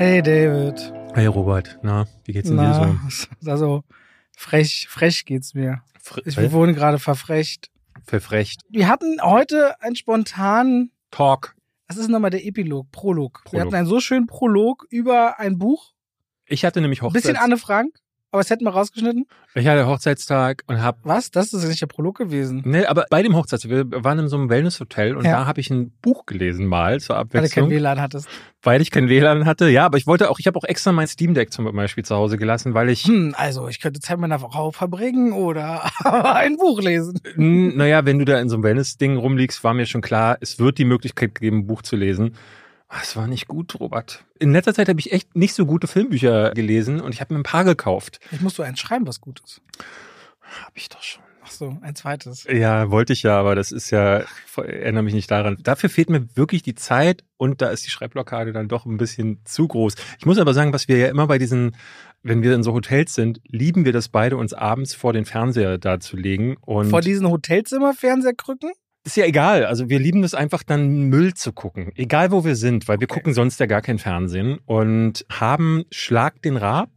Hey David. Hey Robert, na, wie geht's dir so? Also frech geht's mir. Ich wurde gerade verfrecht. Verfrecht. Wir hatten heute einen spontanen Talk. Was ist nochmal der Prolog. Wir hatten einen so schönen Prolog über ein Buch. Ich hatte nämlich Hochzeit. Bisschen Anne Frank, aber es hätten wir rausgeschnitten. Ich hatte Hochzeitstag und hab... Was? Das ist nicht der Prolog gewesen. Nee, aber bei dem Hochzeitstag, wir waren in so einem Wellnesshotel und da habe ich ein Buch gelesen mal zur Abwechslung. Weil du kein WLAN hattest. Weil ich kein WLAN hatte, ja, aber ich habe auch extra mein Steam Deck zum Beispiel zu Hause gelassen, weil ich... Also ich könnte Zeit mit meiner Frau verbringen oder ein Buch lesen. Naja, wenn du da in so einem Wellness-Ding rumliegst, war mir schon klar, es wird die Möglichkeit geben, ein Buch zu lesen. Es war nicht gut, Robert. In letzter Zeit habe ich echt nicht so gute Filmbücher gelesen und ich habe mir ein paar gekauft. Ich musst du eins schreiben, was gut ist. Hab ich doch schon. Ach so, ein zweites. Ja, wollte ich ja, aber das ist ja, erinnere mich nicht daran. Dafür fehlt mir wirklich die Zeit und da ist die Schreibblockade dann doch ein bisschen zu groß. Ich muss aber sagen, was wir ja immer bei diesen, wenn wir in so Hotels sind, lieben wir das beide, uns abends vor den Fernseher da zu legen. Und vor diesen Hotelzimmer-Fernseherkrücken? Ist ja egal. Also wir lieben es einfach dann Müll zu gucken. Egal wo wir sind, weil wir gucken sonst ja gar kein Fernsehen und haben Schlag den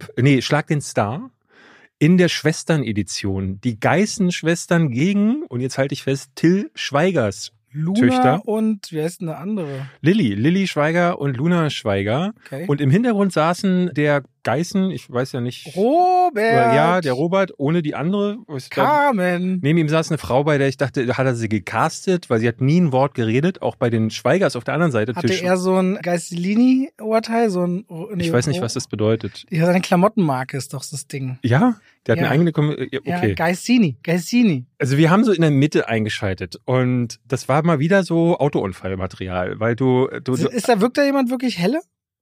Star in der Schwestern-Edition. Die Geißen-Schwestern gegen, und jetzt halte ich fest, Till Schweigers Luna Töchter. Und wie heißt denn eine andere? Lilly Schweiger und Luna Schweiger. Okay. Und im Hintergrund saßen der Geißen, ich weiß ja nicht. Robert! Ja, der Robert, ohne die andere. Carmen! Neben ihm saß eine Frau, bei der ich dachte, hat er sie gecastet, weil sie hat nie ein Wort geredet, auch bei den Schweigers auf der anderen Seite. Hatte er so ein Geistelini-Urteil? Ich weiß nicht, was das bedeutet. Ja, seine Klamottenmarke ist doch das Ding. Ja? Der hat eine eigene... Okay. Ja, Geissini. Also wir haben so in der Mitte eingeschaltet und das war mal wieder so Autounfallmaterial, weil wirkt da jemand wirklich helle?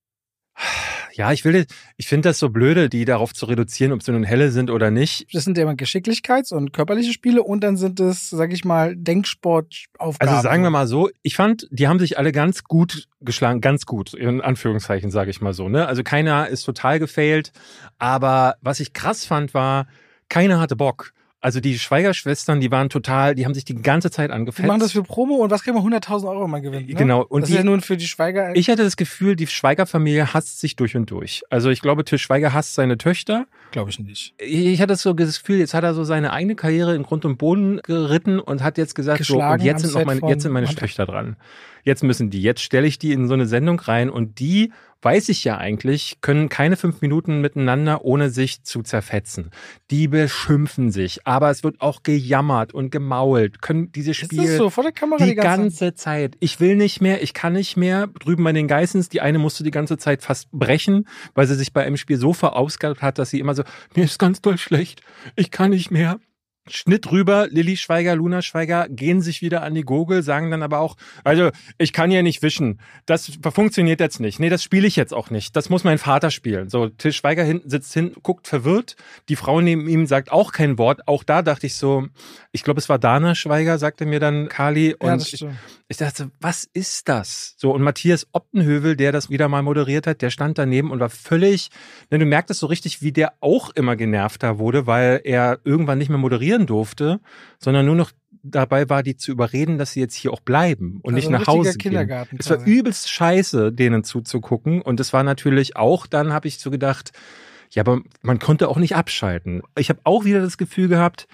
Ja, ich finde das so blöde, die darauf zu reduzieren, ob sie nun helle sind oder nicht. Das sind ja immer Geschicklichkeits- und körperliche Spiele und dann sind es, sag ich mal, Denksportaufgaben. Also sagen wir mal so, ich fand, die haben sich alle ganz gut geschlagen, ganz gut, in Anführungszeichen, sage ich mal so, ne? Also keiner ist total gefailt, aber was ich krass fand war, keiner hatte Bock. Also die Schweiger-Schwestern, die haben sich die ganze Zeit angefetzt. Die machen das für Promo und was kriegen wir? 100.000 Euro mal gewinnen, ne? Genau. Und das ist ja nun für die Schweiger... Ich hatte das Gefühl, die Schweiger-Familie hasst sich durch und durch. Also ich glaube, Til Schweiger hasst seine Töchter. Glaube ich nicht. Ich hatte so das Gefühl, jetzt hat er so seine eigene Karriere in Grund und Boden geritten und hat jetzt gesagt, so, und jetzt sind meine Töchter dran. Jetzt stelle ich die in so eine Sendung rein und die, weiß ich ja eigentlich, können keine 5 Minuten miteinander, ohne sich zu zerfetzen. Die beschimpfen sich, aber es wird auch gejammert und gemault. Können diese Spiele ist das so, vor der Kamera die ganze Zeit. Ich will nicht mehr, ich kann nicht mehr. Drüben bei den Geissens, die eine musste die ganze Zeit fast brechen, weil sie sich bei einem Spiel so verausgabt hat, dass sie immer so, mir ist ganz doll schlecht, ich kann nicht mehr. Schnitt rüber, Lilly Schweiger, Luna Schweiger gehen sich wieder an die Gurgel, sagen dann aber auch, also ich kann ja nicht wischen, das funktioniert jetzt nicht, nee, das spiele ich jetzt auch nicht, das muss mein Vater spielen. So, Til Schweiger sitzt hinten, guckt verwirrt, die Frau neben ihm sagt auch kein Wort, auch da dachte ich so, ich glaube es war Dana Schweiger, sagte mir dann Kali und ich dachte, was ist das? So, und Matthias Optenhövel, der das wieder mal moderiert hat, der stand daneben und war völlig, du merktest so richtig, wie der auch immer genervter wurde, weil er irgendwann nicht mehr moderieren durfte, sondern nur noch dabei war, die zu überreden, dass sie jetzt hier auch bleiben und nicht nach Hause gehen. Es war übelst scheiße, denen zuzugucken und es war natürlich auch, dann habe ich so gedacht, ja, aber man konnte auch nicht abschalten. Ich habe auch wieder das Gefühl gehabt,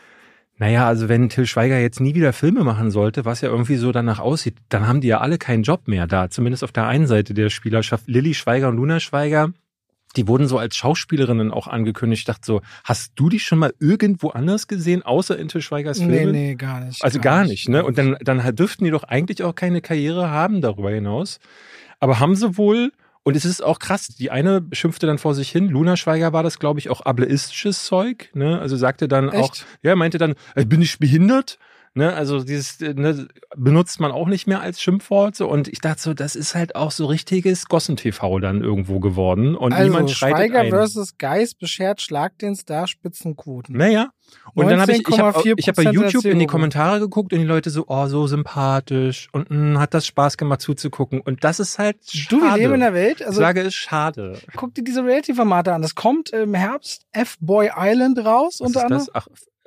naja, also wenn Til Schweiger jetzt nie wieder Filme machen sollte, was ja irgendwie so danach aussieht, dann haben die ja alle keinen Job mehr da, zumindest auf der einen Seite der Spielerschaft. Lilly Schweiger und Luna Schweiger, die wurden so als Schauspielerinnen auch angekündigt. Ich dachte so, hast du die schon mal irgendwo anders gesehen, außer in Til Schweigers Filmen? Nee, gar nicht. Also gar nicht, ne? Und dann dürften die doch eigentlich auch keine Karriere haben darüber hinaus. Aber haben sie wohl, und es ist auch krass, die eine schimpfte dann vor sich hin, Luna Schweiger war das, glaube ich, auch ableistisches Zeug, ne? Also sagte dann auch, meinte dann, bin ich behindert? Ne, also dieses benutzt man auch nicht mehr als Schimpfwort. So. Und ich dachte so, das ist halt auch so richtiges Gossen-TV dann irgendwo geworden. Und also niemand schreitet Schweiger ein. versus Geist beschert Schlag den Star Spitzenquoten. Naja. Und dann habe ich bei YouTube in die Zielgruppe. Kommentare geguckt und die Leute so, oh, so sympathisch und hat das Spaß gemacht zuzugucken. Und das ist halt schade. Du, wir leben in der Welt. Also, ich sage, es ist schade. Guck dir diese Reality-Formate an. Das kommt im Herbst F-Boy Island raus, Was unter ist anderem. das? Ach,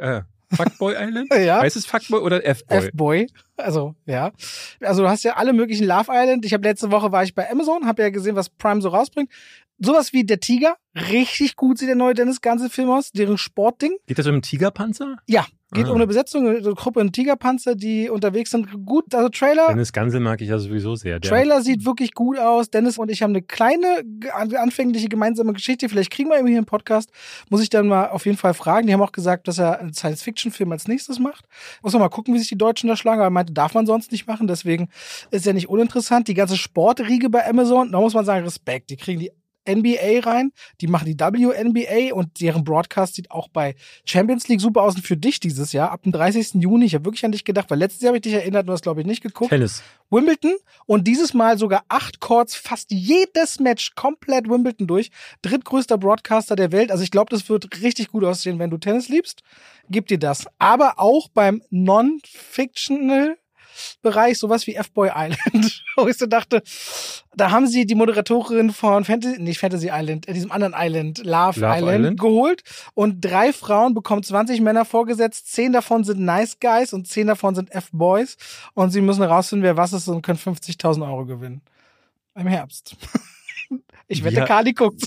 Fuckboy Island? Ja. Heißt es Fuckboy oder F-Boy? F-Boy. Also, ja. Also, du hast ja alle möglichen Love Island. Letzte Woche war ich bei Amazon, habe ja gesehen, was Prime so rausbringt. Sowas wie Der Tiger. Richtig gut sieht der neue Dennis Ganze-Film aus. Deren Sportding. Geht das um einen Tigerpanzer? Ja. Geht um eine Besetzung, eine Gruppe in Tigerpanzer, die unterwegs sind. Gut, also Trailer. Dennis Gansel mag ich ja sowieso sehr. Trailer sieht wirklich gut aus. Dennis und ich haben eine kleine, anfängliche gemeinsame Geschichte. Vielleicht kriegen wir irgendwie hier einen Podcast. Muss ich dann mal auf jeden Fall fragen. Die haben auch gesagt, dass er einen Science-Fiction-Film als nächstes macht. Muss man mal gucken, wie sich die Deutschen da schlagen. Aber er meinte, darf man sonst nicht machen. Deswegen ist ja nicht uninteressant. Die ganze Sportriege bei Amazon, da muss man sagen, Respekt. Die kriegen die NBA rein, die machen die WNBA und deren Broadcast sieht auch bei Champions League super aus und für dich dieses Jahr, ab dem 30. Juni, ich habe wirklich an dich gedacht, weil letztes Jahr habe ich dich erinnert, du hast glaube ich nicht geguckt. Tennis. Wimbledon und dieses Mal sogar 8 Courts, fast jedes Match komplett Wimbledon durch. Drittgrößter Broadcaster der Welt, also ich glaube, das wird richtig gut aussehen, wenn du Tennis liebst, gib dir das. Aber auch beim Non-Fictional Bereich, sowas wie F-Boy Island, wo ich so dachte, da haben sie die Moderatorin von Fantasy Island, diesem anderen Island, Love Island geholt und 3 Frauen bekommen 20 Männer vorgesetzt, 10 davon sind Nice Guys und 10 davon sind F-Boys und sie müssen herausfinden, wer was ist und können 50.000 Euro gewinnen. Im Herbst. Ich wette, Kali guckt's.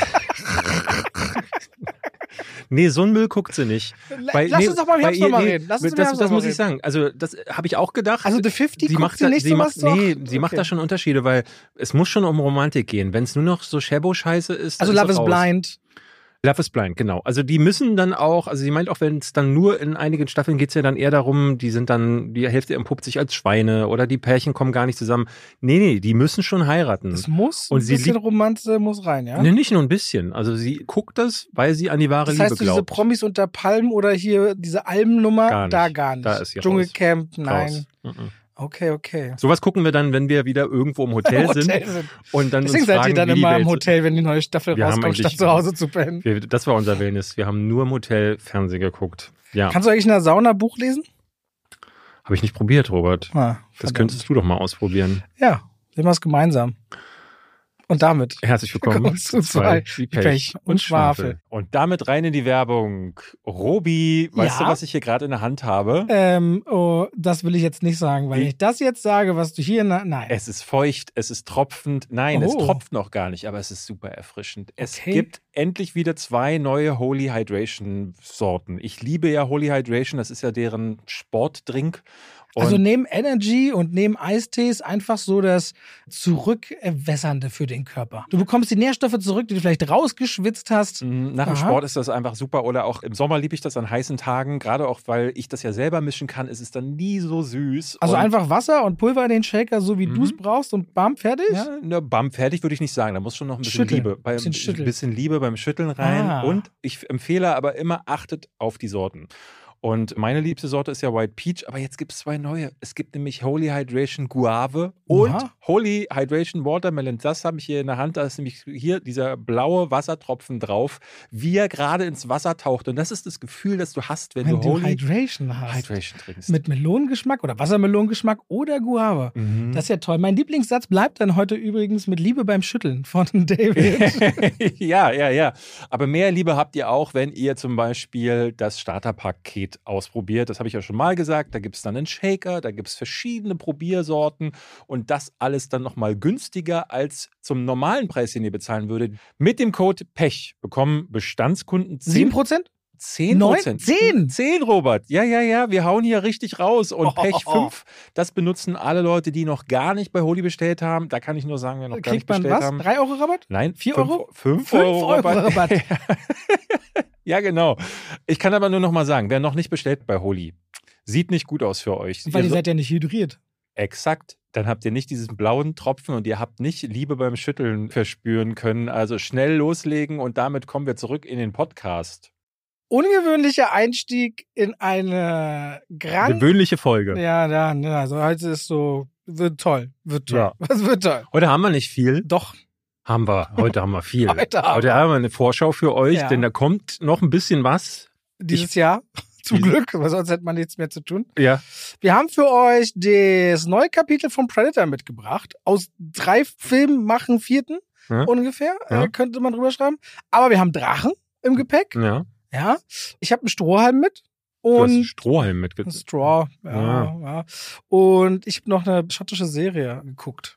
Nee, so einen Müll guckt sie nicht. Lass uns doch mal im Herbst nochmal reden. Das muss ich sagen. Also, das habe ich auch gedacht. Also, The 50 guckt sie nicht sowas doch? Nee, sie macht da schon Unterschiede, weil es muss schon um Romantik gehen. Wenn es nur noch so Shabbo-Scheiße ist. Also, Love is Blind. Love is Blind, genau. Also die müssen dann auch, also sie meint auch, wenn es dann nur in einigen Staffeln geht's ja dann eher darum, die Hälfte entpuppt sich als Schweine oder die Pärchen kommen gar nicht zusammen. Nee, die müssen schon heiraten. Das muss, und ein bisschen Romanze muss rein, ja? Nee, nicht nur ein bisschen. Also sie guckt das, weil sie an die wahre Liebe glaubt. Das heißt, diese Promis unter Palmen oder hier diese Albennummer, gar nicht. Da ist sie Dschungelcamp, raus. nein. Raus. Okay. Sowas gucken wir dann, wenn wir wieder irgendwo im Hotel sind. Und dann deswegen uns fragen, seid ihr dann immer im Hotel, wenn die neue Staffel rauskommt, statt zu Hause zu pennen. Das war unser Wellness. Wir haben nur im Hotel Fernsehen geguckt. Ja. Kannst du eigentlich in der Sauna Buch lesen? Habe ich nicht probiert, Robert. Das könntest du doch mal ausprobieren. Ja, sehen wir es gemeinsam. Und damit herzlich willkommen zu 2 wie Pech und Schwafel. Und damit rein in die Werbung. Robi, weißt du, was ich hier gerade in der Hand habe? Das will ich jetzt nicht sagen, weil ich das jetzt sage, was du hier... Nein. Es ist feucht, es ist tropfend. Nein, es tropft noch gar nicht, aber es ist super erfrischend. Es gibt endlich wieder 2 neue Holy Hydration Sorten. Ich liebe ja Holy Hydration, das ist ja deren Sportdrink. Also neben Energy und neben Eistees einfach so das Zurückwässernde für den Körper. Du bekommst die Nährstoffe zurück, die du vielleicht rausgeschwitzt hast. Nach dem Sport ist das einfach super. Oder auch im Sommer liebe ich das an heißen Tagen. Gerade auch, weil ich das ja selber mischen kann, ist es dann nie so süß. Also einfach Wasser und Pulver in den Shaker, so wie du es brauchst und bam, fertig? Ja, bam, fertig würde ich nicht sagen. Da muss schon noch ein bisschen Liebe. Ein bisschen Liebe beim Schütteln rein. Und ich empfehle aber immer, achtet auf die Sorten. Und meine liebste Sorte ist ja White Peach, aber jetzt gibt es 2 neue. Es gibt nämlich Holy Hydration Guave und Holy Hydration Watermelon. Das habe ich hier in der Hand. Da ist nämlich hier dieser blaue Wassertropfen drauf, wie er gerade ins Wasser taucht. Und das ist das Gefühl, das du hast, wenn du Holy Hydration hast. Hydration trinkst. Mit Melonengeschmack oder Wassermelonengeschmack oder Guave. Das ist ja toll. Mein Lieblingssatz bleibt dann heute übrigens mit Liebe beim Schütteln von David. Ja. Aber mehr Liebe habt ihr auch, wenn ihr zum Beispiel das Starterpaket ausprobiert. Das habe ich ja schon mal gesagt. Da gibt es dann einen Shaker, da gibt es verschiedene Probiersorten und das alles dann nochmal günstiger als zum normalen Preis, den ihr bezahlen würdet. Mit dem Code PECH bekommen Bestandskunden 7%? 10%. 10, Robert. Ja. Wir hauen hier richtig raus. Und Pech 5, das benutzen alle Leute, die noch gar nicht bei Holy bestellt haben. Da kann ich nur sagen, wer noch gar nicht bestellt haben. Kriegt man was? 3 Euro Rabatt? Nein. 4 Euro? 5 Euro Rabatt. Ja, genau. Ich kann aber nur noch mal sagen, wer noch nicht bestellt bei Holy, sieht nicht gut aus für euch. Weil ihr seid ja nicht hydriert. Exakt. Dann habt ihr nicht diesen blauen Tropfen und ihr habt nicht Liebe beim Schütteln verspüren können. Also schnell loslegen und damit kommen wir zurück in den Podcast. Ungewöhnlicher Einstieg in eine gewöhnliche Folge. Ja, also heute ist so, wird toll. Ja. Was wird toll? Heute haben wir nicht viel. Doch. Heute haben wir viel. Heute haben wir eine Vorschau für euch, denn da kommt noch ein bisschen was. Dieses Jahr. Zum Glück, weil sonst hätte man nichts mehr zu tun. Ja. Wir haben für euch das neue Kapitel von Predator mitgebracht. Aus 3 Filmen machen 4. ungefähr, könnte man drüber schreiben. Aber wir haben Drachen im Gepäck. Ja. Ja. Ich habe einen Strohhalm mit. Du hast Und Strohhalm mitgebracht. Straw, ja. Und ich habe noch eine schottische Serie geguckt.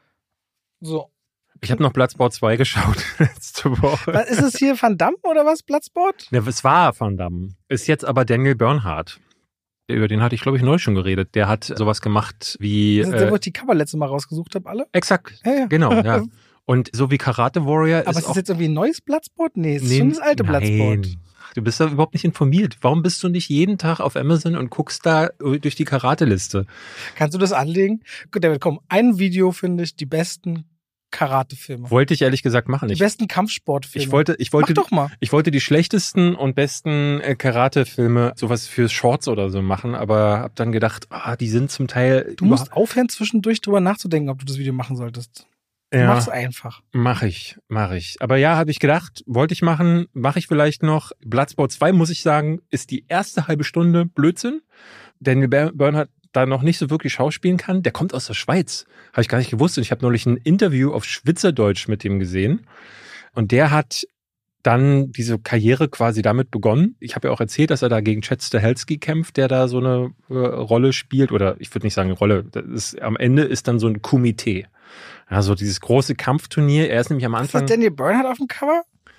So. Ich habe noch Bloodsport 2 geschaut letzte Woche. Was, ist es hier Van Damme oder was, Bloodsport? Ne, es war Van Damme. Ist jetzt aber Daniel Bernhardt. Über den hatte ich, glaube ich, neulich schon geredet. Der hat sowas gemacht wie... Das ist der, wo ich die Cover letztes Mal rausgesucht habe, alle? Exakt, Ja. genau, ja. Und so wie Karate Warrior Aber ist ist auch... das jetzt irgendwie ein neues Bloodsport? Nee, es ist schon das alte Bloodsport. Du bist da überhaupt nicht informiert. Warum bist du nicht jeden Tag auf Amazon und guckst da durch die Karate-Liste? Kannst du das anlegen? Gut, David, komm, ein Video finde ich die besten Karate-Filme. Wollte ich ehrlich gesagt machen. Die besten Kampfsportfilme. Ich wollte, Mach doch mal. Ich wollte die schlechtesten und besten Karate-Filme, sowas für Shorts oder so machen, aber hab dann gedacht, die sind zum Teil... Du musst aufhören, zwischendurch drüber nachzudenken, ob du das Video machen solltest. Mach's einfach. Mach ich. Aber ja, habe ich gedacht, wollte ich machen, mache ich vielleicht noch. Bloodsport 2, muss ich sagen, ist die erste halbe Stunde Blödsinn. Daniel Bernhardt da noch nicht so wirklich schauspielen kann. Der kommt aus der Schweiz. Habe ich gar nicht gewusst. Und ich habe neulich ein Interview auf Schweizerdeutsch mit dem gesehen. Und der hat dann diese Karriere quasi damit begonnen. Ich habe ja auch erzählt, dass er da gegen Chad Stahelski kämpft, der da so eine Rolle spielt. Oder ich würde nicht sagen Rolle. Am Ende ist dann so ein Komitee. Also dieses große Kampfturnier. Er ist nämlich am Anfang... Ist das Daniel Bernhardt auf dem Cover?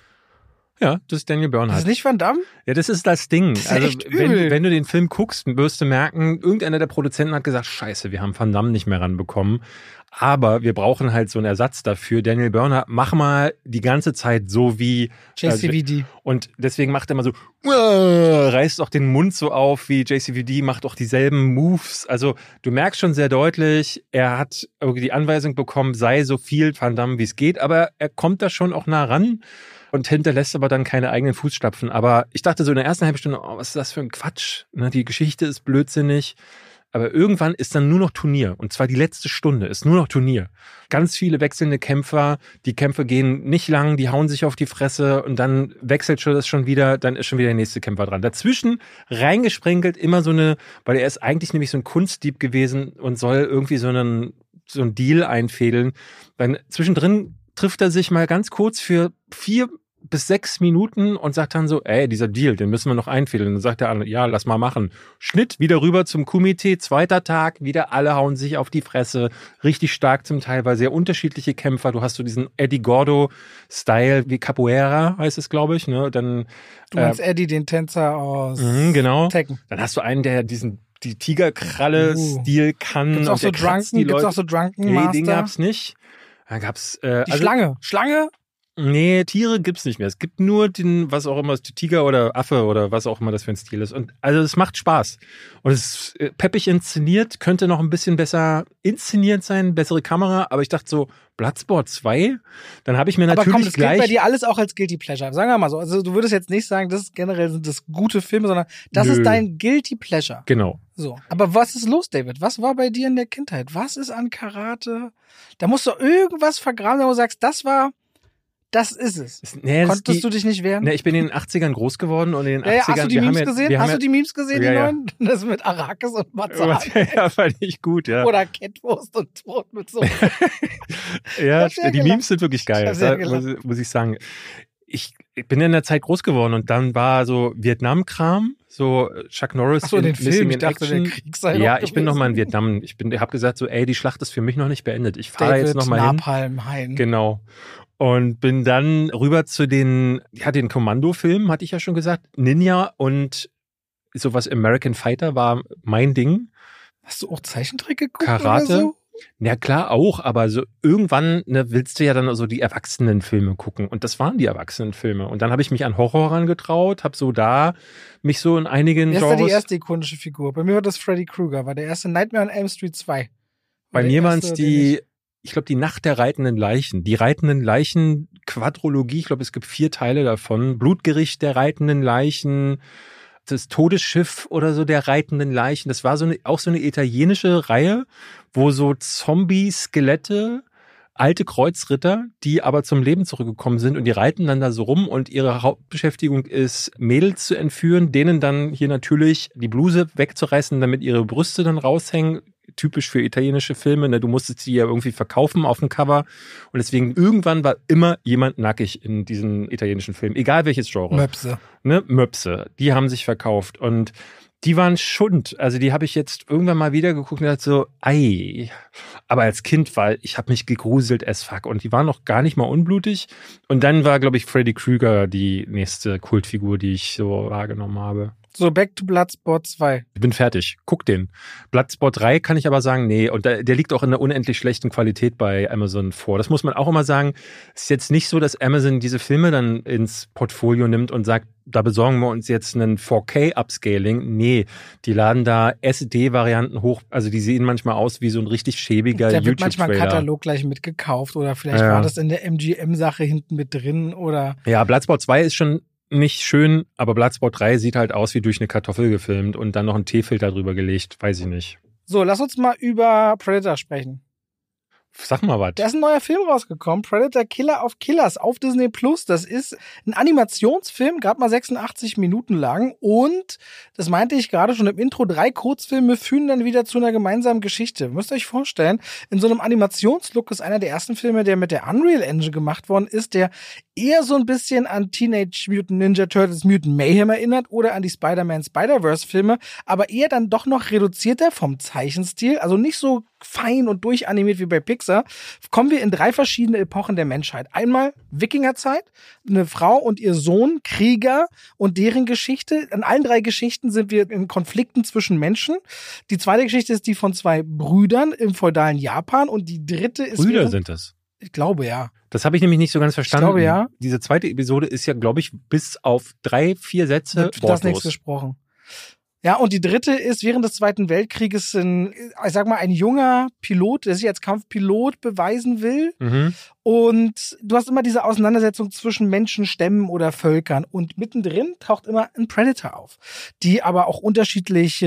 Ja, das ist Daniel Bernhardt. Das ist nicht Van Damme? Ja, das ist das Ding. Das ist also echt übel. wenn du den Film guckst, wirst du merken, irgendeiner der Produzenten hat gesagt, scheiße, wir haben Van Damme nicht mehr ranbekommen. Aber wir brauchen halt so einen Ersatz dafür. Daniel Bernhardt, mach mal die ganze Zeit so wie JCVD. Und deswegen macht er immer so, reißt auch den Mund so auf wie JCVD, macht auch dieselben Moves. Also du merkst schon sehr deutlich, er hat irgendwie die Anweisung bekommen, sei so viel Van Damme, wie es geht. Aber er kommt da schon auch nah ran. Und hinterlässt aber dann keine eigenen Fußstapfen. Aber ich dachte so in der ersten halben Stunde, was ist das für ein Quatsch? Die Geschichte ist blödsinnig. Aber irgendwann ist dann nur noch Turnier. Und zwar die letzte Stunde ist nur noch Turnier. Ganz viele wechselnde Kämpfer. Die Kämpfe gehen nicht lang, die hauen sich auf die Fresse und dann wechselt schon das schon wieder, dann ist schon wieder der nächste Kämpfer dran. Dazwischen reingesprenkelt immer so eine, weil er ist eigentlich nämlich so ein Kunstdieb gewesen und soll irgendwie so einen Deal einfädeln. Dann zwischendrin trifft er sich mal ganz kurz für 4 bis 6 Minuten und sagt dann so, dieser Deal, den müssen wir noch einfädeln. Dann sagt der andere, ja, lass mal machen. Schnitt, wieder rüber zum Komitee, zweiter Tag, wieder alle hauen sich auf die Fresse. Richtig stark zum Teil, weil sehr unterschiedliche Kämpfer. Du hast so diesen Eddie Gordo-Style, wie Capoeira heißt es, glaube ich. Ne? Dann, du meinst Eddie, den Tänzer aus genau. Tekken. Dann hast du einen, der die Tigerkralle-Stil kann. Gibt's auch so Drunken Master? Nee, den gab's nicht. Da gab's die Schlange? Nee, Tiere gibt's nicht mehr. Es gibt nur den, was auch immer, Tiger oder Affe oder was auch immer das für ein Stil ist. Und also es macht Spaß. Und es ist peppig inszeniert, könnte noch ein bisschen besser inszeniert sein, bessere Kamera. Aber ich dachte so, Bloodsport 2, dann habe ich mir natürlich das gilt bei dir alles auch als Guilty Pleasure. Sagen wir mal so. Also du würdest jetzt nicht sagen, das generell sind das gute Filme, sondern das ist dein Guilty Pleasure. Genau. So. Aber was ist los, David? Was war bei dir in der Kindheit? Was ist an Karate? Da musst du irgendwas vergraben, wo du sagst, das ist es. Konntest du dich nicht wehren? Nee, ich bin in den 80ern groß geworden und in den 80ern... Hast du die Memes gesehen? Hast du die Memes gesehen, die neuen? Das mit Arrakis und Mazar. Ja, fand ich gut, ja. Oder Kettwurst und Brot mit Soße. Ja, die Memes sind wirklich geil, muss ich sagen. Ich bin in der Zeit groß geworden und dann war so Vietnam-Kram, so Chuck Norris. Ach so, den Film, ich dachte, der Krieg sei ja, ich bin noch mal in Vietnam. Ich habe gesagt so, die Schlacht ist für mich noch nicht beendet. Ich fahre jetzt noch mal hin. Napalm, Hein. Genau. Und bin dann rüber zu den Kommando-Filmen, hatte ich ja schon gesagt. Ninja und sowas American Fighter war mein Ding. Hast du auch Zeichentrick geguckt Karate? Oder so? Ja, klar auch, aber so irgendwann willst du ja dann so die Erwachsenenfilme gucken. Und das waren die Erwachsenenfilme. Und dann habe ich mich an Horror herangetraut, habe so da mich so in einigen Wer ist Genres... da die erste ikonische Figur? Bei mir war das Freddy Krueger, war der erste Nightmare on Elm Street 2. Bei mir waren es ich glaube, die Nacht der reitenden Leichen. Die reitenden Leichen Quadrologie, ich glaube, es gibt 4 Teile davon. Blutgericht der reitenden Leichen, das Todesschiff oder so der reitenden Leichen. Das war auch so eine italienische Reihe, wo so Zombie-Skelette, alte Kreuzritter, die aber zum Leben zurückgekommen sind und die reiten dann da so rum und ihre Hauptbeschäftigung ist, Mädels zu entführen, denen dann hier natürlich die Bluse wegzureißen, damit ihre Brüste dann raushängen. typisch für italienische Filme. Ne? Du musstest sie ja irgendwie verkaufen auf dem Cover. Und deswegen irgendwann war immer jemand nackig in diesen italienischen Filmen. Egal welches Genre. Möpse. Ne? Möpse. Die haben sich verkauft. Und die waren Schund. Also die habe ich jetzt irgendwann mal wieder geguckt und dachte so, ei. Aber als Kind ich habe mich gegruselt as fuck. Und die waren noch gar nicht mal unblutig. Und dann war, glaube ich, Freddy Krueger die nächste Kultfigur, die ich so wahrgenommen habe. So, back to Bloodsport 2. Ich bin fertig. Guck den. Bloodsport 3 kann ich aber sagen, nee. Und der liegt auch in einer unendlich schlechten Qualität bei Amazon vor. Das muss man auch immer sagen. Es ist jetzt nicht so, dass Amazon diese Filme dann ins Portfolio nimmt und sagt, da besorgen wir uns jetzt einen 4K-Upscaling. Nee, die laden da SD-Varianten hoch. Also die sehen manchmal aus wie so ein richtig schäbiger YouTube-Trailer. Da wird manchmal ein Katalog gleich mitgekauft oder vielleicht war das in der MGM-Sache hinten mit drin oder... Ja, Bloodsport 2 ist schon nicht schön, aber Bloodsport 3 sieht halt aus wie durch eine Kartoffel gefilmt und dann noch ein Teefilter drüber gelegt. Weiß ich nicht. So, lass uns mal über Predator sprechen. Sag mal was. Da ist ein neuer Film rausgekommen, Predator Killer of Killers auf Disney+. Das ist ein Animationsfilm, gerade mal 86 Minuten lang und, das meinte ich gerade schon im Intro, 3 Kurzfilme führen dann wieder zu einer gemeinsamen Geschichte. Müsst ihr euch vorstellen, in so einem Animationslook ist einer der ersten Filme, der mit der Unreal Engine gemacht worden ist, der eher so ein bisschen an Teenage Mutant Ninja Turtles Mutant Mayhem erinnert oder an die Spider-Man Spider-Verse-Filme, aber eher dann doch noch reduzierter vom Zeichenstil, also nicht so fein und durchanimiert wie bei Pixar, kommen wir in 3 verschiedene Epochen der Menschheit. Einmal Wikingerzeit, eine Frau und ihr Sohn, Krieger und deren Geschichte. In allen 3 Geschichten sind wir in Konflikten zwischen Menschen. Die zweite Geschichte ist die von 2 Brüdern im feudalen Japan und die dritte ist... Brüder sind es. Ich glaube, ja. Das habe ich nämlich nicht so ganz verstanden. Ich glaube, ja. Diese zweite Episode ist ja, glaube ich, bis auf 3, 4 Sätze wird das nächste gesprochen. Ja, und die dritte ist während des Zweiten Weltkrieges ein junger Pilot, der sich als Kampfpilot beweisen will. Mhm. Und du hast immer diese Auseinandersetzung zwischen Menschenstämmen oder Völkern. Und mittendrin taucht immer ein Predator auf, die aber auch unterschiedlich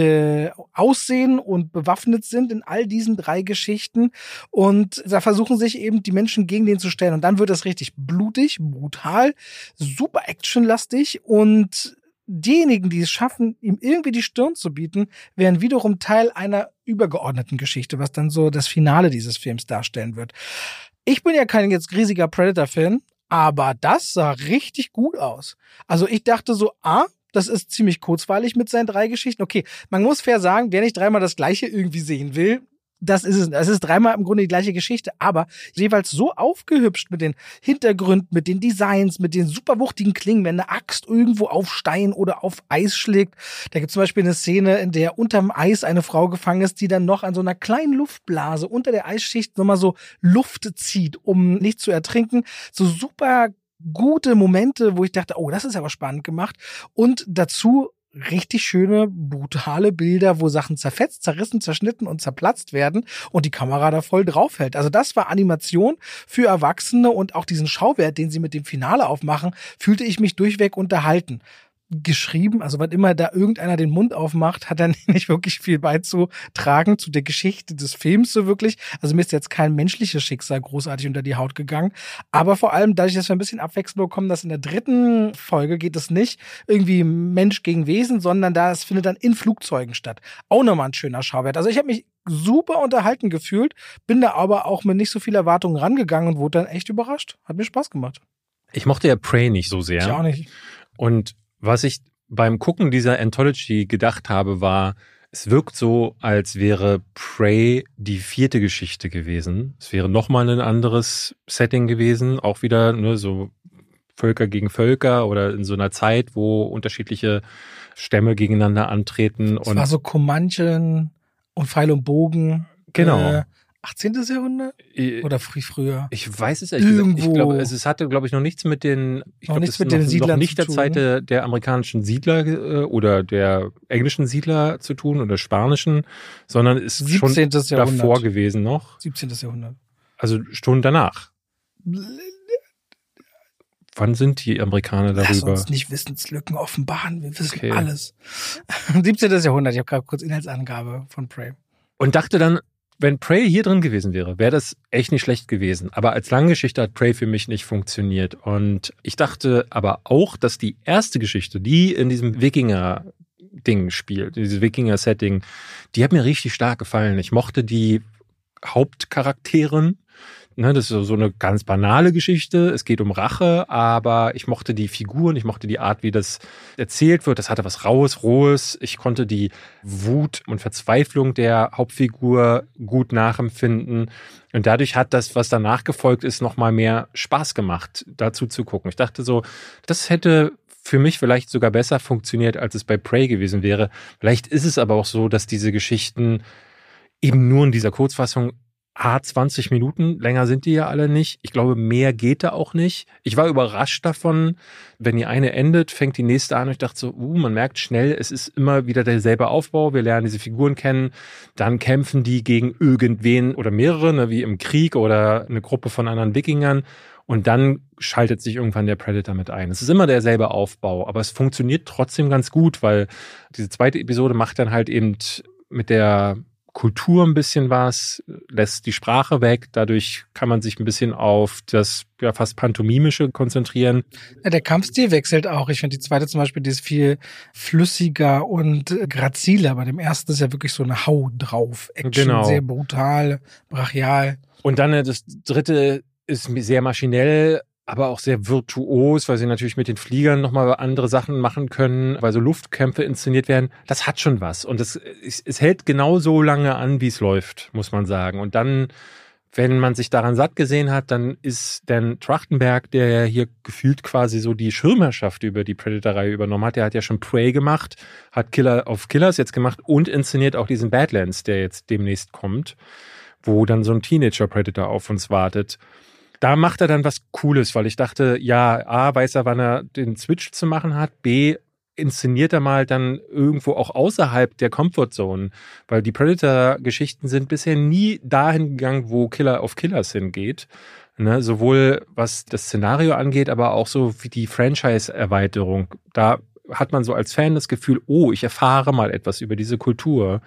aussehen und bewaffnet sind in all diesen 3 Geschichten. Und da versuchen sich eben die Menschen gegen den zu stellen. Und dann wird es richtig blutig, brutal, super actionlastig und diejenigen, die es schaffen, ihm irgendwie die Stirn zu bieten, wären wiederum Teil einer übergeordneten Geschichte, was dann so das Finale dieses Films darstellen wird. Ich bin ja kein jetzt riesiger Predator-Fan, aber das sah richtig gut aus. Also ich dachte so, das ist ziemlich kurzweilig mit seinen 3 Geschichten. Okay, man muss fair sagen, wer nicht 3-mal das Gleiche irgendwie sehen will, das ist es. Es ist 3-mal im Grunde die gleiche Geschichte, aber jeweils so aufgehübscht mit den Hintergründen, mit den Designs, mit den super wuchtigen Klingen, wenn eine Axt irgendwo auf Stein oder auf Eis schlägt. Da gibt es zum Beispiel eine Szene, in der unterm Eis eine Frau gefangen ist, die dann noch an so einer kleinen Luftblase unter der Eisschicht nochmal so Luft zieht, um nicht zu ertrinken. So super gute Momente, wo ich dachte, oh, das ist aber spannend gemacht. Und dazu richtig schöne, brutale Bilder, wo Sachen zerfetzt, zerrissen, zerschnitten und zerplatzt werden und die Kamera da voll draufhält. Also das war Animation für Erwachsene und auch diesen Schauwert, den sie mit dem Finale aufmachen, fühlte ich mich durchweg unterhalten. Geschrieben, also wann immer da irgendeiner den Mund aufmacht, hat er nicht wirklich viel beizutragen zu der Geschichte des Films so wirklich. Also mir ist jetzt kein menschliches Schicksal großartig unter die Haut gegangen, aber vor allem dadurch, dass wir ein bisschen Abwechslung bekommen, dass in der 3. Folge geht es nicht irgendwie Mensch gegen Wesen, sondern das findet dann in Flugzeugen statt. Auch nochmal ein schöner Schauwert. Also ich habe mich super unterhalten gefühlt, bin da aber auch mit nicht so viel Erwartungen rangegangen und wurde dann echt überrascht. Hat mir Spaß gemacht. Ich mochte ja Prey nicht so sehr. Ich auch nicht. Und was ich beim Gucken dieser Anthology gedacht habe, war, es wirkt so, als wäre Prey die 4. Geschichte gewesen. Es wäre nochmal ein anderes Setting gewesen, auch wieder so Völker gegen Völker oder in so einer Zeit, wo unterschiedliche Stämme gegeneinander antreten. Es war so Comanchen und Pfeil und Bogen. Genau. 18. Jahrhundert? Oder früher? Ich weiß es ehrlich gesagt. Ich glaube, es hatte, glaube ich, noch nichts mit den, noch nicht der Zeit der amerikanischen Siedler oder der englischen Siedler zu tun oder spanischen, sondern ist schon davor gewesen noch. 17. Jahrhundert. Also schon danach. Wann sind die Amerikaner darüber? Lass uns nicht Wissenslücken offenbaren. Wir wissen alles. 17. Jahrhundert. Ich habe gerade kurz Inhaltsangabe von Prey. Und dachte dann, wenn Prey hier drin gewesen wäre das echt nicht schlecht gewesen. Aber als Langgeschichte hat Prey für mich nicht funktioniert. Und ich dachte aber auch, dass die erste Geschichte, die in diesem Wikinger Wikinger-Ding spielt, dieses Wikinger-Setting, die hat mir richtig stark gefallen. Ich mochte die Hauptcharakteren. Ne, das ist so eine ganz banale Geschichte. Es geht um Rache, aber ich mochte die Figuren, ich mochte die Art, wie das erzählt wird. Das hatte was Raues, Rohes. Ich konnte die Wut und Verzweiflung der Hauptfigur gut nachempfinden. Und dadurch hat das, was danach gefolgt ist, nochmal mehr Spaß gemacht, dazu zu gucken. Ich dachte so, das hätte für mich vielleicht sogar besser funktioniert, als es bei Prey gewesen wäre. Vielleicht ist es aber auch so, dass diese Geschichten eben nur in dieser Kurzfassung 20 Minuten, länger sind die ja alle nicht. Ich glaube, mehr geht da auch nicht. Ich war überrascht davon, wenn die eine endet, fängt die nächste an und ich dachte so, man merkt schnell, es ist immer wieder derselbe Aufbau. Wir lernen diese Figuren kennen, dann kämpfen die gegen irgendwen oder mehrere, ne, wie im Krieg oder eine Gruppe von anderen Wikingern und dann schaltet sich irgendwann der Predator mit ein. Es ist immer derselbe Aufbau, aber es funktioniert trotzdem ganz gut, weil diese zweite Episode macht dann halt eben mit der Kultur ein bisschen was, lässt die Sprache weg. Dadurch kann man sich ein bisschen auf das ja fast Pantomimische konzentrieren. Ja, der Kampfstil wechselt auch. Ich finde die zweite zum Beispiel, die ist viel flüssiger und graziler. Bei dem ersten ist ja wirklich so eine Hau drauf. Action, genau. Sehr brutal, brachial. Und dann das dritte ist sehr maschinell, aber auch sehr virtuos, weil sie natürlich mit den Fliegern nochmal andere Sachen machen können, weil so Luftkämpfe inszeniert werden. Das hat schon was. Und es hält genau so lange an, wie es läuft, muss man sagen. Und dann, wenn man sich daran satt gesehen hat, dann ist Dan Trachtenberg, der ja hier gefühlt quasi so die Schirmherrschaft über die Predator-Reihe übernommen hat. Der hat ja schon Prey gemacht, hat Killer of Killers jetzt gemacht und inszeniert auch diesen Badlands, der jetzt demnächst kommt, wo dann so ein Teenager-Predator auf uns wartet. Da macht er dann was Cooles, weil ich dachte, ja, A, weiß er, wann er den Switch zu machen hat, B, inszeniert er mal dann irgendwo auch außerhalb der Comfortzone, weil die Predator-Geschichten sind bisher nie dahin gegangen, wo Killer of Killers hingeht, ne? Sowohl was das Szenario angeht, aber auch so wie die Franchise-Erweiterung. Da hat man so als Fan das Gefühl, oh, ich erfahre mal etwas über diese Kultur.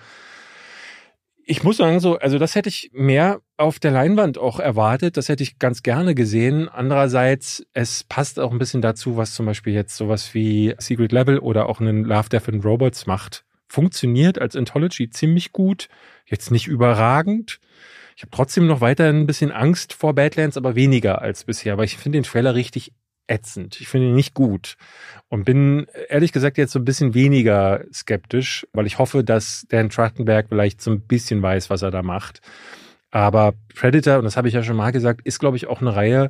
Ich muss sagen, also das hätte ich mehr auf der Leinwand auch erwartet. Das hätte ich ganz gerne gesehen. Andererseits, es passt auch ein bisschen dazu, was zum Beispiel jetzt sowas wie Secret Level oder auch einen Love, Death and Robots macht. Funktioniert als Anthology ziemlich gut. Jetzt nicht überragend. Ich habe trotzdem noch weiterhin ein bisschen Angst vor Badlands, aber weniger als bisher. Aber ich finde den Trailer richtig ätzend. Ich finde ihn nicht gut und bin ehrlich gesagt jetzt so ein bisschen weniger skeptisch, weil ich hoffe, dass Dan Trachtenberg vielleicht so ein bisschen weiß, was er da macht. Aber Predator, und das habe ich ja schon mal gesagt, ist, glaube ich, auch eine Reihe,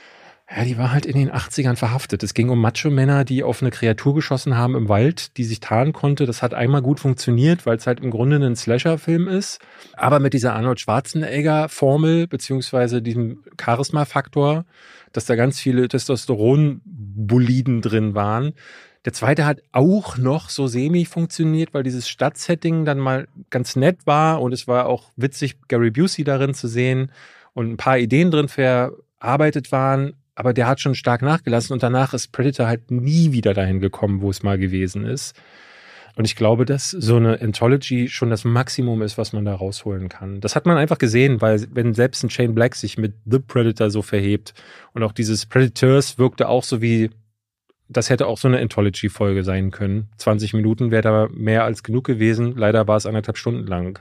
ja, die war halt in den 80ern verhaftet. Es ging um Macho-Männer, die auf eine Kreatur geschossen haben im Wald, die sich tarnen konnte. Das hat einmal gut funktioniert, weil es halt im Grunde ein Slasher-Film ist. Aber mit dieser Arnold Schwarzenegger-Formel beziehungsweise diesem Charisma-Faktor, dass da ganz viele Testosteron-Boliden drin waren. Der zweite hat auch noch so semi funktioniert, weil dieses Stadtsetting dann mal ganz nett war und es war auch witzig, Gary Busey darin zu sehen und ein paar Ideen drin verarbeitet waren, aber der hat schon stark nachgelassen und danach ist Predator halt nie wieder dahin gekommen, wo es mal gewesen ist. Und ich glaube, dass so eine Anthology schon das Maximum ist, was man da rausholen kann. Das hat man einfach gesehen, weil wenn selbst ein Shane Black sich mit The Predator so verhebt und auch dieses Predators wirkte auch so wie, das hätte auch so eine Anthology-Folge sein können. 20 Minuten wäre da mehr als genug gewesen. Leider war es 1,5 Stunden lang.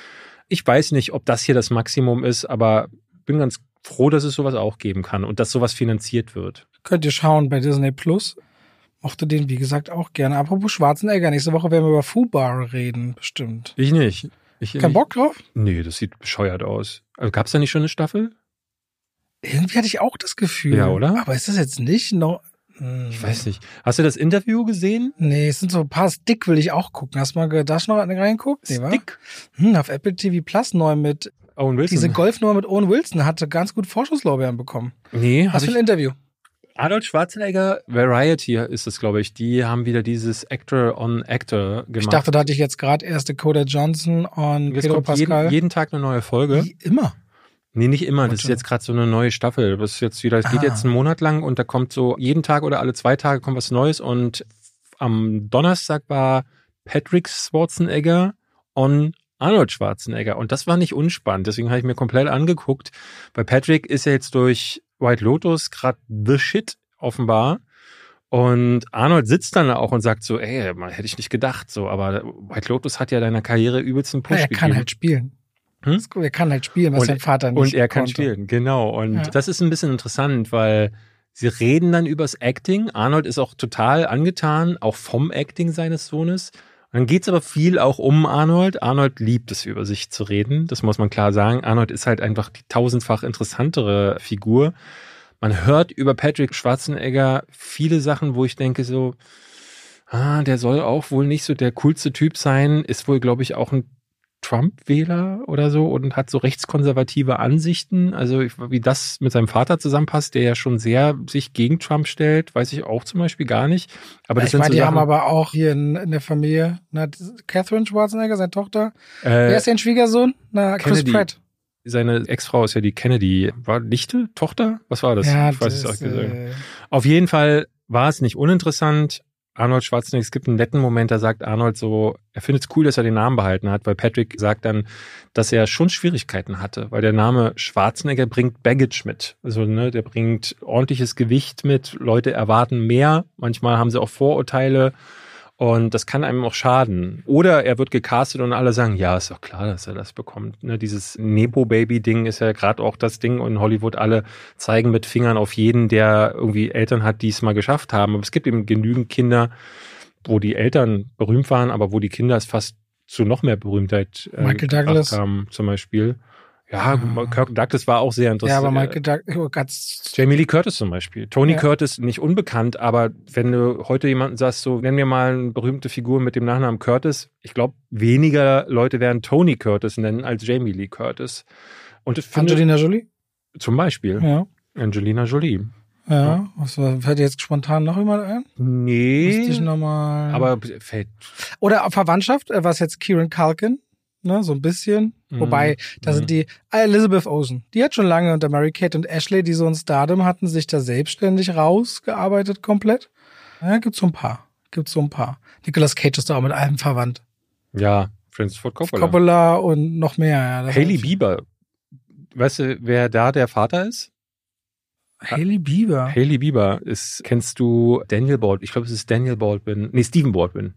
Ich weiß nicht, ob das hier das Maximum ist, aber bin ganz froh, dass es sowas auch geben kann und dass sowas finanziert wird. Könnt ihr schauen bei Disney Plus. Mochte den, wie gesagt, auch gerne. Apropos Schwarzenegger, nächste Woche werden wir über Fubar reden, bestimmt. Ich nicht. Kein Bock drauf? Nee, das sieht bescheuert aus. Also, gab es da nicht schon eine Staffel? Irgendwie hatte ich auch das Gefühl. Ja, oder? Aber ist das jetzt nicht noch... Ich weiß nicht. Hast du das Interview gesehen? Nee, es sind so ein paar Stick, will ich auch gucken. Hast du mal da schon noch reingeguckt? Nee, Stick? Auf Apple TV Plus neu mit Owen Wilson. Diese Golfnummer mit Owen Wilson hatte ganz gut Vorschusslorbeeren bekommen. Nee. Was für ein Interview? Arnold Schwarzenegger, Variety ist es, glaube ich. Die haben wieder dieses Actor on Actor gemacht. Ich dachte, da hatte ich jetzt gerade erst Dakota Johnson und jetzt Pedro kommt Pascal. Jeden Tag eine neue Folge. Wie immer? Nee, nicht immer. Das ist jetzt gerade so eine neue Staffel. Das ist jetzt wieder, es geht jetzt einen Monat lang und da kommt so jeden Tag oder alle 2 Tage kommt was Neues und am Donnerstag war Patrick Schwarzenegger on Arnold Schwarzenegger und das war nicht unspannend. Deswegen habe ich mir komplett angeguckt, weil Patrick ist ja jetzt durch White Lotus gerade the shit offenbar Und Arnold sitzt dann auch und sagt so, ey, man, hätte ich nicht gedacht, so, aber White Lotus hat ja deiner Karriere übelsten Push gegeben. Er kann halt spielen. Er kann halt spielen, was sein Vater nicht Und er kann konnte. spielen, genau. Und das ist ein bisschen interessant, weil sie reden dann übers Acting. Arnold ist auch total angetan, auch vom Acting seines Sohnes. Und dann geht's aber viel auch um Arnold. Arnold liebt es, über sich zu reden. Das muss man klar sagen. Arnold ist halt einfach die tausendfach interessantere Figur. Man hört über Patrick Schwarzenegger viele Sachen, wo ich denke so, der soll auch wohl nicht so der coolste Typ sein, ist wohl, glaube ich, auch ein Trump-Wähler oder so und hat so rechtskonservative Ansichten. Also wie das mit seinem Vater zusammenpasst, der ja schon sehr sich gegen Trump stellt, weiß ich auch zum Beispiel gar nicht. Aber das ich meine, so die Sachen, haben aber auch hier in der Familie, Catherine Schwarzenegger, seine Tochter. Wer ist denn Schwiegersohn? Chris Pratt. Seine Ex-Frau ist ja die Kennedy. War Nichte? Tochter? Was war das? Ja, ich weiß es auch gesagt. Auf jeden Fall war es nicht uninteressant. Arnold Schwarzenegger, es gibt einen netten Moment, da sagt Arnold so, er findet es cool, dass er den Namen behalten hat, weil Patrick sagt dann, dass er schon Schwierigkeiten hatte, weil der Name Schwarzenegger bringt Baggage mit. Also der bringt ordentliches Gewicht mit, Leute erwarten mehr, manchmal haben sie auch Vorurteile und das kann einem auch schaden. Oder er wird gecastet und alle sagen, ja, ist doch klar, dass er das bekommt. Dieses Nepo-Baby-Ding ist ja gerade auch das Ding und in Hollywood alle zeigen mit Fingern auf jeden, der irgendwie Eltern hat, die es mal geschafft haben. Aber es gibt eben genügend Kinder, wo die Eltern berühmt waren, aber wo die Kinder es fast zu noch mehr Berühmtheit Michael Douglas haben, zum Beispiel. Ja, Kirk Douglas war auch sehr interessant. Ja, aber Michael Douglas. Jamie Lee Curtis zum Beispiel. Tony Curtis, nicht unbekannt, aber wenn du heute jemanden sagst, so, nenn mir mal eine berühmte Figur mit dem Nachnamen Curtis, ich glaube, weniger Leute werden Tony Curtis nennen als Jamie Lee Curtis. Und Angelina Jolie? Zum Beispiel. Ja. Angelina Jolie. Ja, fällt dir jetzt spontan noch jemand ein? Nee. Müsste ich nochmal. Aber fällt. Oder Verwandtschaft, was jetzt Kieran Culkin, so ein bisschen. Wobei, da sind die Elizabeth Olsen. Die hat schon lange unter Mary-Kate und Ashley, die so ein Stardom hatten, sich da selbstständig rausgearbeitet komplett. Ja, gibt's so ein paar. Nicolas Cage ist da auch mit allem verwandt. Ja, Francis Ford Coppola. Coppola und noch mehr. Ja, Hailey Bieber. Weißt du, wer da der Vater ist? Hailey Bieber. Hailey Bieber kennst du Daniel Baldwin? Ich glaube, es ist Stephen Baldwin.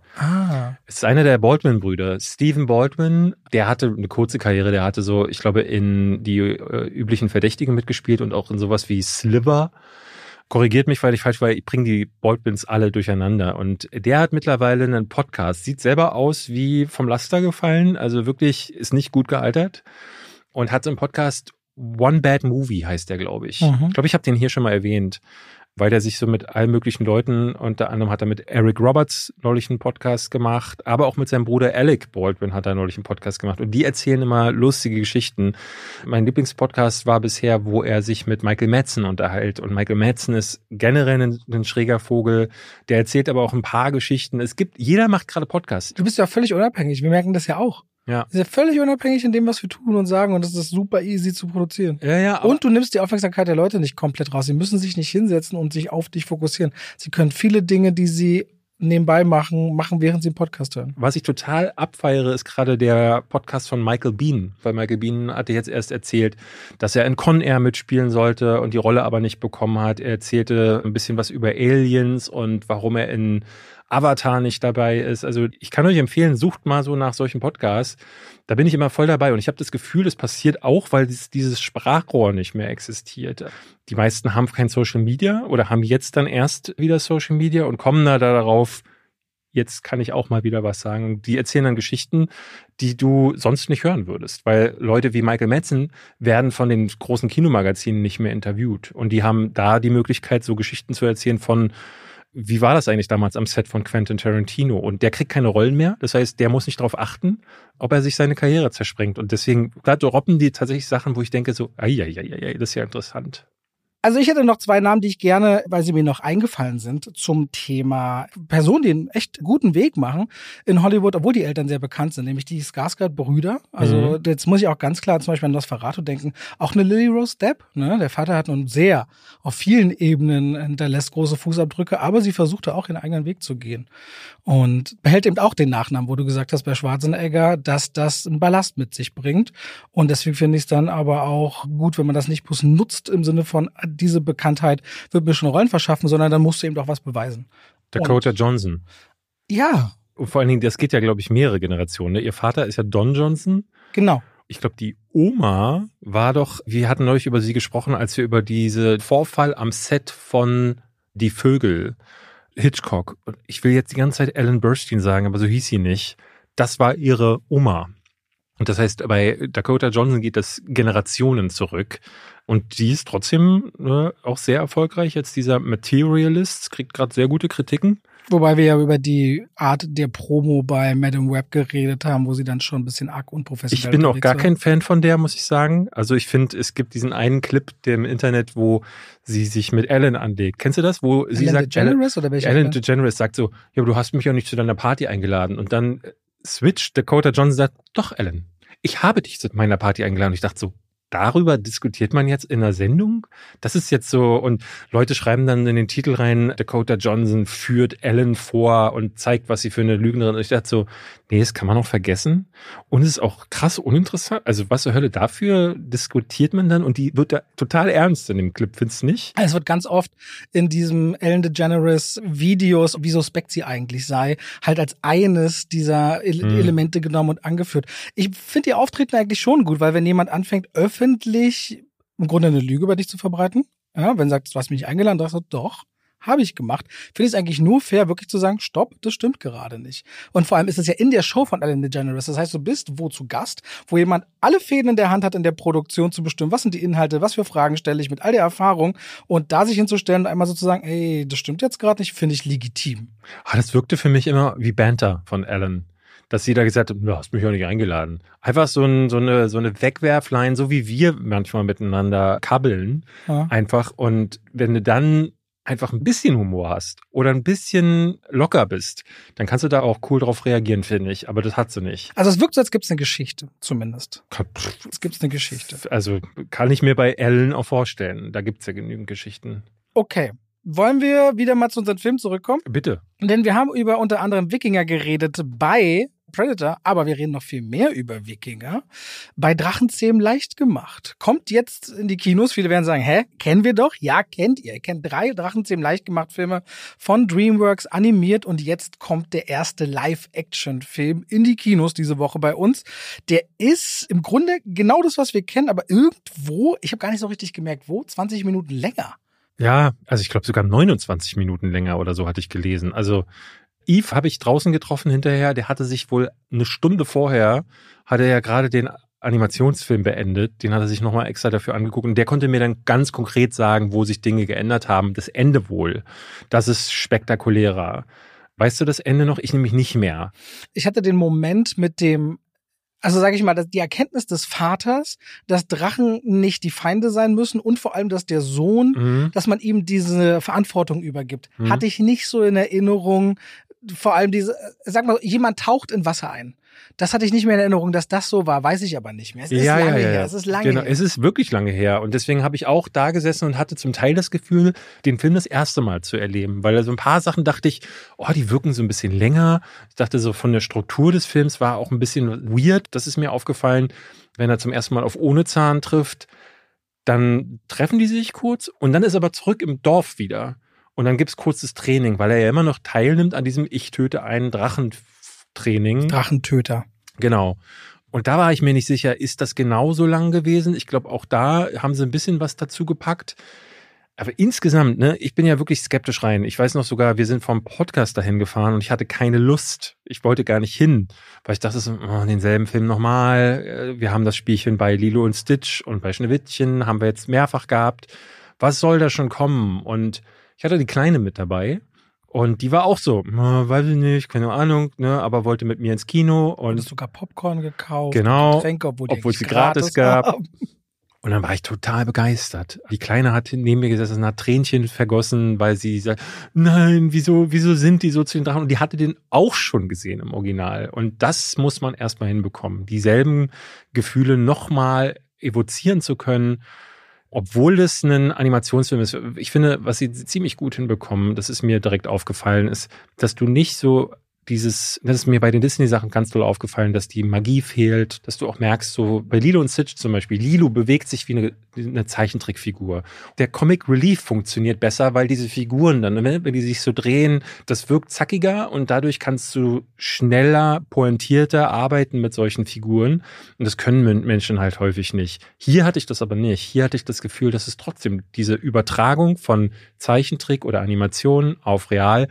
Es ist einer der Baldwin-Brüder. Stephen Baldwin, der hatte eine kurze Karriere, der hatte so, ich glaube, in die üblichen Verdächtigen mitgespielt und auch in sowas wie Sliver. Korrigiert mich, weil ich falsch war, ich bringe die Baldwins alle durcheinander. Und der hat mittlerweile einen Podcast, sieht selber aus wie vom Laster gefallen, also wirklich ist nicht gut gealtert und hat so einen Podcast One Bad Movie heißt der, glaube ich. Ich glaube, ich habe den hier schon mal erwähnt, weil der sich so mit allen möglichen Leuten, unter anderem hat er mit Eric Roberts neulich einen Podcast gemacht, aber auch mit seinem Bruder Alec Baldwin hat er neulich einen Podcast gemacht. Und die erzählen immer lustige Geschichten. Mein Lieblingspodcast war bisher, wo er sich mit Michael Madsen unterhält. Und Michael Madsen ist generell ein schräger Vogel. Der erzählt aber auch ein paar Geschichten. Jeder macht gerade Podcasts. Du bist ja völlig unabhängig. Wir merken das ja auch. Ja. Ist ja völlig unabhängig in dem, was wir tun und sagen und das ist super easy zu produzieren. Ja, und du nimmst die Aufmerksamkeit der Leute nicht komplett raus. Sie müssen sich nicht hinsetzen und sich auf dich fokussieren. Sie können viele Dinge, die sie nebenbei machen, während sie einen Podcast hören. Was ich total abfeiere, ist gerade der Podcast von Michael Biehn. Weil Michael Biehn hatte jetzt erst erzählt, dass er in Con Air mitspielen sollte und die Rolle aber nicht bekommen hat. Er erzählte ein bisschen was über Aliens und warum er in Avatar nicht dabei ist. Also ich kann euch empfehlen, sucht mal so nach solchen Podcasts. Da bin ich immer voll dabei und ich habe das Gefühl, es passiert auch, weil dieses Sprachrohr nicht mehr existiert. Die meisten haben kein Social Media oder haben jetzt dann erst wieder Social Media und kommen da darauf, jetzt kann ich auch mal wieder was sagen. Die erzählen dann Geschichten, die du sonst nicht hören würdest, weil Leute wie Michael Madsen werden von den großen Kinomagazinen nicht mehr interviewt und die haben da die Möglichkeit, so Geschichten zu erzählen von wie war das eigentlich damals am Set von Quentin Tarantino? Und der kriegt keine Rollen mehr. Das heißt, der muss nicht darauf achten, ob er sich seine Karriere zersprengt. Und deswegen droppen die tatsächlich Sachen, wo ich denke so, das ist ja interessant. Also ich hätte noch 2 Namen, die ich gerne, weil sie mir noch eingefallen sind, zum Thema Personen, die einen echt guten Weg machen in Hollywood, obwohl die Eltern sehr bekannt sind, nämlich die Skarsgård-Brüder. Also jetzt muss ich auch ganz klar zum Beispiel an Nosferatu denken. Auch eine Lily Rose Depp, ne? Der Vater hat nun sehr auf vielen Ebenen hinterlässt große Fußabdrücke, aber sie versuchte auch ihren eigenen Weg zu gehen. Und behält eben auch den Nachnamen, wo du gesagt hast bei Schwarzenegger, dass das einen Ballast mit sich bringt. Und deswegen finde ich es dann aber auch gut, wenn man das nicht bloß nutzt im Sinne von, diese Bekanntheit wird mir schon Rollen verschaffen, sondern dann musst du eben doch was beweisen. Dakota Johnson. Ja. Und vor allen Dingen, das geht ja, glaube ich, mehrere Generationen. Ne? Ihr Vater ist ja Don Johnson. Genau. Ich glaube, die Oma war doch, wir hatten neulich über sie gesprochen, als wir über diesen Vorfall am Set von Die Vögel, Hitchcock. Und ich will jetzt die ganze Zeit Ellen Burstyn sagen, aber so hieß sie nicht. Das war ihre Oma. Und das heißt, bei Dakota Johnson geht das Generationen zurück. Und die ist trotzdem auch sehr erfolgreich. Jetzt dieser Materialist, kriegt gerade sehr gute Kritiken. Wobei wir ja über die Art der Promo bei Madame Web geredet haben, wo sie dann schon ein bisschen arg unprofessionell Ich bin auch gar kein Fan von der, muss ich sagen. Also ich finde, es gibt diesen einen Clip im Internet, wo sie sich mit Ellen anlegt. Kennst du das? Wo sie sagt, DeGeneres oder welche? Ellen DeGeneres sagt so, ja, aber du hast mich ja nicht zu deiner Party eingeladen. Und dann switcht Dakota Johnson, sagt, doch Ellen, ich habe dich zu meiner Party eingeladen. Und ich dachte so, darüber diskutiert man jetzt in einer Sendung? Das ist jetzt so, und Leute schreiben dann in den Titel rein, Dakota Johnson führt Ellen vor und zeigt, was sie für eine Lügnerin ist. Und ich dachte so, nee, das kann man auch vergessen. Und es ist auch krass uninteressant. Also was zur Hölle, dafür diskutiert man dann, und die wird da total ernst in dem Clip, findest du nicht? Es wird ganz oft in diesem Ellen DeGeneres Videos, wie suspekt sie eigentlich sei, halt als eines dieser Elemente genommen und angeführt. Ich finde ihr Auftreten eigentlich schon gut, weil wenn jemand anfängt, öffentlich im Grunde eine Lüge über dich zu verbreiten, ja, wenn du sagst, du hast mich nicht eingeladen, sagst du, doch, habe ich gemacht, finde ich es eigentlich nur fair, wirklich zu sagen, stopp, das stimmt gerade nicht. Und vor allem ist es ja in der Show von Ellen DeGeneres, das heißt, du bist wo zu Gast, wo jemand alle Fäden in der Hand hat, in der Produktion zu bestimmen, was sind die Inhalte, was für Fragen stelle ich mit all der Erfahrung, und da sich hinzustellen und einmal so zu sagen, ey, das stimmt jetzt gerade nicht, finde ich legitim. Das wirkte für mich immer wie Banter von Ellen. Dass sie da gesagt hat, du hast mich auch nicht eingeladen. Einfach so eine Wegwerfline, so wie wir manchmal miteinander kabbeln. Ja. Einfach. Und wenn du dann einfach ein bisschen Humor hast oder ein bisschen locker bist, dann kannst du da auch cool drauf reagieren, finde ich. Aber das hat sie nicht. Also es wirkt so, als gibt es eine Geschichte, zumindest. Es gibt eine Geschichte. Also kann ich mir bei Ellen auch vorstellen. Da gibt es ja genügend Geschichten. Okay. Wollen wir wieder mal zu unseren Film zurückkommen? Bitte. Denn wir haben über unter anderem Wikinger geredet bei Predator, aber wir reden noch viel mehr über Wikinger. Bei Drachenzähmen leicht gemacht. Kommt jetzt in die Kinos. Viele werden sagen, kennen wir doch? Ja, kennt ihr. Ihr kennt 3 Drachenzähmen leicht gemacht Filme von DreamWorks animiert, und jetzt kommt der erste Live-Action-Film in die Kinos diese Woche bei uns. Der ist im Grunde genau das, was wir kennen, aber irgendwo, ich habe gar nicht so richtig gemerkt, wo, 20 Minuten länger. Ja, also ich glaube sogar 29 Minuten länger oder so hatte ich gelesen. Also Yves habe ich draußen getroffen hinterher, der hatte sich wohl eine Stunde vorher, hat er ja gerade den Animationsfilm beendet, den hat er sich nochmal extra dafür angeguckt, und der konnte mir dann ganz konkret sagen, wo sich Dinge geändert haben. Das Ende wohl, das ist spektakulärer. Weißt du das Ende noch? Ich nämlich nicht mehr. Ich hatte den Moment mit dem, also sage ich mal, die Erkenntnis des Vaters, dass Drachen nicht die Feinde sein müssen, und vor allem, dass der Sohn, dass man ihm diese Verantwortung übergibt, hatte ich nicht so in Erinnerung. Vor allem sag mal, jemand taucht in Wasser ein. Das hatte ich nicht mehr in Erinnerung, dass das so war, weiß ich aber nicht mehr. Es ist lange her. Es ist lange her. Es ist wirklich lange her. Und deswegen habe ich auch da gesessen und hatte zum Teil das Gefühl, den Film das erste Mal zu erleben. Weil so ein paar Sachen dachte ich, die wirken so ein bisschen länger. Ich dachte so, von der Struktur des Films war auch ein bisschen weird. Das ist mir aufgefallen, wenn er zum ersten Mal auf Ohnezahn trifft. Dann treffen die sich kurz, und dann ist er aber zurück im Dorf wieder. Und dann gibt's kurzes Training, weil er ja immer noch teilnimmt an diesem Ich töte einen Drachen-Training. Drachentöter. Genau. Und da war ich mir nicht sicher, ist das genauso lang gewesen? Ich glaube, auch da haben sie ein bisschen was dazu gepackt. Aber insgesamt, ich bin ja wirklich skeptisch rein. Ich weiß noch sogar, wir sind vom Podcast dahin gefahren und ich hatte keine Lust. Ich wollte gar nicht hin, weil ich dachte so, denselben Film nochmal. Wir haben das Spielchen bei Lilo und Stitch und bei Schneewittchen haben wir jetzt mehrfach gehabt. Was soll da schon kommen? Und ich hatte die Kleine mit dabei, und die war auch so, weiß ich nicht, keine Ahnung, aber wollte mit mir ins Kino. Und hast sogar Popcorn gekauft, genau, Getränke, obwohl sie gratis gab. Und dann war ich total begeistert. Die Kleine hat neben mir gesessen, hat Tränchen vergossen, weil sie sagt, nein, wieso sind die so zu den Drachen? Und die hatte den auch schon gesehen im Original. Und das muss man erstmal hinbekommen, dieselben Gefühle nochmal evozieren zu können, obwohl es ein Animationsfilm ist. Ich finde, was sie ziemlich gut hinbekommen, das ist mir direkt aufgefallen, ist, dass du nicht so das ist mir bei den Disney-Sachen ganz doll aufgefallen, dass die Magie fehlt, dass du auch merkst, so bei Lilo und Stitch zum Beispiel, Lilo bewegt sich wie eine Zeichentrickfigur. Der Comic Relief funktioniert besser, weil diese Figuren dann, wenn die sich so drehen, das wirkt zackiger und dadurch kannst du schneller, pointierter arbeiten mit solchen Figuren. Und das können Menschen halt häufig nicht. Hier hatte ich das aber nicht. Hier hatte ich das Gefühl, dass es trotzdem diese Übertragung von Zeichentrick oder Animation auf real,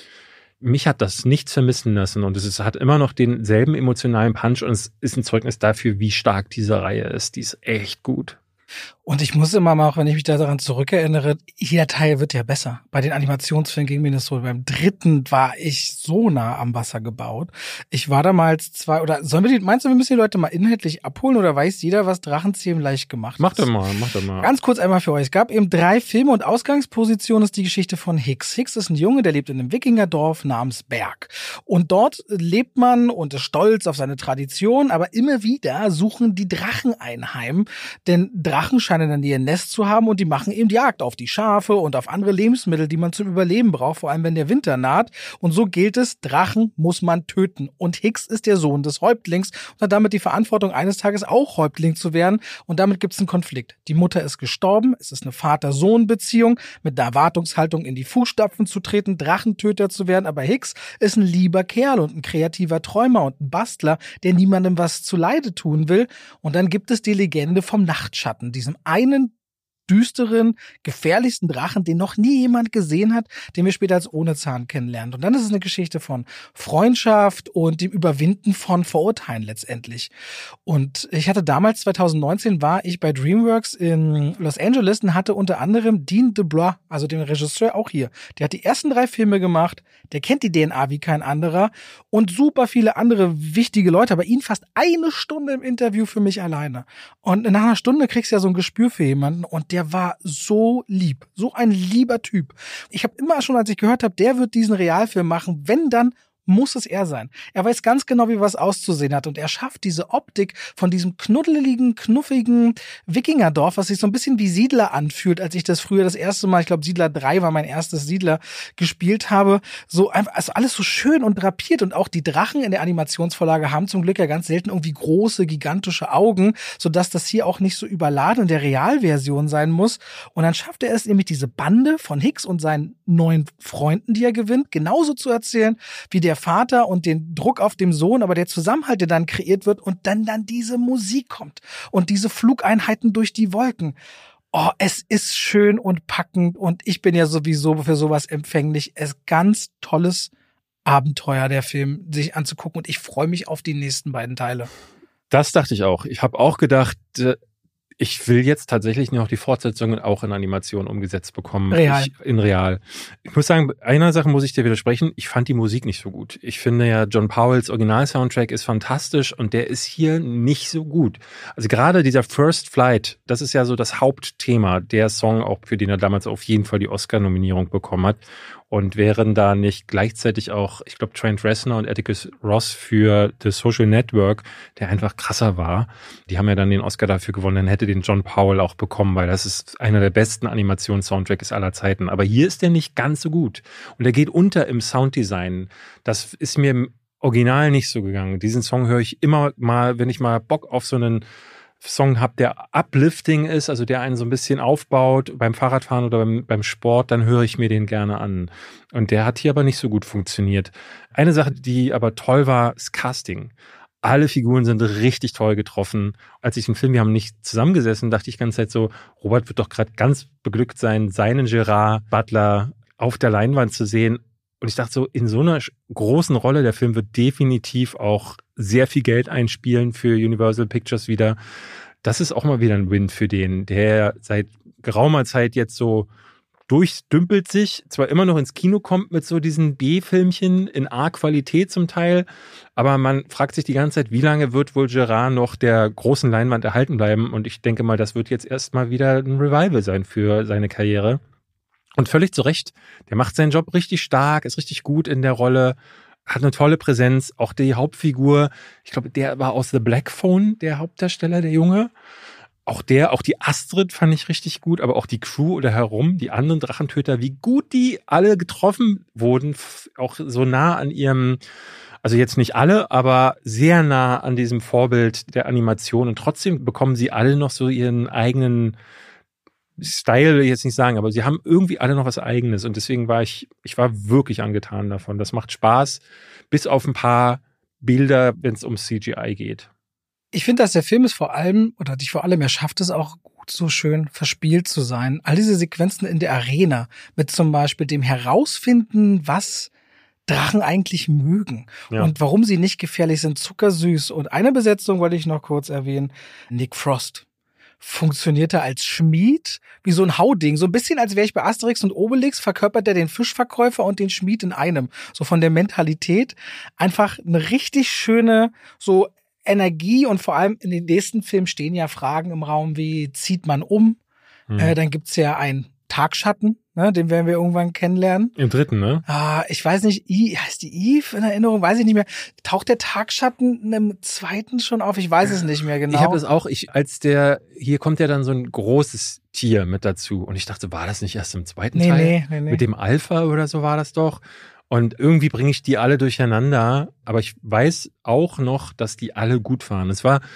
mich hat das nichts vermissen lassen und es hat immer noch denselben emotionalen Punch und es ist ein Zeugnis dafür, wie stark diese Reihe ist. Die ist echt gut. Und ich muss immer mal, auch wenn ich mich daran zurückerinnere, jeder Teil wird ja besser. Bei den Animationsfilmen ging mir das so. Beim dritten war ich so nah am Wasser gebaut. Ich war damals meinst du, wir müssen die Leute mal inhaltlich abholen oder weiß jeder, was Drachenzähmen leicht gemacht ist? Mach doch mal. Ganz kurz einmal für euch. Es gab eben 3 Filme und Ausgangsposition ist die Geschichte von Hicks. Hicks ist ein Junge, der lebt in einem Wikingerdorf namens Berg. Und dort lebt man und ist stolz auf seine Tradition, aber immer wieder suchen die Drachen ein Heim, denn Drachen scheinen dann ihr Nest zu haben und die machen eben die Jagd auf die Schafe und auf andere Lebensmittel, die man zum Überleben braucht, vor allem wenn der Winter naht. Und so gilt es, Drachen muss man töten. Und Hicks ist der Sohn des Häuptlings und hat damit die Verantwortung, eines Tages auch Häuptling zu werden. Und damit gibt es einen Konflikt. Die Mutter ist gestorben, es ist eine Vater-Sohn-Beziehung mit der Erwartungshaltung, in die Fußstapfen zu treten, Drachentöter zu werden. Aber Hicks ist ein lieber Kerl und ein kreativer Träumer und ein Bastler, der niemandem was zuleide tun will. Und dann gibt es die Legende vom Nachtschatten, diesem einen düsteren, gefährlichsten Drachen, den noch nie jemand gesehen hat, den wir später als Ohnezahn kennenlernen. Und dann ist es eine Geschichte von Freundschaft und dem Überwinden von Vorurteilen letztendlich. Und ich hatte damals, 2019, war ich bei DreamWorks in Los Angeles und hatte unter anderem Dean DeBlois, also den Regisseur auch hier. Der hat die ersten 3 Filme gemacht, der kennt die DNA wie kein anderer und super viele andere wichtige Leute, aber ihn fast 1 Stunde im Interview für mich alleine. Und nach einer Stunde kriegst du ja so ein Gespür für jemanden und der war so lieb, so ein lieber Typ. Ich habe immer schon, als ich gehört habe, der wird diesen Realfilm machen, wenn dann muss es er sein. Er weiß ganz genau, wie was auszusehen hat und er schafft diese Optik von diesem knuddeligen, knuffigen Wikingerdorf, was sich so ein bisschen wie Siedler anfühlt, als ich das früher das erste Mal, ich glaube Siedler 3 war mein erstes Siedler, gespielt habe. So einfach, also alles so schön und drapiert und auch die Drachen in der Animationsvorlage haben zum Glück ja ganz selten irgendwie große, gigantische Augen, sodass das hier auch nicht so überladen in der Realversion sein muss. Und dann schafft er es nämlich, diese Bande von Hicks und seinen neuen Freunden, die er gewinnt, genauso zu erzählen, wie der Vater und den Druck auf dem Sohn, aber der Zusammenhalt, der dann kreiert wird und dann diese Musik kommt und diese Flugeinheiten durch die Wolken. Oh, es ist schön und packend und ich bin ja sowieso für sowas empfänglich. Es ist ganz tolles Abenteuer, der Film, sich anzugucken und ich freue mich auf die nächsten beiden Teile. Das dachte ich auch. Ich habe auch gedacht, ich will jetzt tatsächlich noch die Fortsetzungen auch in Animation umgesetzt bekommen. In real. Ich muss sagen, einer Sache muss ich dir widersprechen. Ich fand die Musik nicht so gut. Ich finde ja, John Powells Original-Soundtrack ist fantastisch und der ist hier nicht so gut. Also gerade dieser First Flight, das ist ja so das Hauptthema, der Song, auch für den er damals auf jeden Fall die Oscar-Nominierung bekommen hat. Und wären da nicht gleichzeitig auch, ich glaube, Trent Reznor und Atticus Ross für The Social Network, der einfach krasser war. Die haben ja dann den Oscar dafür gewonnen, dann hätte den John Powell auch bekommen, weil das ist einer der besten Animations-Soundtracks aller Zeiten. Aber hier ist der nicht ganz so gut. Und er geht unter im Sounddesign. Das ist mir im Original nicht so gegangen. Diesen Song höre ich immer mal, wenn ich mal Bock auf so einen Song habe, der uplifting ist, also der einen so ein bisschen aufbaut beim Fahrradfahren oder beim Sport, dann höre ich mir den gerne an. Und der hat hier aber nicht so gut funktioniert. Eine Sache, die aber toll war, ist Casting. Alle Figuren sind richtig toll getroffen. Als ich den Film, wir haben nicht zusammengesessen, dachte ich die ganze Zeit so, Robert wird doch gerade ganz beglückt sein, seinen Gerard Butler auf der Leinwand zu sehen. Und ich dachte so, in so einer großen Rolle, der Film wird definitiv auch sehr viel Geld einspielen für Universal Pictures wieder. Das ist auch mal wieder ein Win für den, der seit geraumer Zeit jetzt so durchdümpelt sich, zwar immer noch ins Kino kommt mit so diesen B-Filmchen in A-Qualität zum Teil, aber man fragt sich die ganze Zeit, wie lange wird wohl Gerard noch der großen Leinwand erhalten bleiben? Und ich denke mal, das wird jetzt erstmal wieder ein Revival sein für seine Karriere. Und völlig zu Recht, der macht seinen Job richtig stark, ist richtig gut in der Rolle, hat eine tolle Präsenz. Auch die Hauptfigur, ich glaube, der war aus The Black Phone, der Hauptdarsteller, der Junge. Auch die Astrid fand ich richtig gut, aber auch die Crew oder herum, die anderen Drachentöter, wie gut die alle getroffen wurden, auch so nah an ihrem, also jetzt nicht alle, aber sehr nah an diesem Vorbild der Animation und trotzdem bekommen sie alle noch so ihren eigenen Style, will ich jetzt nicht sagen, aber sie haben irgendwie alle noch was Eigenes und deswegen war ich war wirklich angetan davon. Das macht Spaß, bis auf ein paar Bilder, wenn es um CGI geht. Ich finde, dass der Film es vor allem, er schafft es auch gut so schön verspielt zu sein. All diese Sequenzen in der Arena mit zum Beispiel dem Herausfinden, was Drachen eigentlich mögen und warum sie nicht gefährlich sind, zuckersüß. Und eine Besetzung wollte ich noch kurz erwähnen, Nick Frost. Funktionierte als Schmied, wie so ein Hauding. So ein bisschen, als wäre ich bei Asterix und Obelix, verkörpert er den Fischverkäufer und den Schmied in einem. So von der Mentalität. Einfach eine richtig schöne, so Energie und vor allem in den nächsten Filmen stehen ja Fragen im Raum wie, zieht man um? Dann gibt's ja einen Tagschatten, ne, den werden wir irgendwann kennenlernen. Im dritten, ne? Ich weiß nicht, heißt die Eve in Erinnerung? Weiß ich nicht mehr. Taucht der Tagschatten im zweiten schon auf? Ich weiß es nicht mehr genau. Ich habe es auch, hier kommt ja dann so ein großes Tier mit dazu und ich dachte, war das nicht erst im zweiten Teil? Nee. Mit dem Alpha oder so war das doch. Und irgendwie bringe ich die alle durcheinander, aber ich weiß auch noch, dass die alle gut waren.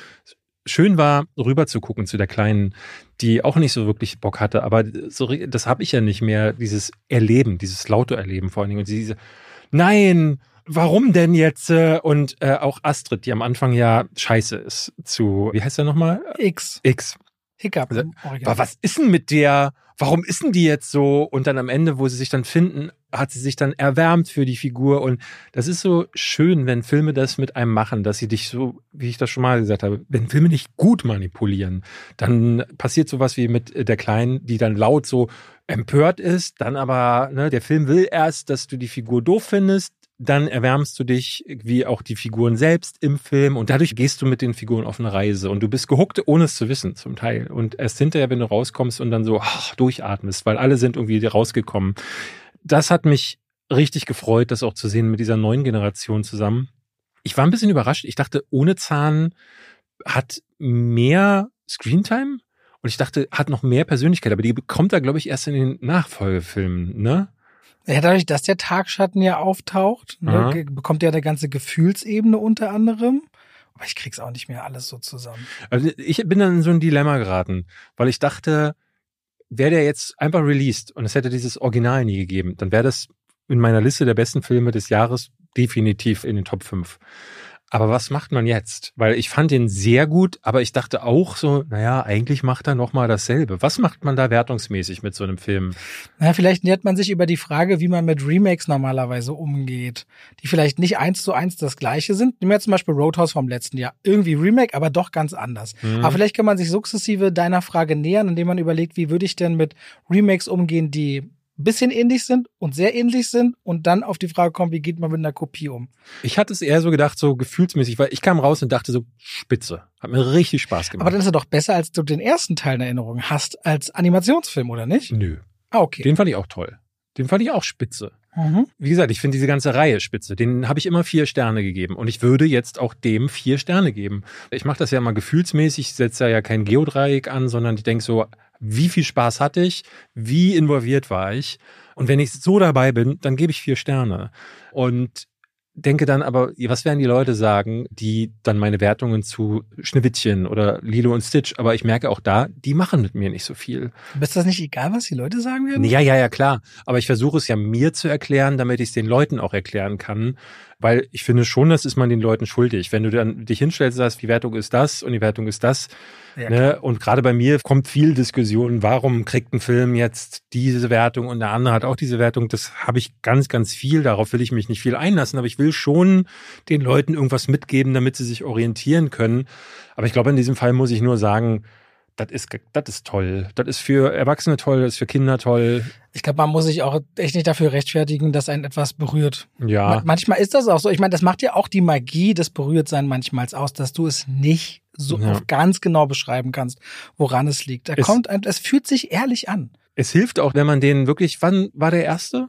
Schön war, rüber zu gucken zu der Kleinen, die auch nicht so wirklich Bock hatte, aber so, das habe ich ja nicht mehr, dieses Erleben, dieses laute Erleben vor allen Dingen. Und diese, nein, warum denn jetzt? Und auch Astrid, die am Anfang ja scheiße ist zu, wie heißt der nochmal? X. Hiccup. Also, aber was ist denn mit der? Warum ist denn die jetzt so? Und dann am Ende, wo sie sich dann finden, hat sie sich dann erwärmt für die Figur. Und das ist so schön, wenn Filme das mit einem machen, dass sie dich so, wie ich das schon mal gesagt habe, wenn Filme nicht gut manipulieren, dann passiert sowas wie mit der Kleinen, die dann laut so empört ist, dann aber, ne, der Film will erst, dass du die Figur doof findest, dann erwärmst du dich, wie auch die Figuren selbst im Film und dadurch gehst du mit den Figuren auf eine Reise und du bist gehuckt, ohne es zu wissen zum Teil und erst hinterher, wenn du rauskommst und dann so durchatmest, weil alle sind irgendwie rausgekommen. Das hat mich richtig gefreut, das auch zu sehen mit dieser neuen Generation zusammen. Ich war ein bisschen überrascht. Ich dachte, ohne Zahn hat mehr Screentime und ich dachte, hat noch mehr Persönlichkeit, aber die bekommt er, glaube ich, erst in den Nachfolgefilmen, ne? Ja, dadurch, dass der Tagschatten ja auftaucht, ne, bekommt ja eine ganze Gefühlsebene unter anderem. Aber ich krieg's auch nicht mehr alles so zusammen. Also ich bin dann in so ein Dilemma geraten, weil ich dachte, wäre der jetzt einfach released und es hätte dieses Original nie gegeben, dann wäre das in meiner Liste der besten Filme des Jahres definitiv in den Top 5. Aber was macht man jetzt? Weil ich fand den sehr gut, aber ich dachte auch so, naja, eigentlich macht er nochmal dasselbe. Was macht man da wertungsmäßig mit so einem Film? Naja, vielleicht nähert man sich über die Frage, wie man mit Remakes normalerweise umgeht, die vielleicht nicht 1:1 das Gleiche sind. Nehmen wir zum Beispiel Roadhouse vom letzten Jahr. Irgendwie Remake, aber doch ganz anders. Aber vielleicht kann man sich sukzessive deiner Frage nähern, indem man überlegt, wie würde ich denn mit Remakes umgehen, die ein bisschen ähnlich sind und sehr ähnlich sind und dann auf die Frage kommen, wie geht man mit einer Kopie um? Ich hatte es eher so gedacht, so gefühlsmäßig, weil ich kam raus und dachte so, spitze. Hat mir richtig Spaß gemacht. Aber dann ist er doch besser, als du den ersten Teil in Erinnerung hast, als Animationsfilm, oder nicht? Nö. Okay. Den fand ich auch toll. Den fand ich auch spitze. Wie gesagt, ich finde diese ganze Reihe spitze. Den habe ich immer 4 Sterne gegeben. Und ich würde jetzt auch dem 4 Sterne geben. Ich mache das ja mal gefühlsmäßig. Ich setze ja kein Geodreieck an, sondern ich denke so, wie viel Spaß hatte ich? Wie involviert war ich? Und wenn ich so dabei bin, dann gebe ich 4 Sterne. Und denke dann aber, was werden die Leute sagen, die dann meine Wertungen zu Schneewittchen oder Lilo und Stitch, aber ich merke auch da, die machen mit mir nicht so viel. Ist das nicht egal, was die Leute sagen werden? Ja, klar. Aber ich versuche es ja mir zu erklären, damit ich es den Leuten auch erklären kann. Weil ich finde schon, das ist man den Leuten schuldig. Wenn du dann dich hinstellst und sagst, die Wertung ist das und die Wertung ist das. Ja, ne? Und gerade bei mir kommt viel Diskussion, warum kriegt ein Film jetzt diese Wertung und der andere hat auch diese Wertung. Das habe ich ganz, ganz viel. Darauf will ich mich nicht viel einlassen. Aber ich will schon den Leuten irgendwas mitgeben, damit sie sich orientieren können. Aber ich glaube, in diesem Fall muss ich nur sagen, das ist toll. Das ist für Erwachsene toll, das ist für Kinder toll. Ich glaube, man muss sich auch echt nicht dafür rechtfertigen, dass einen etwas berührt. Ja. Manchmal ist das auch so. Ich meine, das macht ja auch die Magie des Berührtsein manchmal aus, dass du es nicht so ganz genau beschreiben kannst, woran es liegt. Es fühlt sich ehrlich an. Es hilft auch, wenn man den wirklich, wann war der erste?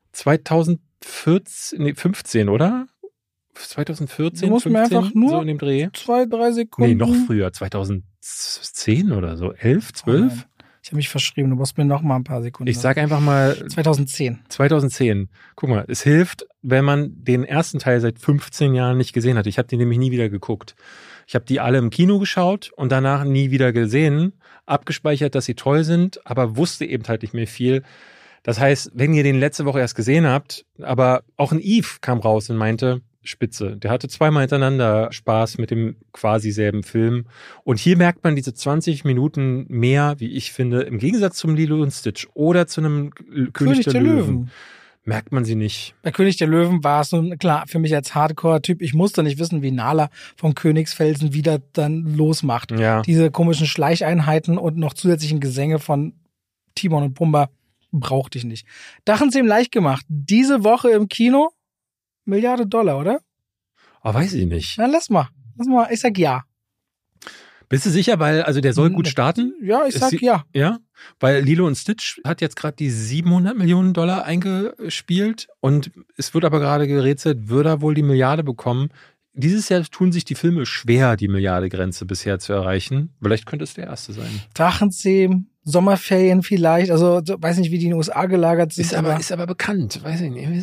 15, oder? 2014, du musst 15, mir einfach nur so in dem Dreh. 2-3 Sekunden. Nee, noch früher, 2010 10 oder so, 11, 12? Ich habe mich verschrieben, du musst mir noch mal ein paar Sekunden. Ich sag einfach mal 2010. 2010. Guck mal, es hilft, wenn man den ersten Teil seit 15 Jahren nicht gesehen hat. Ich habe den nämlich nie wieder geguckt. Ich habe die alle im Kino geschaut und danach nie wieder gesehen, abgespeichert, dass sie toll sind, aber wusste eben halt nicht mehr viel. Das heißt, wenn ihr den letzte Woche erst gesehen habt, aber auch ein Eve kam raus und meinte, spitze. Der hatte 2-mal hintereinander Spaß mit dem quasi selben Film. Und hier merkt man diese 20 Minuten mehr, wie ich finde, im Gegensatz zum Lilo und Stitch oder zu einem König der Löwen. Merkt man sie nicht. Bei König der Löwen war es nun klar, für mich als Hardcore-Typ, ich musste nicht wissen, wie Nala vom Königsfelsen wieder dann losmacht. Ja. Diese komischen Schleicheinheiten und noch zusätzlichen Gesänge von Timon und Pumba brauchte ich nicht. Dachenzähm leicht gemacht. Diese Woche im Kino $1 Milliarde, oder? Aber weiß ich nicht. Na, lass mal. Ich sag ja. Bist du sicher, weil also der soll gut starten? Ja, ich sag ja. Ja, weil Lilo und Stitch hat jetzt gerade die $700 Millionen eingespielt und es wird aber gerade gerätselt, würde er wohl die Milliarde bekommen. Dieses Jahr tun sich die Filme schwer, die Milliarde-Grenze bisher zu erreichen. Vielleicht könnte es der erste sein. Drachenzähm, Sommerferien vielleicht, also weiß nicht, wie die in den USA gelagert sind. Ist aber bekannt, weiß ich nicht.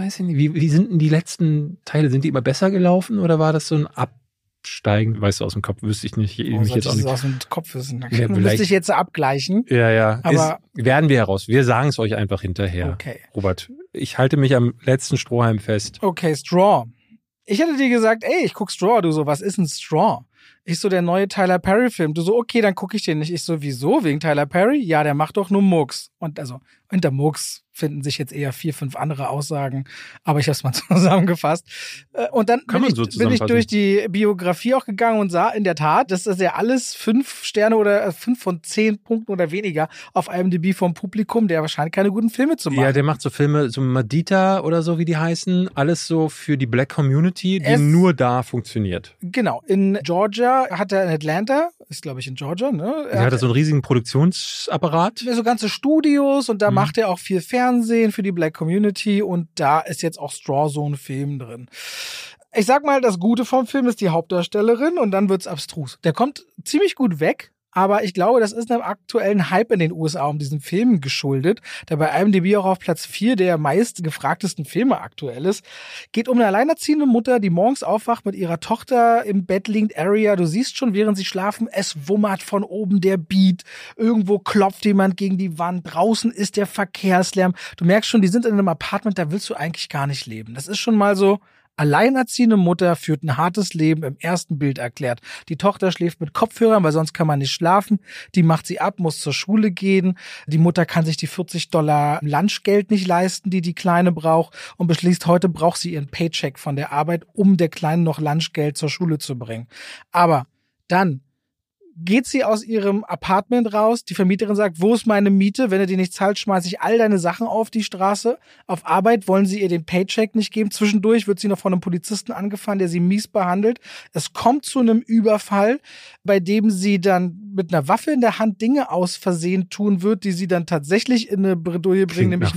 Wie sind denn die letzten Teile? Sind die immer besser gelaufen oder war das so ein Absteigen? Weißt du aus dem Kopf, wüsste ich nicht. Mich jetzt auch nicht. Aus dem Kopf wissen. Da müsste ich jetzt abgleichen. Ja. Aber werden wir heraus. Wir sagen es euch einfach hinterher. Okay. Robert, ich halte mich am letzten Strohhalm fest. Okay, Straw. Ich hätte dir gesagt, ey, ich guck Straw. Du so, was ist ein Straw? Ich so, der neue Tyler Perry-Film. Du so, okay, dann gucke ich den nicht. Ich so, wieso? Wegen Tyler Perry? Ja, der macht doch nur Murks. Und also, hinter Murks finden sich jetzt eher 4, 5 andere Aussagen. Aber ich habe es mal zusammengefasst. Und dann bin ich durch die Biografie auch gegangen und sah in der Tat, dass das ja alles 5 Sterne oder 5 von 10 Punkten oder weniger auf IMDb vom Publikum, der wahrscheinlich keine guten Filme zu machen. Ja, der macht so Filme, so Madita oder so, wie die heißen. Alles so für die Black Community, die nur da funktioniert. Genau. In Georgia hat er in Atlanta, ist glaube ich in Georgia, ne? Er hat so einen riesigen Produktionsapparat. So ganze Studios und da macht er auch viel Fernsehen für die Black Community und da ist jetzt auch Straw so ein Film drin. Ich sag mal, das Gute vom Film ist die Hauptdarstellerin und dann wird's abstrus. Der kommt ziemlich gut weg, aber ich glaube, das ist einem aktuellen Hype in den USA um diesen Film geschuldet, der bei IMDb auch auf Platz 4 der meist gefragtesten Filme aktuell ist. Geht um eine alleinerziehende Mutter, die morgens aufwacht mit ihrer Tochter im Bett liegend Area. Du siehst schon, während sie schlafen, es wummert von oben der Beat. Irgendwo klopft jemand gegen die Wand. Draußen ist der Verkehrslärm. Du merkst schon, die sind in einem Apartment, da willst du eigentlich gar nicht leben. Das ist schon mal so. Alleinerziehende Mutter führt ein hartes Leben, im ersten Bild erklärt. Die Tochter schläft mit Kopfhörern, weil sonst kann man nicht schlafen. Die macht sie ab, muss zur Schule gehen. Die Mutter kann sich die $40 Lunchgeld nicht leisten, die Kleine braucht und beschließt, heute braucht sie ihren Paycheck von der Arbeit, um der Kleinen noch Lunchgeld zur Schule zu bringen. Aber dann geht sie aus ihrem Apartment raus. Die Vermieterin sagt, wo ist meine Miete? Wenn du die nicht zahlst, schmeiße ich all deine Sachen auf die Straße. Auf Arbeit wollen sie ihr den Paycheck nicht geben. Zwischendurch wird sie noch von einem Polizisten angefahren, der sie mies behandelt. Es kommt zu einem Überfall, bei dem sie dann mit einer Waffe in der Hand Dinge aus Versehen tun wird, die sie dann tatsächlich in eine Bredouille bringen, nämlich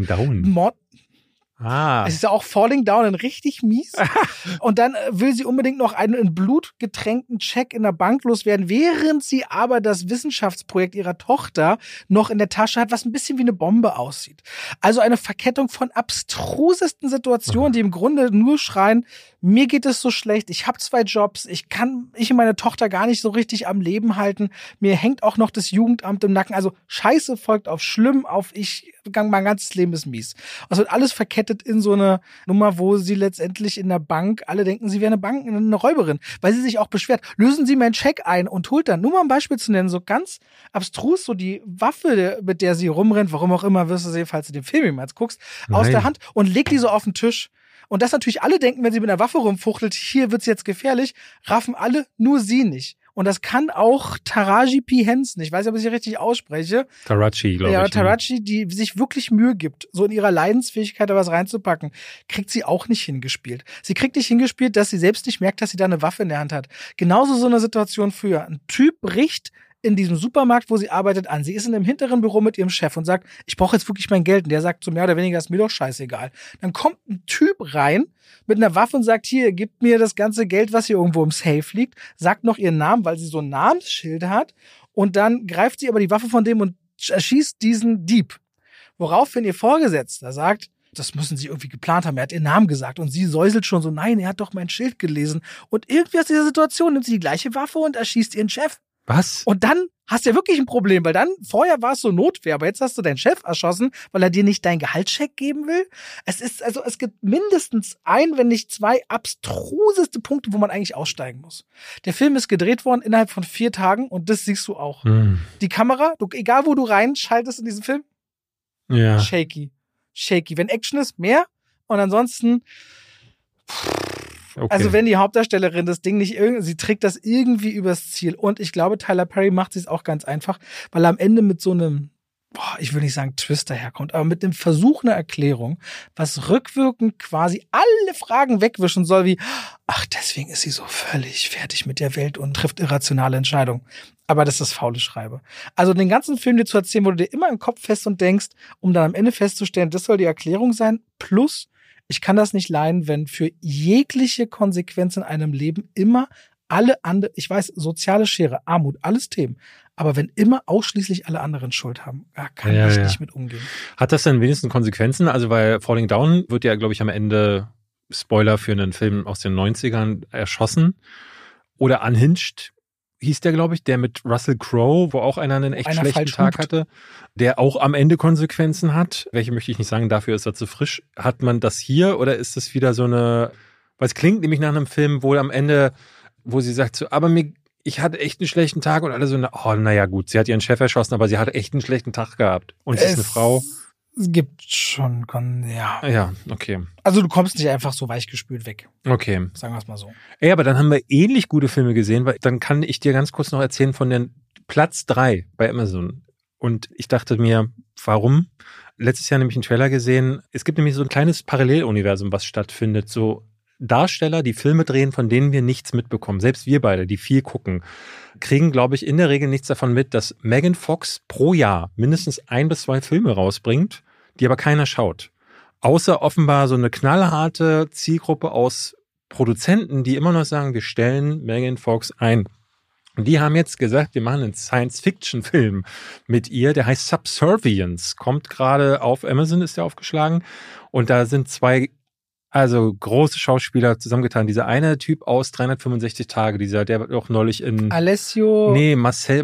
Mord. Es ist ja auch Falling Down richtig mies. Und dann will sie unbedingt noch einen in Blut getränkten Scheck in der Bank loswerden, während sie aber das Wissenschaftsprojekt ihrer Tochter noch in der Tasche hat, was ein bisschen wie eine Bombe aussieht. Also eine Verkettung von abstrusesten Situationen, die im Grunde nur schreien, mir geht es so schlecht, ich habe 2 Jobs, ich und meine Tochter gar nicht so richtig am Leben halten, mir hängt auch noch das Jugendamt im Nacken. Also Scheiße folgt auf schlimm, mein ganzes Leben ist mies. Also wird alles verkettet in so eine Nummer, wo sie letztendlich in der Bank, alle denken, sie wäre eine Räuberin, weil sie sich auch beschwert. Lösen Sie meinen Scheck ein und holt dann, nur mal ein Beispiel zu nennen, so ganz abstrus, so die Waffe, mit der sie rumrennt, warum auch immer, wirst du sehen, falls du den Film jemals guckst, aus der Hand und legt die so auf den Tisch. Und das natürlich alle denken, wenn sie mit einer Waffe rumfuchtelt, hier wird's jetzt gefährlich, raffen alle, nur sie nicht. Und das kann auch Taraji P. Henson, ich weiß nicht, ob ich sie richtig ausspreche. Taraji, glaube ich. Ja, Taraji, die sich wirklich Mühe gibt, so in ihrer Leidensfähigkeit da was reinzupacken, kriegt sie auch nicht hingespielt. Sie kriegt nicht hingespielt, dass sie selbst nicht merkt, dass sie da eine Waffe in der Hand hat. Genauso so eine Situation früher. Ein Typ bricht in diesem Supermarkt, wo sie arbeitet, an. Sie ist in einem hinteren Büro mit ihrem Chef und sagt, ich brauche jetzt wirklich mein Geld. Und der sagt so mehr oder weniger, ist mir doch scheißegal. Dann kommt ein Typ rein mit einer Waffe und sagt, hier, gib mir das ganze Geld, was hier irgendwo im Safe liegt. Sagt noch ihren Namen, weil sie so ein Namensschild hat. Und dann greift sie aber die Waffe von dem und erschießt diesen Dieb. Woraufhin ihr Vorgesetzter sagt, das müssen sie irgendwie geplant haben. Er hat ihren Namen gesagt und sie säuselt schon so, nein, er hat doch mein Schild gelesen. Und irgendwie aus dieser Situation nimmt sie die gleiche Waffe und erschießt ihren Chef. Was? Und dann hast du ja wirklich ein Problem, weil dann, vorher war es so Notwehr, aber jetzt hast du deinen Chef erschossen, weil er dir nicht deinen Gehaltscheck geben will. Es gibt mindestens wenn nicht 2 abstruseste Punkte, wo man eigentlich aussteigen muss. Der Film ist gedreht worden innerhalb von 4 Tagen und das siehst du auch. Die Kamera, egal wo du reinschaltest in diesen Film, ja. Shaky. Wenn Action ist, mehr. Und ansonsten, Okay. Also wenn die Hauptdarstellerin das Ding nicht sie trägt das irgendwie übers Ziel. Und ich glaube, Tyler Perry macht es auch ganz einfach, weil er am Ende mit so einem, ich will nicht sagen Twist daherkommt, aber mit dem Versuch einer Erklärung, was rückwirkend quasi alle Fragen wegwischen soll, wie, ach, deswegen ist sie so völlig fertig mit der Welt und trifft irrationale Entscheidungen. Aber das ist faule Schreibe. Also den ganzen Film dir zu erzählen, wo du dir immer im Kopf fest und denkst, um dann am Ende festzustellen, das soll die Erklärung sein, plus ich kann das nicht leiden, wenn für jegliche Konsequenz in einem Leben immer alle anderen, ich weiß, soziale Schere, Armut, alles Themen, aber wenn immer ausschließlich alle anderen Schuld haben, kann ich nicht mit umgehen. Hat das dann wenigstens Konsequenzen? Also weil Falling Down wird ja, glaube ich, am Ende, Spoiler für einen Film aus den 90ern, erschossen. Oder Unhinged hieß der, glaube ich, der mit Russell Crowe, wo auch einer einen echt schlechten Tag hatte, der auch am Ende Konsequenzen hat. Welche möchte ich nicht sagen, dafür ist er zu frisch. Hat man das hier oder ist das wieder so eine, weil es klingt nämlich nach einem Film, wo am Ende, wo sie sagt so, aber ich hatte echt einen schlechten Tag und alle so, naja gut, sie hat ihren Chef erschossen, aber sie hatte echt einen schlechten Tag gehabt. Und sie ist eine Frau. Es gibt schon, ja. Ja, okay. Also du kommst nicht einfach so weichgespült weg. Okay. Sagen wir es mal so. Ey, aber dann haben wir ähnlich gute Filme gesehen, weil dann kann ich dir ganz kurz noch erzählen von den Platz 3 bei Amazon. Und ich dachte mir, warum? Letztes Jahr nämlich einen Trailer gesehen. Es gibt nämlich so ein kleines Paralleluniversum, was stattfindet. So Darsteller, die Filme drehen, von denen wir nichts mitbekommen. Selbst wir beide, die viel gucken, kriegen, glaube ich, in der Regel nichts davon mit, dass Megan Fox pro Jahr mindestens 1 bis 2 Filme rausbringt, die aber keiner schaut. Außer offenbar so eine knallharte Zielgruppe aus Produzenten, die immer noch sagen, wir stellen Megan Fox ein. Und die haben jetzt gesagt, wir machen einen Science-Fiction-Film mit ihr, der heißt Subservience, kommt gerade auf Amazon, ist der aufgeschlagen. Und da sind 2 große Schauspieler zusammengetan. Dieser eine Typ aus 365 Tage, der wird auch neulich in... Alessio... Nee, Michelle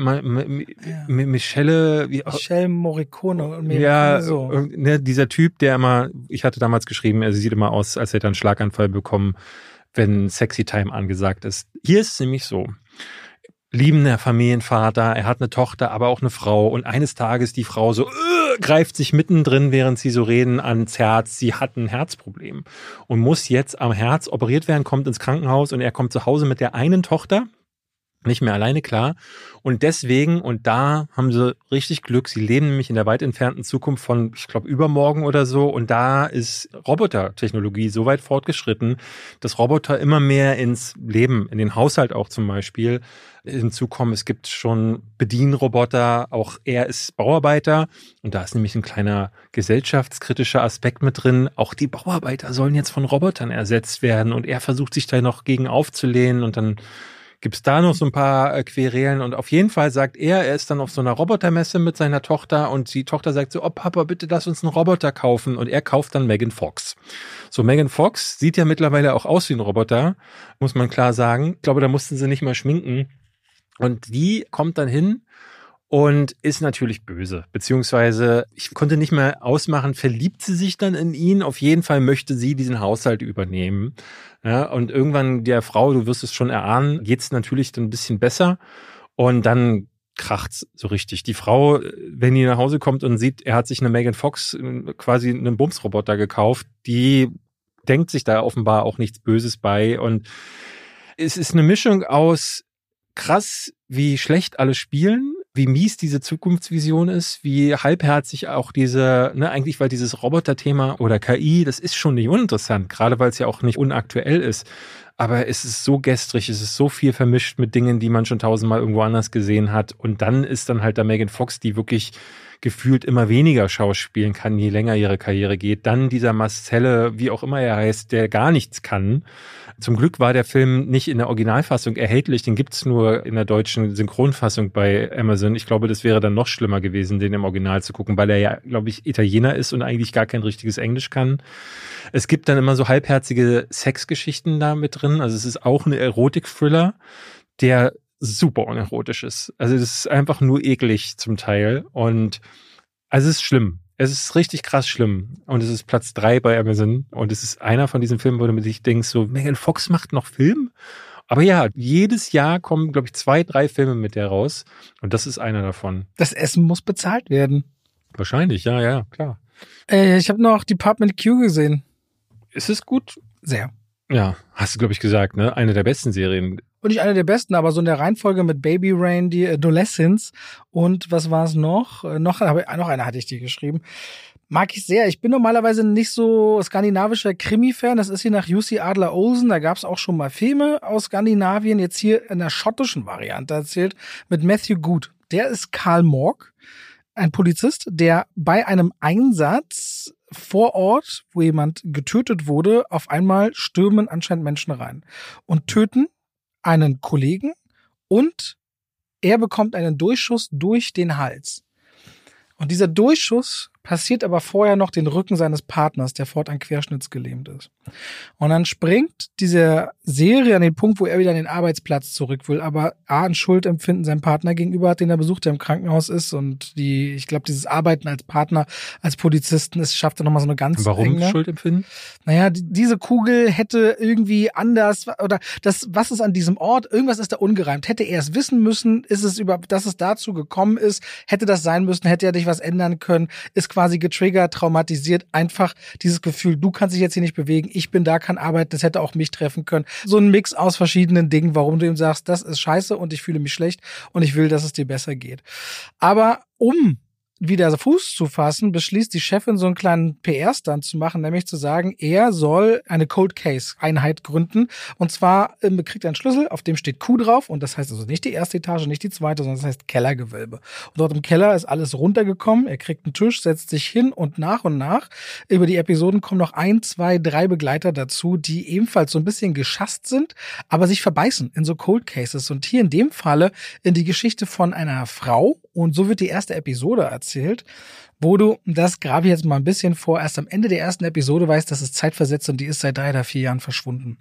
Morricone. Ja, so. Dieser Typ, der immer, ich hatte damals geschrieben, er sieht immer aus, als hätte er einen Schlaganfall bekommen, wenn Sexy Time angesagt ist. Hier ist es nämlich so. Liebender Familienvater, er hat eine Tochter, aber auch eine Frau und eines Tages die Frau so greift sich mittendrin, während sie so reden, ans Herz. Sie hat ein Herzproblem und muss jetzt am Herz operiert werden, kommt ins Krankenhaus und er kommt zu Hause mit der einen Tochter, nicht mehr alleine klar. Und deswegen, und da haben sie richtig Glück, sie leben nämlich in der weit entfernten Zukunft von, ich glaube, übermorgen oder so. Und da ist Robotertechnologie so weit fortgeschritten, dass Roboter immer mehr ins Leben, in den Haushalt auch zum Beispiel, hinzukommen. Es gibt schon Bedienroboter, auch er ist Bauarbeiter. Und da ist nämlich ein kleiner gesellschaftskritischer Aspekt mit drin. Auch die Bauarbeiter sollen jetzt von Robotern ersetzt werden. Und er versucht sich da noch gegen aufzulehnen und dann gibt's da noch so ein paar Querelen und auf jeden Fall sagt er ist dann auf so einer Robotermesse mit seiner Tochter und die Tochter sagt so, oh Papa, bitte lass uns einen Roboter kaufen und er kauft dann Megan Fox. So, Megan Fox sieht ja mittlerweile auch aus wie ein Roboter, muss man klar sagen. Ich glaube, da mussten sie nicht mal schminken und die kommt dann hin und ist natürlich böse, beziehungsweise ich konnte nicht mehr ausmachen, verliebt sie sich dann in ihn? Auf jeden Fall möchte sie diesen Haushalt übernehmen. Ja, und irgendwann der Frau, du wirst es schon erahnen, geht's natürlich dann ein bisschen besser und dann kracht's so richtig. Die Frau, wenn die nach Hause kommt und sieht, er hat sich eine Megan Fox, quasi einen Bumsroboter gekauft, die denkt sich da offenbar auch nichts Böses bei und es ist eine Mischung aus krass, wie schlecht alle spielen, wie mies diese Zukunftsvision ist, wie halbherzig auch diese, eigentlich weil dieses Roboter-Thema oder KI, das ist schon nicht uninteressant, gerade weil es ja auch nicht unaktuell ist. Aber es ist so gestrig, es ist so viel vermischt mit Dingen, die man schon tausendmal irgendwo anders gesehen hat. Und dann ist dann halt da Megan Fox, die wirklich gefühlt immer weniger schauspielen kann, je länger ihre Karriere geht. Dann dieser Marcelle, wie auch immer er heißt, der gar nichts kann. Zum Glück war der Film nicht in der Originalfassung erhältlich, den gibt's nur in der deutschen Synchronfassung bei Amazon. Ich glaube, das wäre dann noch schlimmer gewesen, den im Original zu gucken, weil er ja, glaube ich, Italiener ist und eigentlich gar kein richtiges Englisch kann. Es gibt dann immer so halbherzige Sexgeschichten da mit drin. Also es ist auch ein Erotik-Thriller, der super unerotisch ist. Also das ist einfach nur eklig zum Teil. Und also es ist schlimm. Es ist richtig krass schlimm. Und es ist Platz 3 bei Amazon. Und es ist einer von diesen Filmen, wo du mit dich denkst, so, Megan Fox macht noch Film? Aber ja, jedes Jahr kommen, glaube ich, 2, 3 Filme mit der raus. Und das ist einer davon. Das Essen muss bezahlt werden. Wahrscheinlich, ja, klar. Ich habe noch Department Q gesehen. Ist es gut? Sehr. Ja, hast du, glaube ich, gesagt, ne? Eine der besten Serien. Und nicht eine der besten, aber so in der Reihenfolge mit Baby Rain, die Adolescence und was war es noch? Noch eine hatte ich dir geschrieben. Mag ich sehr. Ich bin normalerweise nicht so skandinavischer Krimi-Fan. Das ist hier nach Jussi Adler-Olsen. Da gab es auch schon mal Filme aus Skandinavien. Jetzt hier in der schottischen Variante erzählt mit Matthew Good. Der ist Karl Morg, ein Polizist, der bei einem Einsatz vor Ort, wo jemand getötet wurde, auf einmal stürmen anscheinend Menschen rein und töten einen Kollegen und er bekommt einen Durchschuss durch den Hals. Und dieser Durchschuss passiert aber vorher noch den Rücken seines Partners, der fortan querschnittsgelähmt ist. Und dann springt diese Serie an den Punkt, wo er wieder an den Arbeitsplatz zurück will, aber ein Schuldempfinden seinem Partner gegenüber hat, den er besucht, der im Krankenhaus ist. Und ich glaube, dieses Arbeiten als Partner, als Polizisten, es schafft dann nochmal so eine ganz Warum Schuldempfinden? Naja, diese Kugel hätte irgendwie anders, oder was ist an diesem Ort? Irgendwas ist da ungereimt. Hätte er es wissen müssen? Dass es dazu gekommen ist? Hätte das sein müssen? Hätte er dich was ändern können? Ist quasi getriggert, traumatisiert, einfach dieses Gefühl, du kannst dich jetzt hier nicht bewegen, ich bin da, kann arbeiten, das hätte auch mich treffen können. So ein Mix aus verschiedenen Dingen, warum du ihm sagst, das ist scheiße und ich fühle mich schlecht und ich will, dass es dir besser geht. Aber um wieder Fuß zu fassen, beschließt die Chefin so einen kleinen PR-Stunt zu machen, nämlich zu sagen, er soll eine Cold Case-Einheit gründen. Und zwar kriegt er einen Schlüssel, auf dem steht Q drauf. Und das heißt also nicht die erste Etage, nicht die zweite, sondern das heißt Kellergewölbe. Und dort im Keller ist alles runtergekommen. Er kriegt einen Tisch, setzt sich hin und nach über die Episoden kommen noch 1, 2, 3 Begleiter dazu, die ebenfalls so ein bisschen geschasst sind, aber sich verbeißen in so Cold Cases. Und hier in dem Falle in die Geschichte von einer Frau. Und so wird die erste Episode erzählt, wo du, das grabe ich jetzt mal ein bisschen vor, erst am Ende der ersten Episode weißt, dass es zeitversetzt und die ist seit 3 oder 4 Jahren verschwunden.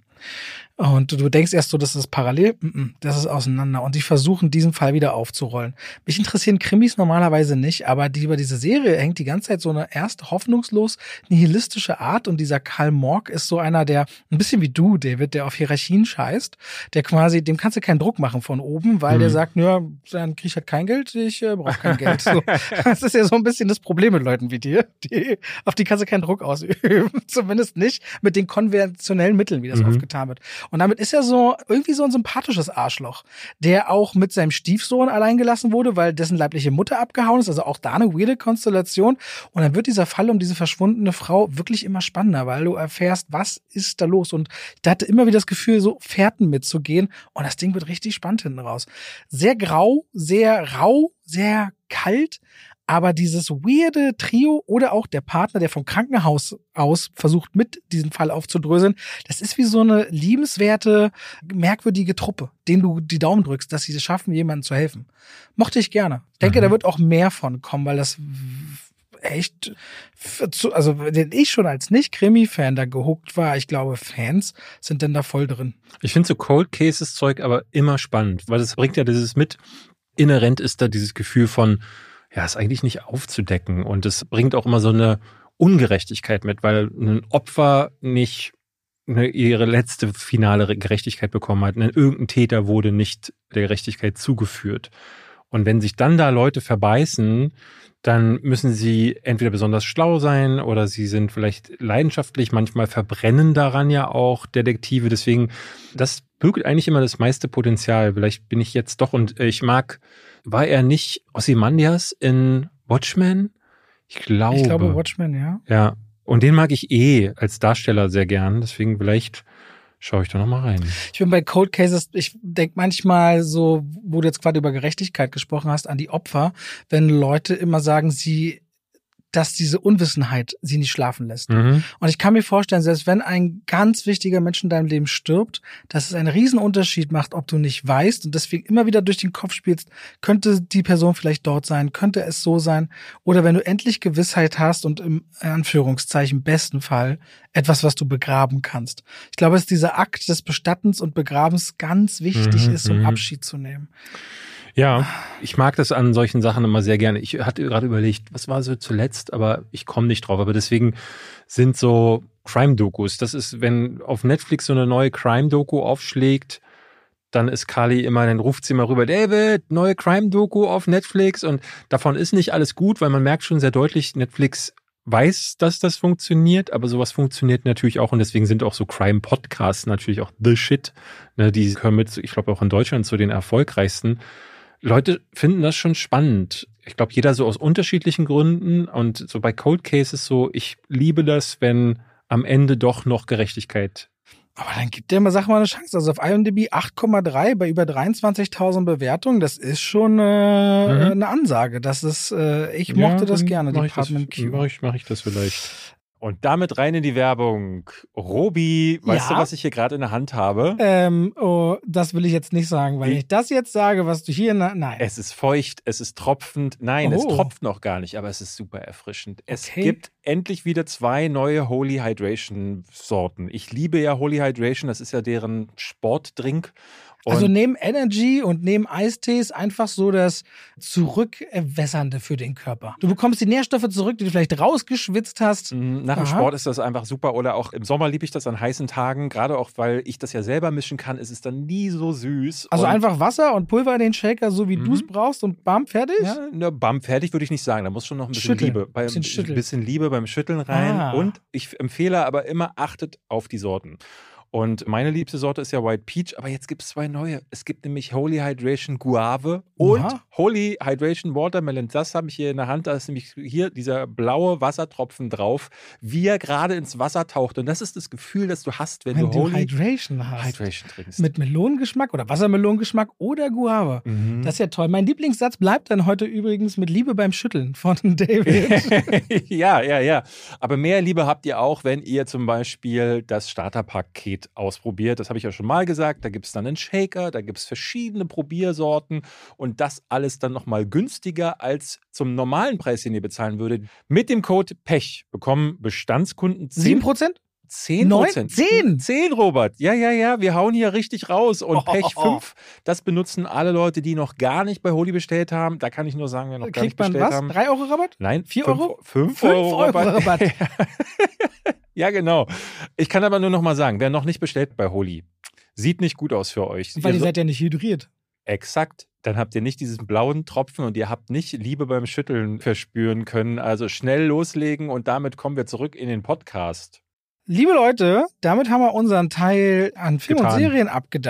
Und du denkst erst so, das ist parallel, das ist auseinander. Und die versuchen, diesen Fall wieder aufzurollen. Mich interessieren Krimis normalerweise nicht, aber über diese Serie hängt die ganze Zeit so eine erst hoffnungslos nihilistische Art. Und dieser Karl Morg ist so einer, der ein bisschen wie du, David, der auf Hierarchien scheißt, der quasi, dem kannst du keinen Druck machen von oben, weil der sagt, ja, dann krieg ich halt kein Geld, ich brauche kein Geld. So. Das ist ja so ein bisschen das Problem mit Leuten wie dir. Auf die kannst du keinen Druck ausüben. Zumindest nicht mit den konventionellen Mitteln, wie das oft getan wird. Und damit ist er so irgendwie so ein sympathisches Arschloch, der auch mit seinem Stiefsohn alleingelassen wurde, weil dessen leibliche Mutter abgehauen ist. Also auch da eine weirde Konstellation. Und dann wird dieser Fall um diese verschwundene Frau wirklich immer spannender, weil du erfährst, was ist da los. Und ich hatte immer wieder das Gefühl, so Fährten mitzugehen. Und das Ding wird richtig spannend hinten raus. Sehr grau, sehr rau, sehr kalt. Aber dieses weirde Trio oder auch der Partner, der vom Krankenhaus aus versucht, mit diesem Fall aufzudröseln, das ist wie so eine liebenswerte, merkwürdige Truppe, denen du die Daumen drückst, dass sie es schaffen, jemandem zu helfen. Mochte ich gerne. Ich denke, da wird auch mehr von kommen, weil das echt, also wenn ich schon als Nicht-Krimi-Fan da gehuckt war, ich glaube, Fans sind dann da voll drin. Ich finde so Cold Cases-Zeug aber immer spannend, weil das bringt ja dieses mit, inhärent ist da dieses Gefühl von, ja, ist eigentlich nicht aufzudecken. Und es bringt auch immer so eine Ungerechtigkeit mit, weil ein Opfer nicht ihre letzte finale Gerechtigkeit bekommen hat. Irgendein Täter wurde nicht der Gerechtigkeit zugeführt. Und wenn sich dann da Leute verbeißen, dann müssen sie entweder besonders schlau sein oder sie sind vielleicht leidenschaftlich. Manchmal verbrennen daran ja auch Detektive. Deswegen, das birgt eigentlich immer das meiste Potenzial. Vielleicht bin ich jetzt doch, und war er nicht Ozymandias in Watchmen? Ich glaube Watchmen, ja. Ja, und den mag ich als Darsteller sehr gern. Deswegen vielleicht schaue ich da nochmal rein. Ich bin bei Cold Cases, ich denke manchmal so, wo du jetzt gerade über Gerechtigkeit gesprochen hast, an die Opfer, wenn Leute immer sagen, dass diese Unwissenheit sie nicht schlafen lässt. Mhm. Und ich kann mir vorstellen, selbst wenn ein ganz wichtiger Mensch in deinem Leben stirbt, dass es einen riesen Unterschied macht, ob du nicht weißt und deswegen immer wieder durch den Kopf spielst, könnte die Person vielleicht dort sein, könnte es so sein, oder wenn du endlich Gewissheit hast und im Anführungszeichen besten Fall etwas, was du begraben kannst. Ich glaube, dass dieser Akt des Bestattens und Begrabens ganz wichtig ist, um Abschied zu nehmen. Ja, ich mag das an solchen Sachen immer sehr gerne. Ich hatte gerade überlegt, was war so zuletzt, aber ich komme nicht drauf. Aber deswegen sind so Crime-Dokus. Das ist, wenn auf Netflix so eine neue Crime-Doku aufschlägt, dann ist Carly immer, dann ruft sie immer rüber, David, neue Crime-Doku auf Netflix. Und davon ist nicht alles gut, weil man merkt schon sehr deutlich, Netflix weiß, dass das funktioniert, aber sowas funktioniert natürlich auch und deswegen sind auch so Crime-Podcasts natürlich auch the shit. Ne, die gehören mit, ich glaube auch in Deutschland zu den erfolgreichsten. Leute finden das schon spannend. Ich glaube, jeder so aus unterschiedlichen Gründen und so bei Cold Cases so, ich liebe das, wenn am Ende doch noch Gerechtigkeit. Aber dann gibt der mal, sag mal, eine Chance. Also auf IMDb 8,3 bei über 23.000 Bewertungen. Das ist schon eine Ansage. Das ist, ich mochte das gerne, Department Q. Mach ich das vielleicht. Und damit rein in die Werbung. Robi, weißt du, was ich hier gerade in der Hand habe? Das will ich jetzt nicht sagen, weil wenn ich das jetzt sage, was du hier... Nein. Es ist feucht, es ist tropfend. Nein, es tropft noch gar nicht, aber es ist super erfrischend. Es gibt endlich wieder 2 neue Holy Hydration Sorten. Ich liebe ja Holy Hydration, das ist ja deren Sportdrink. Also neben Energy und neben Eistees einfach so das Zurückwässernde für den Körper. Du bekommst die Nährstoffe zurück, die du vielleicht rausgeschwitzt hast. Nach dem Sport ist das einfach super. Oder auch im Sommer liebe ich das an heißen Tagen. Gerade auch, weil ich das ja selber mischen kann, ist es dann nie so süß. Also einfach Wasser und Pulver in den Shaker, so wie du es brauchst und bam, fertig? Ja, bam, fertig würde ich nicht sagen. Da muss schon noch ein bisschen Liebe. Ein bisschen Liebe beim Schütteln rein. Und ich empfehle aber immer, achtet auf die Sorten. Und meine liebste Sorte ist ja White Peach, aber jetzt gibt es 2 neue. Es gibt nämlich Holy Hydration Guave und Holy Hydration Watermelon. Das habe ich hier in der Hand. Da ist nämlich hier dieser blaue Wassertropfen drauf, wie er gerade ins Wasser taucht. Und das ist das Gefühl, das du hast, wenn du Holy Hydration hast. Hydration trinkst. Mit Melonengeschmack oder Wassermelonengeschmack oder Guave. Das ist ja toll. Mein Lieblingssatz bleibt dann heute übrigens mit Liebe beim Schütteln von David. Ja. Aber mehr Liebe habt ihr auch, wenn ihr zum Beispiel das Starterpaket ausprobiert. Das habe ich ja schon mal gesagt. Da gibt es dann einen Shaker, da gibt es verschiedene Probiersorten und das alles dann nochmal günstiger als zum normalen Preis, den ihr bezahlen würdet. Mit dem Code PECH bekommen Bestandskunden 7%? 10%. 10, Robert. Ja. Wir hauen hier richtig raus. Und Pech 5, das benutzen alle Leute, die noch gar nicht bei Holy bestellt haben. Da kann ich nur sagen, wer noch gar nicht bestellt haben. 3 Euro Rabatt? Nein. 4 Euro? 5 Euro Rabatt. Ja, genau. Ich kann aber nur noch mal sagen, wer noch nicht bestellt bei Holy, sieht nicht gut aus für euch. Weil ihr seid ja nicht hydriert. Exakt. Dann habt ihr nicht diesen blauen Tropfen und ihr habt nicht Liebe beim Schütteln verspüren können. Also schnell loslegen und damit kommen wir zurück in den Podcast. Liebe Leute, damit haben wir unseren Teil an Film und Serien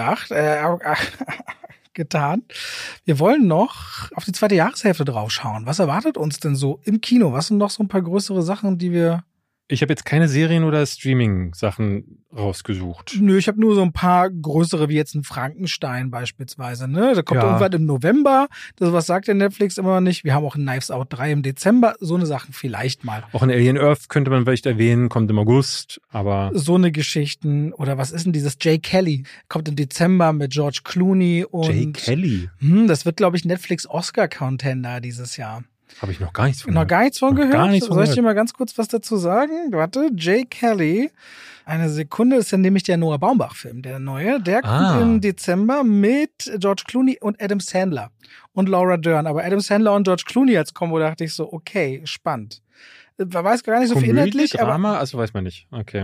getan. Wir wollen noch auf die 2. Jahreshälfte draufschauen. Was erwartet uns denn so im Kino? Was sind noch so ein paar größere Sachen, die wir... Ich habe jetzt keine Serien- oder Streaming-Sachen rausgesucht. Nö, ich habe nur so ein paar größere, wie jetzt ein Frankenstein beispielsweise. Ne? Da kommt irgendwann im November. Das, was sagt der Netflix immer noch nicht. Wir haben auch ein Knives Out 3 im Dezember. So eine Sachen vielleicht mal. Auch ein Alien Earth könnte man vielleicht erwähnen, kommt im August, aber... So eine Geschichten. Oder was ist denn dieses Jay Kelly? Kommt im Dezember mit George Clooney und... Jay Kelly? Das wird, glaube ich, Netflix-Oscar-Contender dieses Jahr. Habe ich noch gar nichts von gehört. Noch gar nichts von gehört? Gar nichts von Soll ich dir mal ganz kurz was dazu sagen? Warte, Jay Kelly. Eine Sekunde, ist dann nämlich der Noah Baumbach-Film, der neue. Der kommt im Dezember mit George Clooney und Adam Sandler und Laura Dern. Aber Adam Sandler und George Clooney als Kombo, dachte ich so, okay, spannend. Man weiß gar nicht so viel inhaltlich. Drama? Also weiß man nicht. Okay.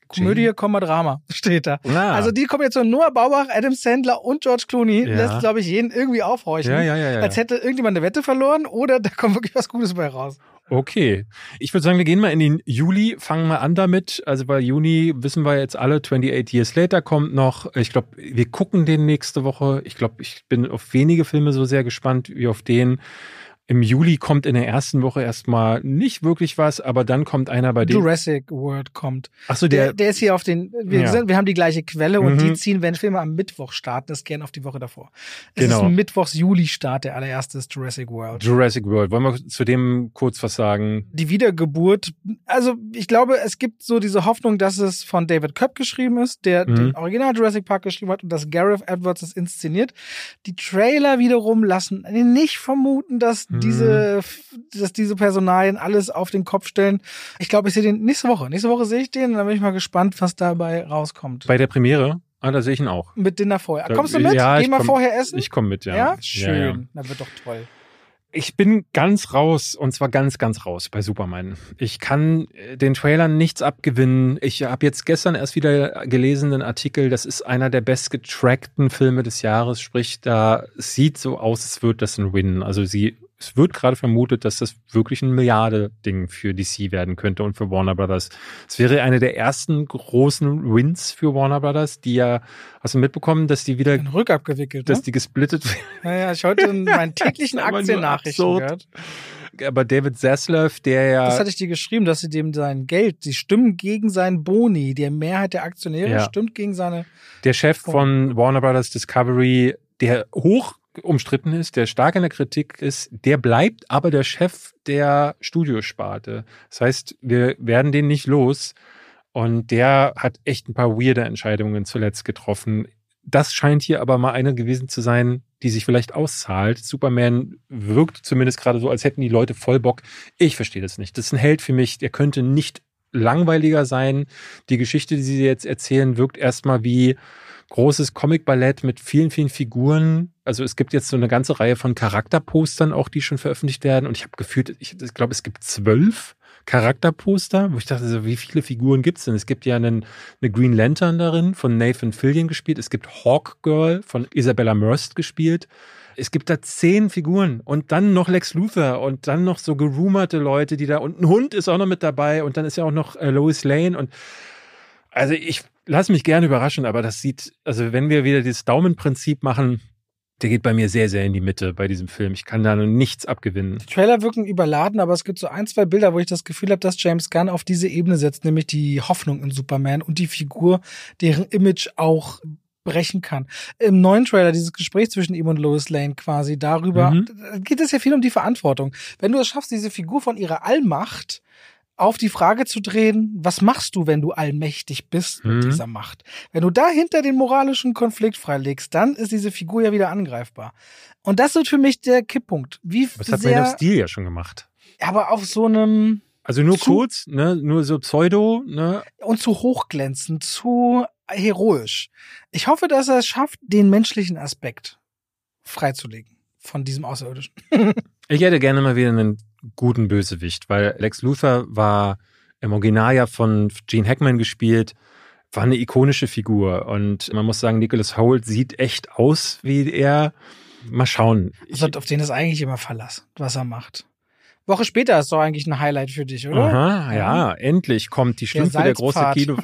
Komödie, Drama steht da. Ah. Also die Kombination Noah Baumbach, Adam Sandler und George Clooney lässt, glaube ich, jeden irgendwie aufhorchen. Ja. Als hätte irgendjemand eine Wette verloren oder da kommt wirklich was Gutes bei raus. Okay. Ich würde sagen, wir gehen mal in den Juli, fangen mal an damit. Also bei Juni wissen wir jetzt alle, 28 Years Later kommt noch. Ich glaube, wir gucken den nächste Woche. Ich glaube, ich bin auf wenige Filme so sehr gespannt wie auf den. Im Juli kommt in der ersten Woche erstmal nicht wirklich was, aber dann kommt einer bei dem. Jurassic World kommt. Ach so, der ist hier auf den, wir haben die gleiche Quelle und die ziehen, wenn Filme am Mittwoch starten, das gerne auf die Woche davor. Es ist ein Mittwochs-Juli-Start, der allererste ist Jurassic World. Jurassic World. Wollen wir zu dem kurz was sagen? Die Wiedergeburt, also ich glaube, es gibt so diese Hoffnung, dass es von David Koepp geschrieben ist, der den Original Jurassic Park geschrieben hat und dass Gareth Edwards es inszeniert. Die Trailer wiederum lassen nicht vermuten, dass diese Personalien alles auf den Kopf stellen. Ich glaube, ich sehe den nächste Woche. Nächste Woche sehe ich den und dann bin ich mal gespannt, was dabei rauskommt. Bei der Premiere? Ah, da sehe ich ihn auch. Mit Dinner vorher. Kommst du mit? Ja, Gehen wir vorher essen? Ich komme mit, ja. Ja? Schön. Ja. Das wird doch toll. Ich bin ganz raus, und zwar ganz, ganz raus bei Superman. Ich kann den Trailern nichts abgewinnen. Ich habe jetzt gestern erst wieder gelesen, einen Artikel, das ist einer der bestgetrackten Filme des Jahres, sprich, da sieht so aus, als würde das ein Win. Also es wird gerade vermutet, dass das wirklich ein Milliarde-Ding für DC werden könnte und für Warner Brothers. Es wäre eine der ersten großen Wins für Warner Brothers, die ja, hast du mitbekommen, dass die wieder... Rückabgewickelt, dass die gesplittet werden. Naja, ich heute in meinen täglichen Aktiennachrichten gehört. Aber David Zaslav, der ja... Das hatte ich dir geschrieben, dass sie dem sein Geld, die stimmen gegen seinen Boni, die Mehrheit der Aktionäre stimmt gegen seine... Der Chef von Warner Brothers Discovery, der hoch umstritten ist, der stark in der Kritik ist, der bleibt aber der Chef der Studiosparte. Das heißt, wir werden den nicht los. Und der hat echt ein paar weirde Entscheidungen zuletzt getroffen. Das scheint hier aber mal eine gewesen zu sein, die sich vielleicht auszahlt. Superman wirkt zumindest gerade so, als hätten die Leute voll Bock. Ich verstehe das nicht. Das ist ein Held für mich. Der könnte nicht langweiliger sein. Die Geschichte, die sie jetzt erzählen, wirkt erstmal wie großes Comic-Ballett mit vielen, vielen Figuren. Also es gibt jetzt so eine ganze Reihe von Charakterpostern auch, die schon veröffentlicht werden. Und ich habe gefühlt, ich glaube, es gibt 12 Charakterposter, wo ich dachte, so, wie viele Figuren gibt's denn? Es gibt ja eine Green Lantern darin, von Nathan Fillion gespielt. Es gibt Hawkgirl von Isabella Merced gespielt. Es gibt da 10 Figuren und dann noch Lex Luthor und dann noch so gerumerte Leute, die da, und ein Hund ist auch noch mit dabei und dann ist ja auch noch Lois Lane und also ich lasse mich gerne überraschen, aber das sieht, also wenn wir wieder dieses Daumenprinzip machen, der geht bei mir sehr, sehr in die Mitte bei diesem Film. Ich kann da nichts abgewinnen. Die Trailer wirken überladen, aber es gibt so 1, 2 Bilder, wo ich das Gefühl habe, dass James Gunn auf diese Ebene setzt, nämlich die Hoffnung in Superman und die Figur, deren Image auch brechen kann. Im neuen Trailer, dieses Gespräch zwischen ihm und Lois Lane quasi darüber, geht es ja viel um die Verantwortung. Wenn du es schaffst, diese Figur von ihrer Allmacht auf die Frage zu drehen, was machst du, wenn du allmächtig bist mit dieser Macht? Wenn du dahinter den moralischen Konflikt freilegst, dann ist diese Figur ja wieder angreifbar. Und das wird für mich der Kipppunkt. Das hat Man of Steel ja schon gemacht. Aber auf so einem... Also nur kurz, ne, nur so Pseudo, ne? Und zu hochglänzend, zu heroisch. Ich hoffe, dass er es schafft, den menschlichen Aspekt freizulegen von diesem Außerirdischen. Ich hätte gerne mal wieder einen guten Bösewicht, weil Lex Luthor war im Original ja von Gene Hackman gespielt, war eine ikonische Figur und man muss sagen, Nicholas Hoult sieht echt aus wie er. Mal schauen. Also auf den ist eigentlich immer Verlass, was er macht. Woche später ist doch eigentlich ein Highlight für dich, oder? Aha, ja, endlich kommt die Schlümpfe der große Kino.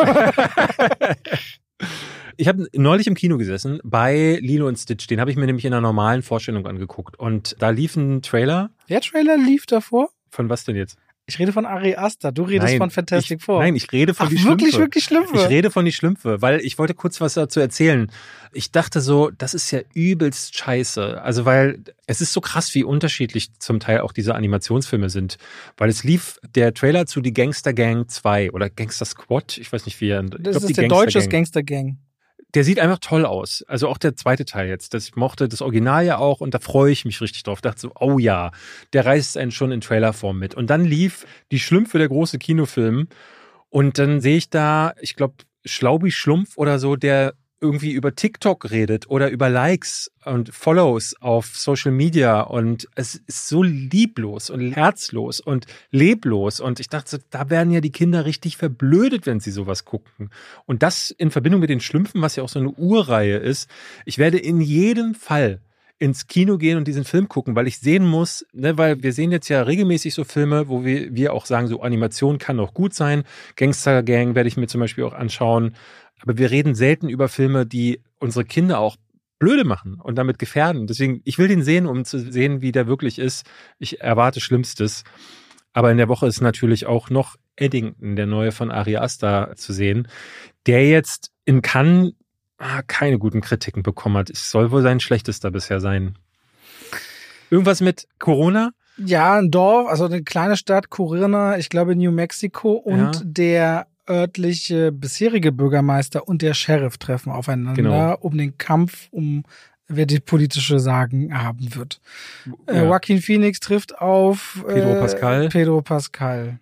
Ich habe neulich im Kino gesessen bei Lilo und Stitch. Den habe ich mir nämlich in einer normalen Vorstellung angeguckt. Und da lief ein Trailer. Der Trailer lief davor? Von was denn jetzt? Ich rede von Ari Aster. Du redest von Fantastic Four. Nein, ich rede von die Schlümpfe. Wirklich Schlümpfe? Ich rede von die Schlümpfe, weil ich wollte kurz was dazu erzählen. Ich dachte so, das ist ja übelst scheiße. Also weil es ist so krass, wie unterschiedlich zum Teil auch diese Animationsfilme sind. Weil es lief der Trailer zu Die Gangster Gang 2 oder Gangster Squad. Ich weiß nicht, wie er... Das ist der deutsche Gangster Gang. Der sieht einfach toll aus. Also auch der zweite Teil jetzt. Ich mochte das Original ja auch und da freue ich mich richtig drauf. Dachte so, oh ja, der reißt einen schon in Trailerform mit. Und dann lief Die Schlümpfe, der große Kinofilm. Und dann sehe ich da, ich glaube, Schlaubi Schlumpf oder so, der irgendwie über TikTok redet oder über Likes und Follows auf Social Media und es ist so lieblos und herzlos und leblos und ich dachte, da werden ja die Kinder richtig verblödet, wenn sie sowas gucken. Und das in Verbindung mit den Schlümpfen, was ja auch so eine Urreihe ist. Ich werde in jedem Fall ins Kino gehen und diesen Film gucken, weil ich sehen muss, ne, weil wir sehen jetzt ja regelmäßig so Filme, wo wir auch sagen, so Animation kann auch gut sein. Gangster Gang werde ich mir zum Beispiel auch anschauen. Aber wir reden selten über Filme, die unsere Kinder auch blöde machen und damit gefährden. Deswegen, ich will den sehen, um zu sehen, wie der wirklich ist. Ich erwarte Schlimmstes. Aber in der Woche ist natürlich auch noch Eddington, der neue von Ari Aster, zu sehen, der jetzt in Cannes keine guten Kritiken bekommen hat. Es soll wohl sein schlechtester bisher sein. Irgendwas mit Corona? Ja, ein Dorf, also eine kleine Stadt, Corona, ich glaube New Mexico und der örtliche bisherige Bürgermeister und der Sheriff treffen aufeinander, um den Kampf, wer die politische Sagen haben wird. Joaquin Phoenix trifft auf Pedro Pascal.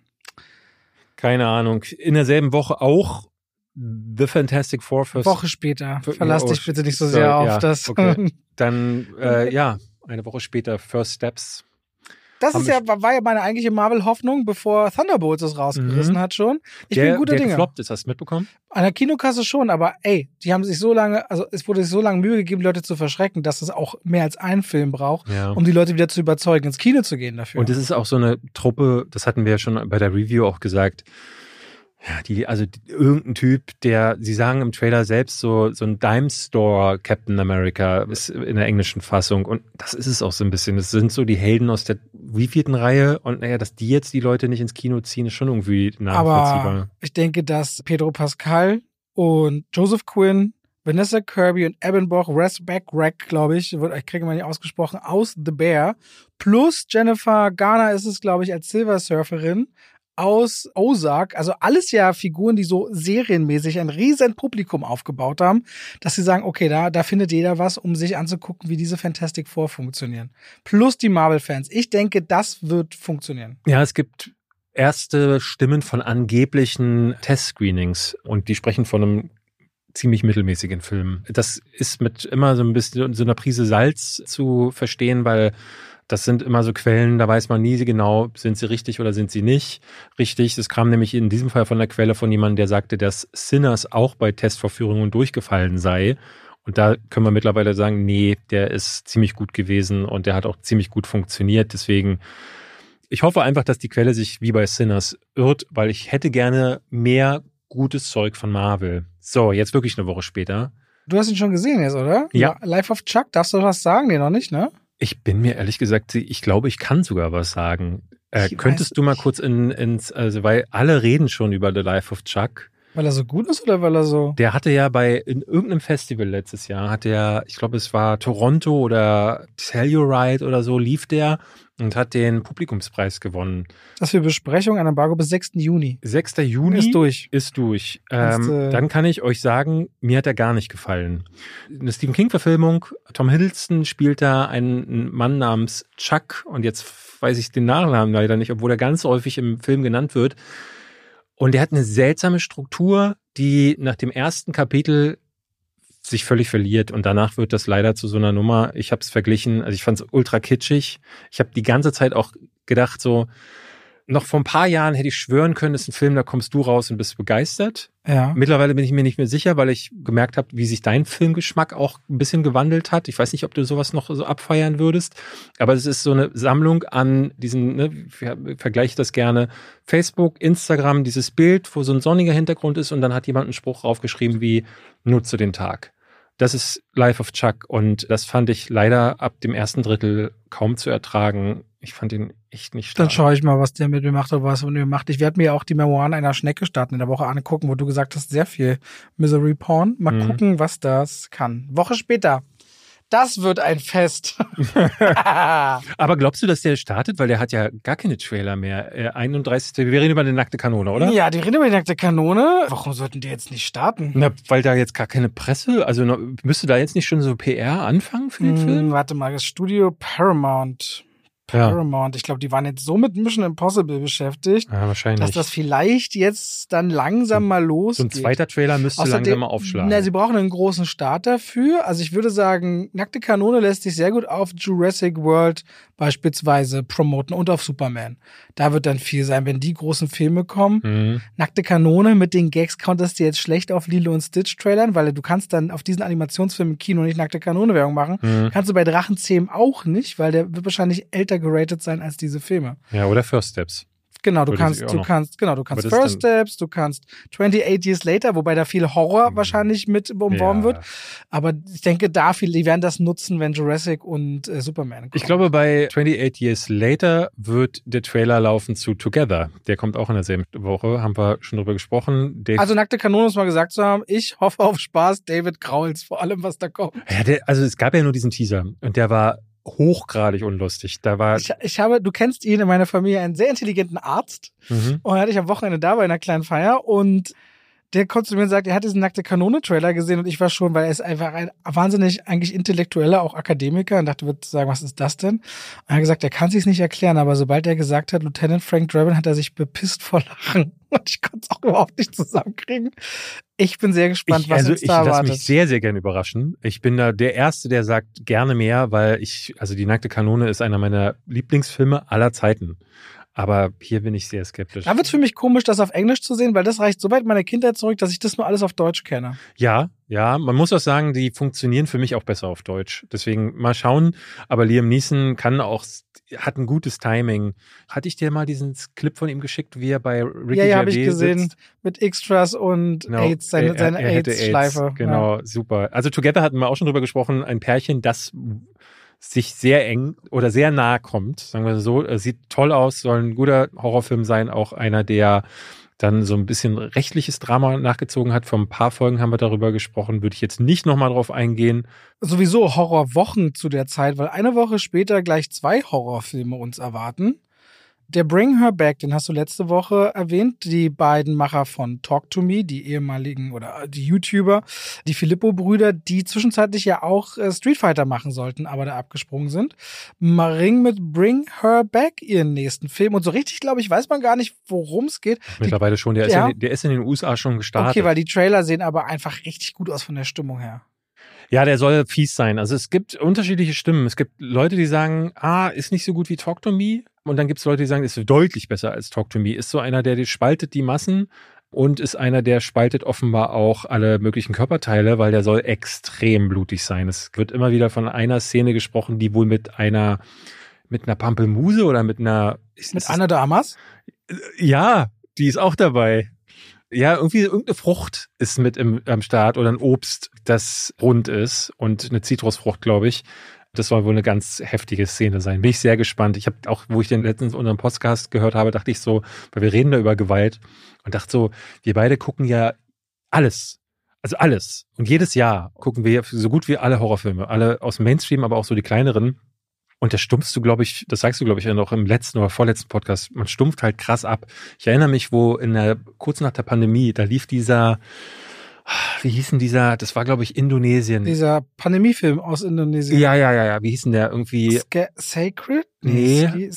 Keine Ahnung. In derselben Woche auch The Fantastic Four. Woche später. Verlass dich bitte nicht so sehr auf das. Okay. Dann, eine Woche später First Steps. Das war ja meine eigentliche Marvel-Hoffnung, bevor Thunderbolts es rausgerissen hat schon. Ich bin guter Dinge. Der gefloppt ist, hast du mitbekommen? An der Kinokasse schon, aber die haben sich so lange, also es wurde sich so lange Mühe gegeben, Leute zu verschrecken, dass es auch mehr als einen Film braucht, um die Leute wieder zu überzeugen, ins Kino zu gehen dafür. Und es ist auch so eine Truppe, das hatten wir ja schon bei der Review auch gesagt, ja, irgendein Typ, sie sagen im Trailer selbst so ein Dime Store Captain America ist in der englischen Fassung und das ist es auch so ein bisschen. Das sind so die Helden aus der wievielten Reihe und dass die jetzt die Leute nicht ins Kino ziehen, ist schon irgendwie nachvollziehbar. Aber ich denke, dass Pedro Pascal und Joseph Quinn, Vanessa Kirby und Evan Boch, Rack, glaube ich kriege mal nicht ausgesprochen, aus The Bear, plus Jennifer Garner ist es, glaube ich, als Silver Surferin, aus Ozark, also alles ja Figuren, die so serienmäßig ein riesen Publikum aufgebaut haben, dass sie sagen, okay, da findet jeder was, um sich anzugucken, wie diese Fantastic Four funktionieren. Plus die Marvel-Fans. Ich denke, das wird funktionieren. Ja, es gibt erste Stimmen von angeblichen Test-Screenings und die sprechen von einem ziemlich mittelmäßigen Film. Das ist mit immer so ein bisschen so einer Prise Salz zu verstehen, weil das sind immer so Quellen, da weiß man nie genau, sind sie richtig oder sind sie nicht richtig. Das kam nämlich in diesem Fall von der Quelle von jemandem, der sagte, dass Sinners auch bei Testvorführungen durchgefallen sei. Und da können wir mittlerweile sagen, nee, der ist ziemlich gut gewesen und der hat auch ziemlich gut funktioniert. Deswegen, ich hoffe einfach, dass die Quelle sich wie bei Sinners irrt, weil ich hätte gerne mehr gutes Zeug von Marvel. So, jetzt wirklich eine Woche später. Du hast ihn schon gesehen jetzt, oder? Ja. Life of Chuck, darfst du was sagen? Nee, noch nicht, ne? Ich bin mir ehrlich gesagt, ich glaube, ich kann sogar was sagen. Könntest du mal kurz also weil alle reden schon über The Life of Chuck. Weil er so gut ist oder weil er so? Der hatte ja in irgendeinem Festival letztes Jahr, ich glaube, es war Toronto oder Telluride oder so, lief der und hat den Publikumspreis gewonnen. Das für Besprechung, ein Embargo bis 6. Juni. 6. Juni ist durch. Dann kann ich euch sagen, mir hat er gar nicht gefallen. Eine Stephen King-Verfilmung, Tom Hiddleston spielt da einen Mann namens Chuck und jetzt weiß ich den Nachnamen leider nicht, obwohl er ganz häufig im Film genannt wird. Und der hat eine seltsame Struktur, die nach dem ersten Kapitel sich völlig verliert und danach wird das leider zu so einer Nummer. Ich habe es verglichen, also ich fand es ultra kitschig. Ich habe die ganze Zeit auch gedacht, so noch vor ein paar Jahren hätte ich schwören können, das ist ein Film, da kommst du raus und bist begeistert. Ja. Mittlerweile bin ich mir nicht mehr sicher, weil ich gemerkt habe, wie sich dein Filmgeschmack auch ein bisschen gewandelt hat. Ich weiß nicht, ob du sowas noch so abfeiern würdest, aber es ist so eine Sammlung an diesen, ich vergleiche das gerne, Facebook, Instagram, dieses Bild, wo so ein sonniger Hintergrund ist und dann hat jemand einen Spruch draufgeschrieben wie, nutze den Tag. Das ist Life of Chuck und das fand ich leider ab dem ersten Drittel kaum zu ertragen. Ich fand ihn echt nicht stark. Dann schaue ich mal, was der mit mir macht oder was er mit mir macht. Ich werde mir auch die Memoiren einer Schnecke starten in der Woche angucken, wo du gesagt hast, sehr viel Misery Porn. Mal gucken, was das kann. Woche später. Das wird ein Fest. Aber glaubst du, dass der startet? Weil der hat ja gar keine Trailer mehr. 31. Wir reden über die nackte Kanone, oder? Ja, die reden über die nackte Kanone. Warum sollten die jetzt nicht starten? Na, weil da jetzt gar keine Presse, also müsste da jetzt nicht schon so PR anfangen für den Film? Warte mal, das Studio Paramount. Paramount. Ich glaube, die waren jetzt so mit Mission Impossible beschäftigt, wahrscheinlich. dass das vielleicht jetzt dann langsam mal losgeht. So ein zweiter Trailer müsste langsam mal aufschlagen. Sie brauchen einen großen Start dafür. Also ich würde sagen, Nackte Kanone lässt sich sehr gut auf Jurassic World beispielsweise promoten und auf Superman. Da wird dann viel sein, wenn die großen Filme kommen. Nackte Kanone mit den Gags konntest du jetzt schlecht auf Lilo und Stitch trailern, weil du kannst dann auf diesen Animationsfilmen im Kino nicht Nackte Kanone Werbung machen. Kannst du bei Drachenzähmen auch nicht, weil der wird wahrscheinlich älter geratet sein als diese Filme. Ja, oder First Steps. Genau, du kannst First Steps, du kannst 28 Years Later, wobei da viel Horror wahrscheinlich mit umworben wird. Aber ich denke, die werden das nutzen, wenn Jurassic und Superman kommen. Ich glaube, bei 28 Years Later wird der Trailer laufen zu Together. Der kommt auch in derselben Woche, haben wir schon drüber gesprochen. Also Nackte Kanone, muss mal gesagt zu haben, ich hoffe auf Spaß, David Krauls, vor allem, was da kommt. Ja, also es gab ja nur diesen Teaser und der war hochgradig unlustig. Du kennst ihn in meiner Familie, einen sehr intelligenten Arzt. Und hatte ich am Wochenende da bei einer kleinen Feier und der kommt zu mir und sagt, er hat diesen Nackte Kanone-Trailer gesehen und ich war schon, weil er ist einfach ein wahnsinnig eigentlich intellektueller, auch Akademiker und dachte, würde sagen, was ist das denn? Und er hat gesagt, er kann sich's nicht erklären, aber sobald er gesagt hat, Lieutenant Frank Drebin, hat er sich bepisst vor Lachen. Und ich konnte es auch überhaupt nicht zusammenkriegen. Ich bin sehr gespannt, was uns da erwartet. Ich lasse mich sehr, sehr gerne überraschen. Ich bin da der Erste, der sagt gerne mehr, weil die Nackte Kanone ist einer meiner Lieblingsfilme aller Zeiten. Aber hier bin ich sehr skeptisch. Da wird es für mich komisch, das auf Englisch zu sehen, weil das reicht so weit meiner Kindheit zurück, dass ich das nur alles auf Deutsch kenne. Ja, man muss auch sagen, die funktionieren für mich auch besser auf Deutsch. Deswegen mal schauen. Aber Liam Neeson hat ein gutes Timing. Hatte ich dir mal diesen Clip von ihm geschickt, wie er bei Ricky Gervais Ja, habe ich gesehen. Sitzt? Mit Extras und AIDS, seine AIDS-Schleife. Genau, ja. Super. Also Together hatten wir auch schon drüber gesprochen. Ein Pärchen, das sich sehr eng oder sehr nah kommt, sagen wir so. Sieht toll aus, soll ein guter Horrorfilm sein, auch einer, der dann so ein bisschen rechtliches Drama nachgezogen hat. Vor ein paar Folgen haben wir darüber gesprochen, würde ich jetzt nicht nochmal drauf eingehen. Sowieso Horrorwochen zu der Zeit, weil eine Woche später gleich 2 Horrorfilme uns erwarten. Der Bring Her Back, den hast du letzte Woche erwähnt, die beiden Macher von Talk to Me, die ehemaligen oder die YouTuber, die Filippo-Brüder, die zwischenzeitlich ja auch Street Fighter machen sollten, aber da abgesprungen sind. Ring mit Bring Her Back ihren nächsten Film und so richtig, glaube ich, weiß man gar nicht, worum es geht. Mittlerweile schon, der ist in den USA schon gestartet. Okay, weil die Trailer sehen aber einfach richtig gut aus von der Stimmung her. Ja, der soll fies sein. Also es gibt unterschiedliche Stimmen. Es gibt Leute, die sagen, ist nicht so gut wie Talk to Me. Und dann gibt es Leute, die sagen, ist deutlich besser als Talk to Me. Ist so einer, der spaltet die Massen und ist einer, der spaltet offenbar auch alle möglichen Körperteile, weil der soll extrem blutig sein. Es wird immer wieder von einer Szene gesprochen, die wohl mit einer Pampelmuse oder mit einer... Mit Ana de Armas? Ja, die ist auch dabei. Ja, irgendeine Frucht ist mit am Start oder ein Obst, das rund ist und eine Zitrusfrucht, glaube ich. Das soll wohl eine ganz heftige Szene sein. Bin ich sehr gespannt. Ich habe auch, wo ich den letztens unseren Podcast gehört habe, dachte ich so, weil wir reden da über Gewalt und dachte so, wir beide gucken ja alles. Also alles. Und jedes Jahr gucken wir so gut wie alle Horrorfilme. Alle aus dem Mainstream, aber auch so die kleineren. Und das stumpfst du, glaube ich, das sagst du, glaube ich, ja noch im letzten oder vorletzten Podcast, man stumpft halt krass ab. Ich erinnere mich, wo kurz nach der Pandemie, da lief wie hieß denn dieser, das war, glaube ich, Indonesien. Dieser Pandemiefilm aus Indonesien. Ja, wie hieß denn der irgendwie? Sacred? Nee.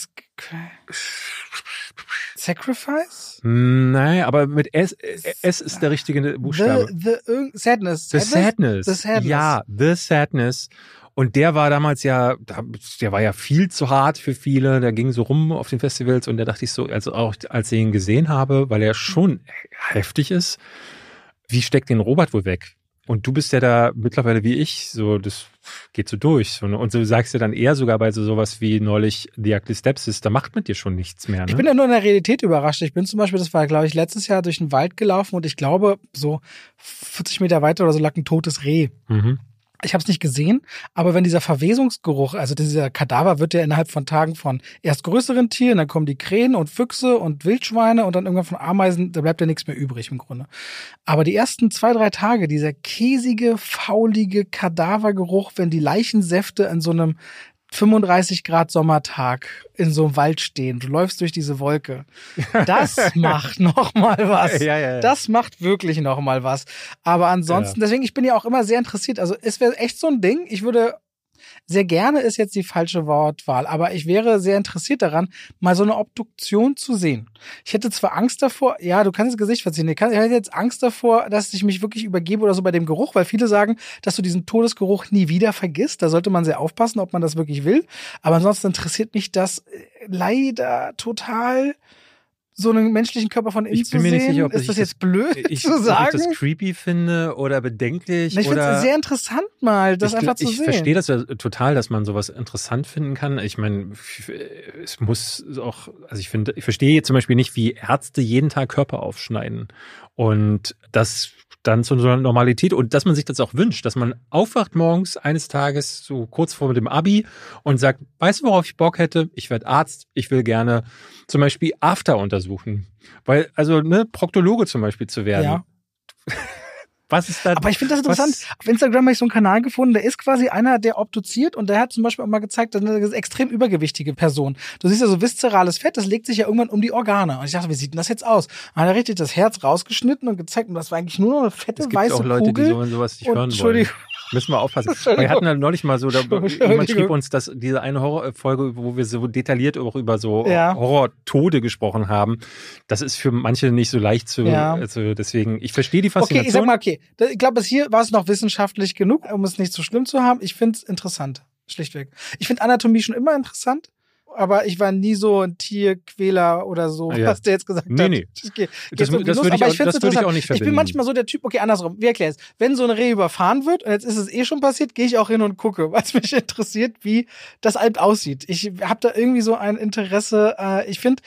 Sacrifice? Nein, aber mit S ist der richtige Buchstabe. Sadness. The Sadness. Ja, The Sadness. Und der war damals der war ja viel zu hart für viele, der ging so rum auf den Festivals und da dachte ich so, also auch als ich ihn gesehen habe, weil er schon heftig ist, wie steckt den Robert wohl weg? Und du bist ja da mittlerweile wie ich, so das geht so durch. Und du sagst ja dann eher sogar bei sowas wie neulich The Ugly Stepsister, macht mit dir schon nichts mehr. Ne? Ich bin ja nur in der Realität überrascht. Ich bin zum Beispiel, das war glaube ich letztes Jahr durch den Wald gelaufen und ich glaube so 40 Meter weiter oder so lag ein totes Reh. Mhm. Ich habe es nicht gesehen, aber wenn dieser Verwesungsgeruch, also dieser Kadaver wird ja innerhalb von Tagen von erst größeren Tieren, dann kommen die Krähen und Füchse und Wildschweine und dann irgendwann von Ameisen, da bleibt ja nichts mehr übrig im Grunde. Aber die ersten 2-3 Tage, dieser käsige, faulige Kadavergeruch, wenn die Leichensäfte in so einem 35 Grad Sommertag in so einem Wald stehen. Du läufst durch diese Wolke. Das macht noch mal was. Ja. Das macht wirklich noch mal was. Aber ansonsten, deswegen, ich bin ja auch immer sehr interessiert. Also es wäre echt so ein Ding. Ich würde sehr gerne ist jetzt die falsche Wortwahl, aber ich wäre sehr interessiert daran, mal so eine Obduktion zu sehen. Ich hätte zwar Angst davor, ja, du kannst das Gesicht verziehen, ich hätte jetzt Angst davor, dass ich mich wirklich übergebe oder so bei dem Geruch, weil viele sagen, dass du diesen Todesgeruch nie wieder vergisst. Da sollte man sehr aufpassen, ob man das wirklich will. Aber ansonsten interessiert mich das leider total, so einen menschlichen Körper von innen zu sehen. Ich bin mir nicht sicher, ob ist das jetzt blöd zu sagen? Ob ich das creepy finde oder bedenklich. Ich finde es sehr interessant mal, das einfach zu sehen. Ich verstehe das ja total, dass man sowas interessant finden kann. Ich meine, es muss auch, also ich verstehe jetzt zum Beispiel nicht, wie Ärzte jeden Tag Körper aufschneiden. Und das dann zu so einer Normalität und dass man sich das auch wünscht, dass man aufwacht morgens eines Tages so kurz vor dem Abi und sagt, weißt du, worauf ich Bock hätte? Ich werde Arzt, ich will gerne zum Beispiel After untersuchen. Weil, also, Proktologe zum Beispiel zu werden. Ja. Was ist da? Aber ich finde das interessant. Auf Instagram habe ich so einen Kanal gefunden, der ist quasi einer, der obduziert und der hat zum Beispiel auch mal gezeigt, dass eine extrem übergewichtige Person. Du siehst ja so viszerales Fett, das legt sich ja irgendwann um die Organe. Und ich dachte, wie sieht denn das jetzt aus? Dann hat er richtig das Herz rausgeschnitten und gezeigt, und das war eigentlich nur noch eine fette weiße Kugel. Es gibt auch Leute, die sowas nicht hören wollen. Müssen wir aufpassen. Wir hatten ja neulich mal so, jemand schrieb uns, dass diese eine Horrorfolge, wo wir so detailliert auch über so Horror-Tode gesprochen haben, das ist für manche nicht so leicht zu, also deswegen, ich verstehe die Faszination. Okay, ich sag mal, ich glaube, hier war es noch wissenschaftlich genug, um es nicht so schlimm zu haben. Ich finde es interessant, schlichtweg. Ich finde Anatomie schon immer interessant. Aber ich war nie so ein Tierquäler oder so, was der jetzt gesagt hat. Nee. Das würde ich auch nicht verbinden. Ich bin manchmal so der Typ, okay, andersrum, wie erklärst du? Wenn so ein Reh überfahren wird, und jetzt ist es schon passiert, gehe ich auch hin und gucke, weil es mich interessiert, wie das Alp aussieht. Ich habe da irgendwie so ein Interesse, ich finde,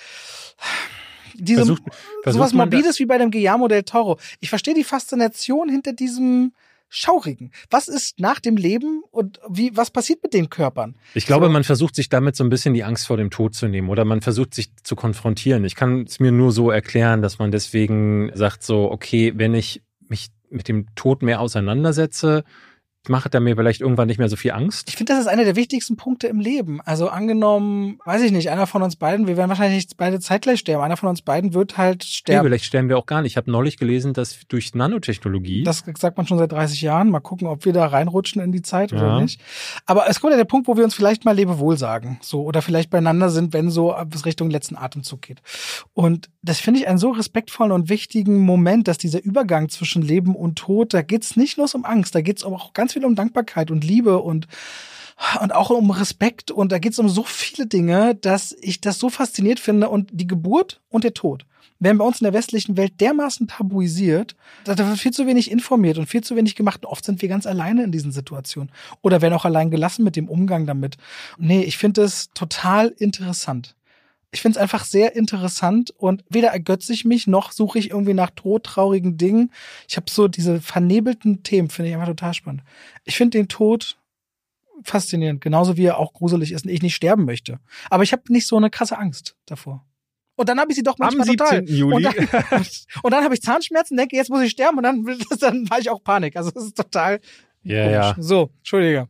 sowas Morbides wie bei dem Guillermo del Toro. Ich verstehe die Faszination hinter diesem Schaurigen. Was ist nach dem Leben und was passiert mit den Körpern? Ich glaube, man versucht sich damit so ein bisschen die Angst vor dem Tod zu nehmen oder man versucht sich zu konfrontieren. Ich kann es mir nur so erklären, dass man deswegen sagt so, okay, wenn ich mich mit dem Tod mehr auseinandersetze, macht er mir vielleicht irgendwann nicht mehr so viel Angst. Ich finde, das ist einer der wichtigsten Punkte im Leben. Also angenommen, weiß ich nicht, einer von uns beiden, wir werden wahrscheinlich nicht beide zeitgleich sterben. Einer von uns beiden wird halt sterben. Nee, vielleicht sterben wir auch gar nicht. Ich habe neulich gelesen, dass durch Nanotechnologie... Das sagt man schon seit 30 Jahren. Mal gucken, ob wir da reinrutschen in die Zeit oder nicht. Aber es kommt ja der Punkt, wo wir uns vielleicht mal Lebewohl sagen. So, oder vielleicht beieinander sind, wenn so bis Richtung letzten Atemzug geht. Und das finde ich einen so respektvollen und wichtigen Moment, dass dieser Übergang zwischen Leben und Tod, da geht's nicht nur um Angst, da geht's auch ganz viel um Dankbarkeit und Liebe und auch um Respekt und da geht's um so viele Dinge, dass ich das so fasziniert finde und die Geburt und der Tod werden bei uns in der westlichen Welt dermaßen tabuisiert, da wird viel zu wenig informiert und viel zu wenig gemacht und oft sind wir ganz alleine in diesen Situationen oder werden auch allein gelassen mit dem Umgang damit. Nee, ich finde es total interessant. Ich finde es einfach sehr interessant und weder ergötze ich mich, noch suche ich irgendwie nach todtraurigen Dingen. Ich habe so diese vernebelten Themen, finde ich einfach total spannend. Ich finde den Tod faszinierend, genauso wie er auch gruselig ist und ich nicht sterben möchte. Aber ich habe nicht so eine krasse Angst davor. Und dann habe ich sie doch manchmal total. Am 17. Juli. Und dann habe ich Zahnschmerzen, denke, jetzt muss ich sterben und dann war ich auch Panik. Also das ist total komisch. So, Entschuldige.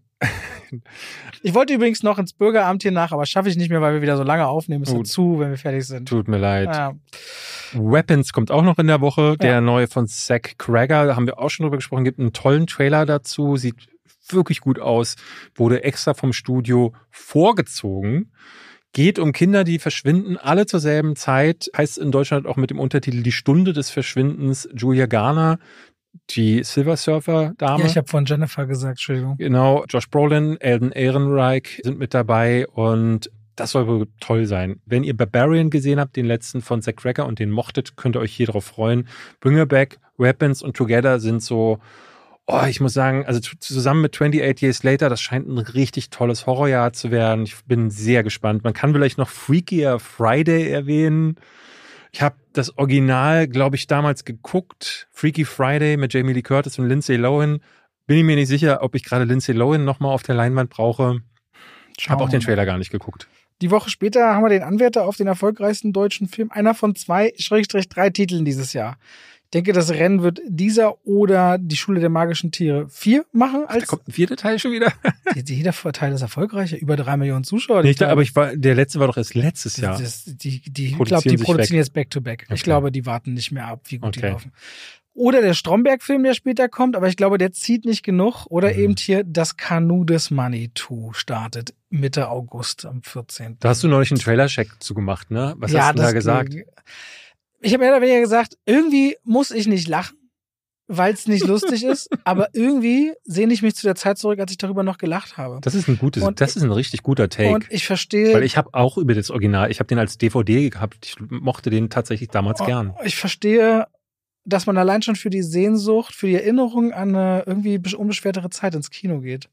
Ich wollte übrigens noch ins Bürgeramt hier nach, aber schaffe ich nicht mehr, weil wir wieder so lange aufnehmen. Ist zu, wenn wir fertig sind. Tut mir leid. Ja. Weapons kommt auch noch in der Woche. Der neue von Zach Cregger, da haben wir auch schon drüber gesprochen, gibt einen tollen Trailer dazu. Sieht wirklich gut aus. Wurde extra vom Studio vorgezogen. Geht um Kinder, die verschwinden, alle zur selben Zeit. Heißt in Deutschland auch mit dem Untertitel Die Stunde des Verschwindens. Julia Garner, die Silver Surfer-Dame. Ja, ich habe von Jennifer gesagt, Entschuldigung. Genau, Josh Brolin, Alden Ehrenreich sind mit dabei und das soll wohl toll sein. Wenn ihr Barbarian gesehen habt, den letzten von Zach Cregger und den mochtet, könnt ihr euch hier drauf freuen. Bring Her Back, Weapons und Together sind so, ich muss sagen, also zusammen mit 28 Years Later, das scheint ein richtig tolles Horrorjahr zu werden. Ich bin sehr gespannt. Man kann vielleicht noch Freakier Friday erwähnen. Ich habe das Original, glaube ich, damals geguckt. Freaky Friday mit Jamie Lee Curtis und Lindsay Lohan. Bin ich mir nicht sicher, ob ich gerade Lindsay Lohan nochmal auf der Leinwand brauche. Habe auch den Trailer gar nicht geguckt. Die Woche später haben wir den Anwärter auf den erfolgreichsten deutschen Film. Einer von 2/3 Titeln dieses Jahr. Ich denke, das Rennen wird dieser oder die Schule der magischen Tiere 4 machen. Da kommt ein 4. Teil schon wieder. Jeder Teil ist erfolgreicher. Über 3 Millionen Zuschauer. Aber der letzte war doch erst letztes Jahr. Ich glaube, die produzieren jetzt Back-to-Back. Okay. Ich glaube, die warten nicht mehr ab, wie gut die laufen. Oder der Stromberg-Film, der später kommt, aber ich glaube, der zieht nicht genug. Oder eben hier das Kanu des Manitou startet Mitte August am 14. Da hast du neulich einen Trailer-Check zugemacht, ne? Was hast du da gesagt? Ich habe mehr oder weniger gesagt, irgendwie muss ich nicht lachen, weil es nicht lustig ist, aber irgendwie sehne ich mich zu der Zeit zurück, als ich darüber noch gelacht habe. Das ist ein richtig guter Take. Und ich verstehe. Weil ich habe auch über das Original, ich habe den als DVD gehabt, ich mochte den tatsächlich damals gern. Ich verstehe, dass man allein schon für die Sehnsucht, für die Erinnerung an eine irgendwie unbeschwertere Zeit ins Kino geht.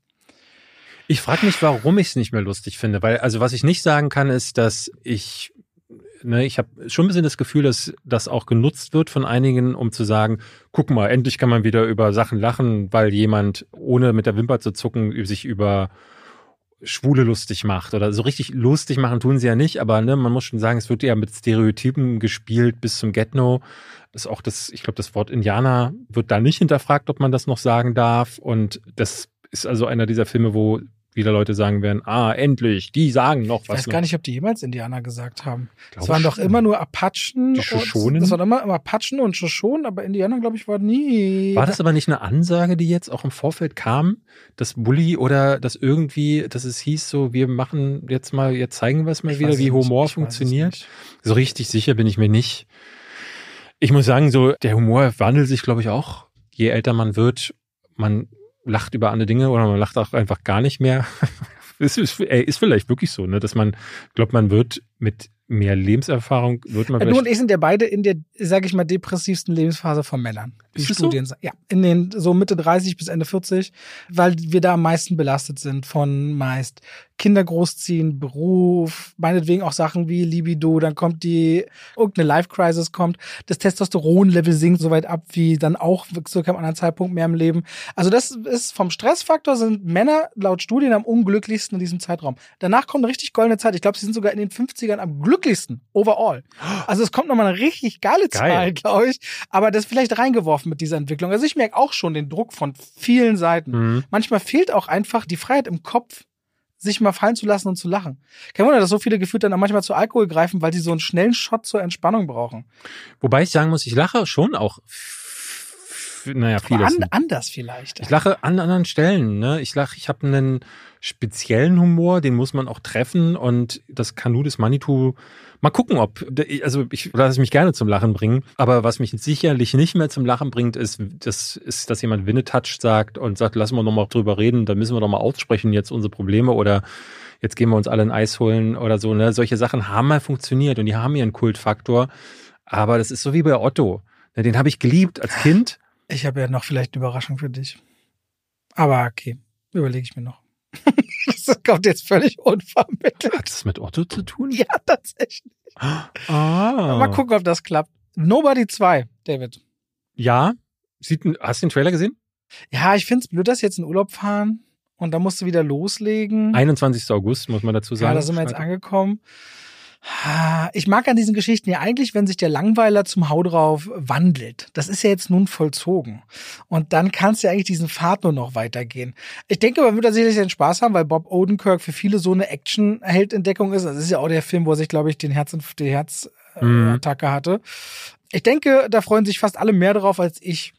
Ich frage mich, warum ich es nicht mehr lustig finde, weil, also was ich nicht sagen kann, ist, dass ich habe schon ein bisschen das Gefühl, dass das auch genutzt wird von einigen, um zu sagen, guck mal, endlich kann man wieder über Sachen lachen, weil jemand, ohne mit der Wimper zu zucken, sich über Schwule lustig macht. Oder so richtig lustig machen tun sie ja nicht, aber man muss schon sagen, es wird ja mit Stereotypen gespielt bis zum Get-No. Das ist auch ich glaube, das Wort Indianer wird da nicht hinterfragt, ob man das noch sagen darf. Und das ist also einer dieser Filme, wo wieder Leute sagen werden, endlich, die sagen noch was. Ich weiß gar nicht, ob die jemals Indianer gesagt haben. Es waren doch immer nur Apachen. Die Shoshonen? Es waren immer Apachen und Shoshonen, aber Indianer, glaube ich, war nie. War das aber nicht eine Ansage, die jetzt auch im Vorfeld kam, dass Bully oder dass es hieß so, wir machen jetzt zeigen wir es mal wieder, wie Humor funktioniert? So richtig sicher bin ich mir nicht. Ich muss sagen, so, der Humor wandelt sich, glaube ich, auch. Je älter man wird, man lacht über andere Dinge oder man lacht auch einfach gar nicht mehr. Ist vielleicht wirklich so, ne, dass man glaubt, man wird mit mehr Lebenserfahrung, wird man Du und ich sind ja beide in der, sage ich mal, depressivsten Lebensphase von Männern. Wie Studien sagen. Ja, in den so Mitte 30 bis Ende 40, weil wir da am meisten belastet sind von meist Kinder großziehen, Beruf, meinetwegen auch Sachen wie Libido, dann kommt irgendeine Life-Crisis kommt, das Testosteron-Level sinkt so weit ab, wie dann auch zu einem anderen Zeitpunkt mehr im Leben. Also das ist vom Stressfaktor, sind Männer laut Studien am unglücklichsten in diesem Zeitraum. Danach kommt eine richtig goldene Zeit. Ich glaube, sie sind sogar in den 50ern am glücklichsten, overall. Also es kommt nochmal eine richtig geile Zahl, glaube ich, aber das ist vielleicht reingeworfen mit dieser Entwicklung. Also ich merke auch schon den Druck von vielen Seiten. Mhm. Manchmal fehlt auch einfach die Freiheit im Kopf, sich mal fallen zu lassen und zu lachen. Kein Wunder, dass so viele gefühlt dann manchmal zu Alkohol greifen, weil sie so einen schnellen Shot zur Entspannung brauchen. Wobei ich sagen muss, ich lache schon auch vieles. Anders vielleicht. Ich lache an anderen Stellen. Ne? Ich habe einen speziellen Humor, den muss man auch treffen. Und das Kanu des Manitou, mal gucken, ich lasse mich gerne zum Lachen bringen. Aber was mich sicherlich nicht mehr zum Lachen bringt, ist, dass jemand Winnetouch sagt und sagt, lassen wir noch mal drüber reden, da müssen wir doch mal aussprechen jetzt unsere Probleme oder jetzt gehen wir uns alle ein Eis holen oder so. Ne? Solche Sachen haben mal funktioniert und die haben ihren Kultfaktor. Aber das ist so wie bei Otto. Den habe ich geliebt als Kind. Ich habe ja noch vielleicht eine Überraschung für dich. Aber okay, überlege ich mir noch. Das kommt jetzt völlig unvermittelt. Hat das mit Otto zu tun? Ja, tatsächlich. Mal gucken, ob das klappt. Nobody 2, David. Ja. Hast du den Trailer gesehen? Ja, ich finde es blöd, dass wir jetzt in Urlaub fahren und dann musst du wieder loslegen. 21. August, muss man dazu sagen. Ja, da sind wir jetzt angekommen. Ich mag an diesen Geschichten ja eigentlich, wenn sich der Langweiler zum Hau drauf wandelt. Das ist ja jetzt nun vollzogen. Und dann kannst du ja eigentlich diesen Pfad nur noch weitergehen. Ich denke, man wird da sicherlich den Spaß haben, weil Bob Odenkirk für viele so eine Action-Heldentdeckung ist. Das ist ja auch der Film, wo er sich, glaube ich, die Herzattacke hatte. Ich denke, da freuen sich fast alle mehr drauf als ich.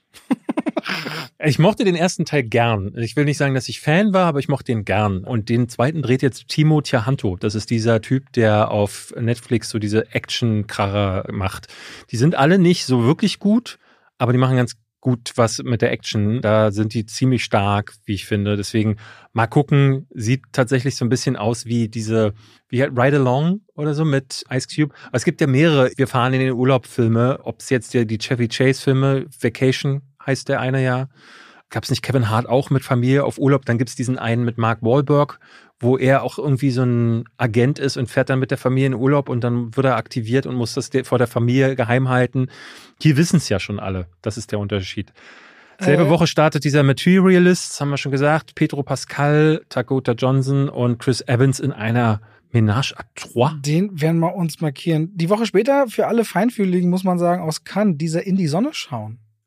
Ich mochte den ersten Teil gern. Ich will nicht sagen, dass ich Fan war, aber ich mochte den gern. Und den zweiten dreht jetzt Timo Tjahjanto. Das ist dieser Typ, der auf Netflix so diese Action-Kracher macht. Die sind alle nicht so wirklich gut, aber die machen ganz gut was mit der Action. Da sind die ziemlich stark, wie ich finde. Deswegen mal gucken. Sieht tatsächlich so ein bisschen aus wie Ride Along oder so mit Ice Cube. Aber es gibt ja mehrere Wir fahren in den Urlaub-Filme. Ob es jetzt die Chevy Chase-Filme, Vacation heißt der eine ja. Gab es nicht Kevin Hart auch mit Familie auf Urlaub? Dann gibt es diesen einen mit Mark Wahlberg, wo er auch irgendwie so ein Agent ist und fährt dann mit der Familie in Urlaub und dann wird er aktiviert und muss das vor der Familie geheim halten. Hier wissen es ja schon alle. Das ist der Unterschied. Selbe Woche startet dieser Materialist, haben wir schon gesagt, Pedro Pascal, Dakota Johnson und Chris Evans in einer Ménage à Trois. Den werden wir uns markieren. Die Woche später, für alle Feinfühligen, muss man sagen, aus Cannes, dieser In die Sonne schauen.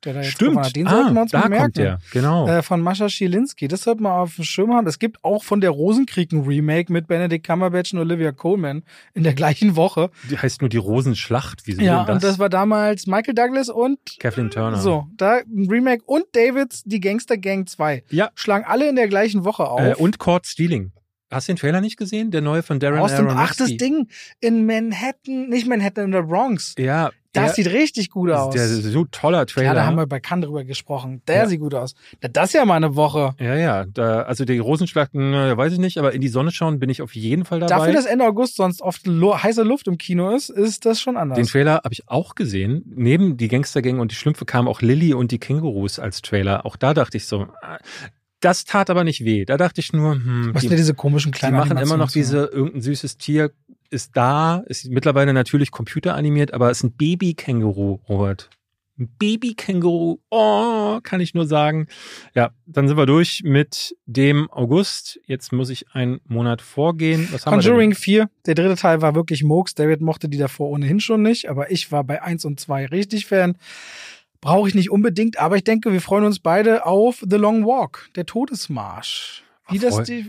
der da jetzt Stimmt. gewonnen hat. Den sollten wir uns da mal merken. kommt der, genau. Von Mascha Schilinski. Das sollte man auf dem Schirm haben. Es gibt auch von der Rosenkrieg ein Remake mit Benedict Cumberbatch und Olivia Colman in der gleichen Woche. Die heißt nur die Rosenschlacht. Wieso Ja, denn das? und das war damals Michael Douglas und Kathleen Turner. So, da ein Remake und Davids Die Gangster Gang 2. Ja. Schlagen alle in der gleichen Woche auf. Und Caught Stealing. Hast du den Trailer nicht gesehen? Der neue von Darren Austin, Aronofsky. das Ding in Manhattan, nicht Manhattan, in der Bronx. Ja. Das sieht richtig gut aus. Der ist so toller Trailer. Ja, da haben wir bei Cannes drüber gesprochen. Der sieht gut aus. Das ist ja mal eine Woche. Ja. Also die Rosenschlachten, weiß ich nicht, aber in die Sonne schauen bin ich auf jeden Fall dabei. Dafür, dass Ende August sonst oft heiße Luft im Kino ist das schon anders. Den Trailer habe ich auch gesehen. Neben die Gangstergang und die Schlümpfe kam auch Lilly und die Kängurus als Trailer. Auch da dachte ich so, das tat aber nicht weh. Da dachte ich nur, was sind diese komischen kleinen die machen immer noch irgendein süßes Tier ist da, ist mittlerweile natürlich computeranimiert, aber es ist ein Baby-Känguru, Robert. Ein Baby-Känguru, oh, kann ich nur sagen. Ja, dann sind wir durch mit dem August. Jetzt muss ich einen Monat vorgehen. Was haben Conjuring wir 4, der dritte Teil war wirklich Murks. David mochte die davor ohnehin schon nicht, aber ich war bei 1 und 2 richtig Fan. Brauche ich nicht unbedingt, aber ich denke, wir freuen uns beide auf The Long Walk, der Todesmarsch. Ich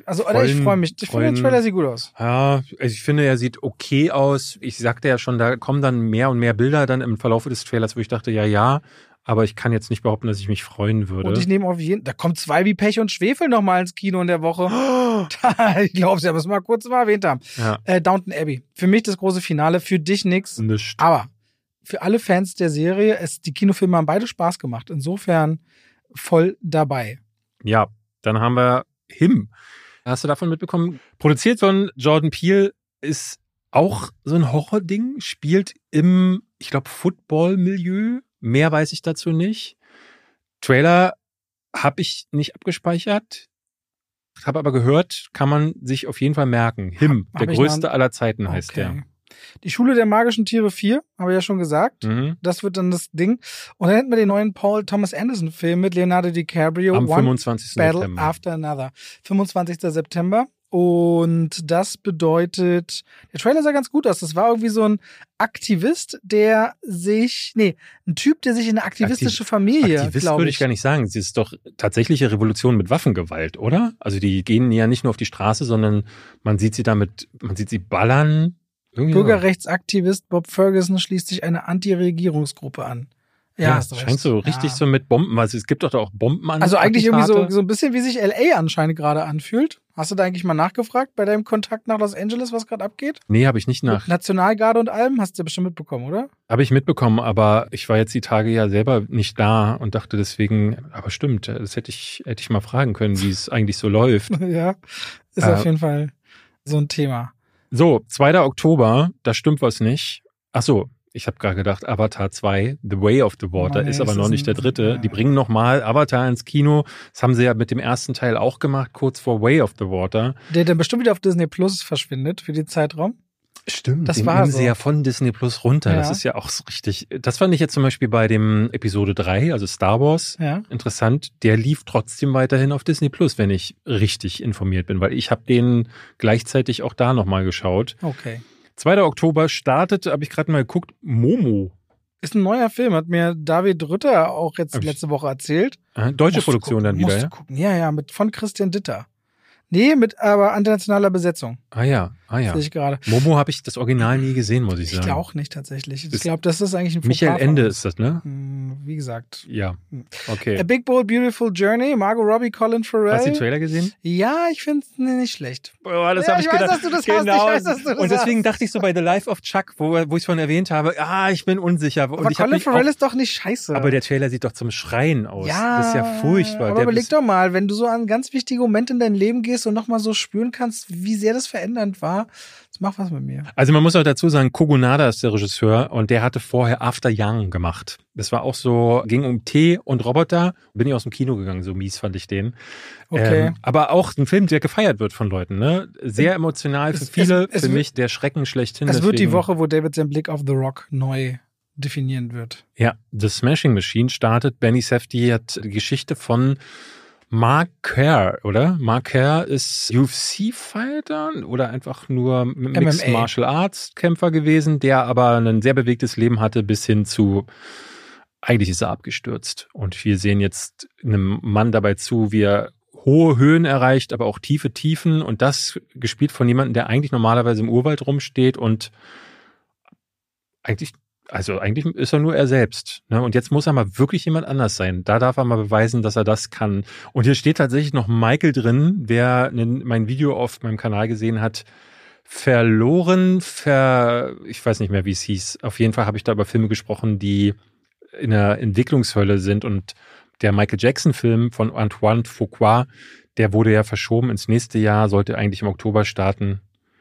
freue mich. Ich finde, der Trailer sieht gut aus. Ja, also ich finde, er sieht okay aus. Ich sagte ja schon, da kommen dann mehr und mehr Bilder dann im Verlauf des Trailers, wo ich dachte, ja, aber ich kann jetzt nicht behaupten, dass ich mich freuen würde. Und ich nehme auf jeden, da kommt 2 wie Pech und Schwefel nochmal ins Kino in der Woche. Ich glaube es ja, was wir mal kurz mal erwähnt haben. Ja. Downton Abbey. Für mich das große Finale, für dich nix. Nicht. Aber für alle Fans der Serie, die Kinofilme haben beide Spaß gemacht. Insofern voll dabei. Ja, dann haben wir Him. Hast du davon mitbekommen? Produziert von Jordan Peele, ist auch so ein Horror-Ding, spielt im, ich glaube, Football-Milieu. Mehr weiß ich dazu nicht. Trailer habe ich nicht abgespeichert, habe aber gehört, kann man sich auf jeden Fall merken. Him, der größte aller Zeiten heißt der. Die Schule der magischen Tiere 4, habe ich ja schon gesagt. Mhm. Das wird dann das Ding. Und dann hätten wir den neuen Paul Thomas Anderson Film mit Leonardo DiCaprio. Am 25. Battle September. After Another. 25. September. Und das bedeutet, der Trailer sah ganz gut aus. Das war irgendwie so ein Aktivist, ein Typ, der sich in eine aktivistische Familie, Aktivist würde ich gar nicht sagen. Sie ist doch tatsächliche Revolution mit Waffengewalt, oder? Also die gehen ja nicht nur auf die Straße, sondern man sieht sie ballern. Bürgerrechtsaktivist Bob Ferguson schließt sich einer Anti-Regierungsgruppe an. Ja, das scheint so richtig so mit Bomben, also es gibt doch auch Bomben an. Also eigentlich irgendwie so ein bisschen, wie sich LA anscheinend gerade anfühlt. Hast du da eigentlich mal nachgefragt bei deinem Kontakt nach Los Angeles, was gerade abgeht? Nee, habe ich nicht nach. Nationalgarde und allem hast du ja bestimmt mitbekommen, oder? Habe ich mitbekommen, aber ich war jetzt die Tage ja selber nicht da und dachte deswegen, aber stimmt, das hätte ich mal fragen können, wie es eigentlich so läuft. Ja, ist auf jeden Fall so ein Thema. So, 2. Oktober, da stimmt was nicht. Ach so, ich habe gerade gedacht, Avatar 2, The Way of the Water, ist aber noch nicht der dritte. Ja. Die bringen nochmal Avatar ins Kino. Das haben sie ja mit dem ersten Teil auch gemacht, kurz vor Way of the Water. Der dann bestimmt wieder auf Disney Plus verschwindet für den Zeitraum. Stimmt, das war sie ja von Disney Plus runter. Ja. Das ist ja auch so richtig. Das fand ich jetzt zum Beispiel bei dem Episode 3, also Star Wars, interessant. Der lief trotzdem weiterhin auf Disney Plus, wenn ich richtig informiert bin, weil ich habe den gleichzeitig auch da nochmal geschaut. Okay. 2. Oktober startet, habe ich gerade mal geguckt, Momo. Ist ein neuer Film, hat mir David Rütter auch jetzt letzte Woche erzählt. Deutsche Produktion dann wieder, ja? Gucken. Ja, von Christian Ditter. Nee, mit aber internationaler Besetzung. Ah ja. Sehe ich gerade. Momo habe ich das Original nie gesehen, muss ich sagen. Ich glaube auch nicht tatsächlich. Ich glaube, das ist eigentlich ein Michael Ende ist das, ne? Wie gesagt. Ja, okay. A Big Bold Beautiful Journey, Margot Robbie, Colin Farrell. Hast du den Trailer gesehen? Ja, ich finde es nicht schlecht. Boah, das habe ich gedacht. Weiß, dass du das hast. Ich weiß, dass du das und deswegen dachte ich so bei The Life of Chuck, wo ich es von erwähnt habe, ich bin unsicher. Aber und Colin Farrell ist doch nicht scheiße. Aber der Trailer sieht doch zum Schreien aus. Ja, das ist ja furchtbar. Aber überleg doch mal, wenn du so an ganz wichtige Momente in dein Leben gehst und nochmal so spüren kannst, wie sehr das verändernd war, das macht was mit mir. Also man muss auch dazu sagen, Kogonada ist der Regisseur und der hatte vorher After Young gemacht. Das war auch so, ging um Tee und Roboter. Bin ich aus dem Kino gegangen, so mies fand ich den. Okay. Aber auch ein Film, der gefeiert wird von Leuten, ne? Sehr emotional für viele, für mich der Schrecken schlechthin. Es wird die Woche, wo David seinen Blick auf The Rock neu definieren wird. Ja, The Smashing Machine startet. Benny Safdie hat die Geschichte von Mark Kerr, oder? Mark Kerr ist UFC-Fighter oder einfach nur Mixed Martial Arts Kämpfer gewesen, der aber ein sehr bewegtes Leben hatte bis hin zu eigentlich ist er abgestürzt. Und wir sehen jetzt einem Mann dabei zu, wie er hohe Höhen erreicht, aber auch tiefe Tiefen. Und das gespielt von jemandem, der eigentlich normalerweise im Urwald rumsteht und eigentlich ist er nur er selbst. Ne? Und jetzt muss er mal wirklich jemand anders sein. Da darf er mal beweisen, dass er das kann. Und hier steht tatsächlich noch Michael drin, wer mein Video auf meinem Kanal gesehen hat. Ich weiß nicht mehr, wie es hieß. Auf jeden Fall habe ich da über Filme gesprochen, die in der Entwicklungshölle sind. Und der Michael Jackson-Film von Antoine Fuqua, der wurde ja verschoben ins nächste Jahr, sollte eigentlich im Oktober starten.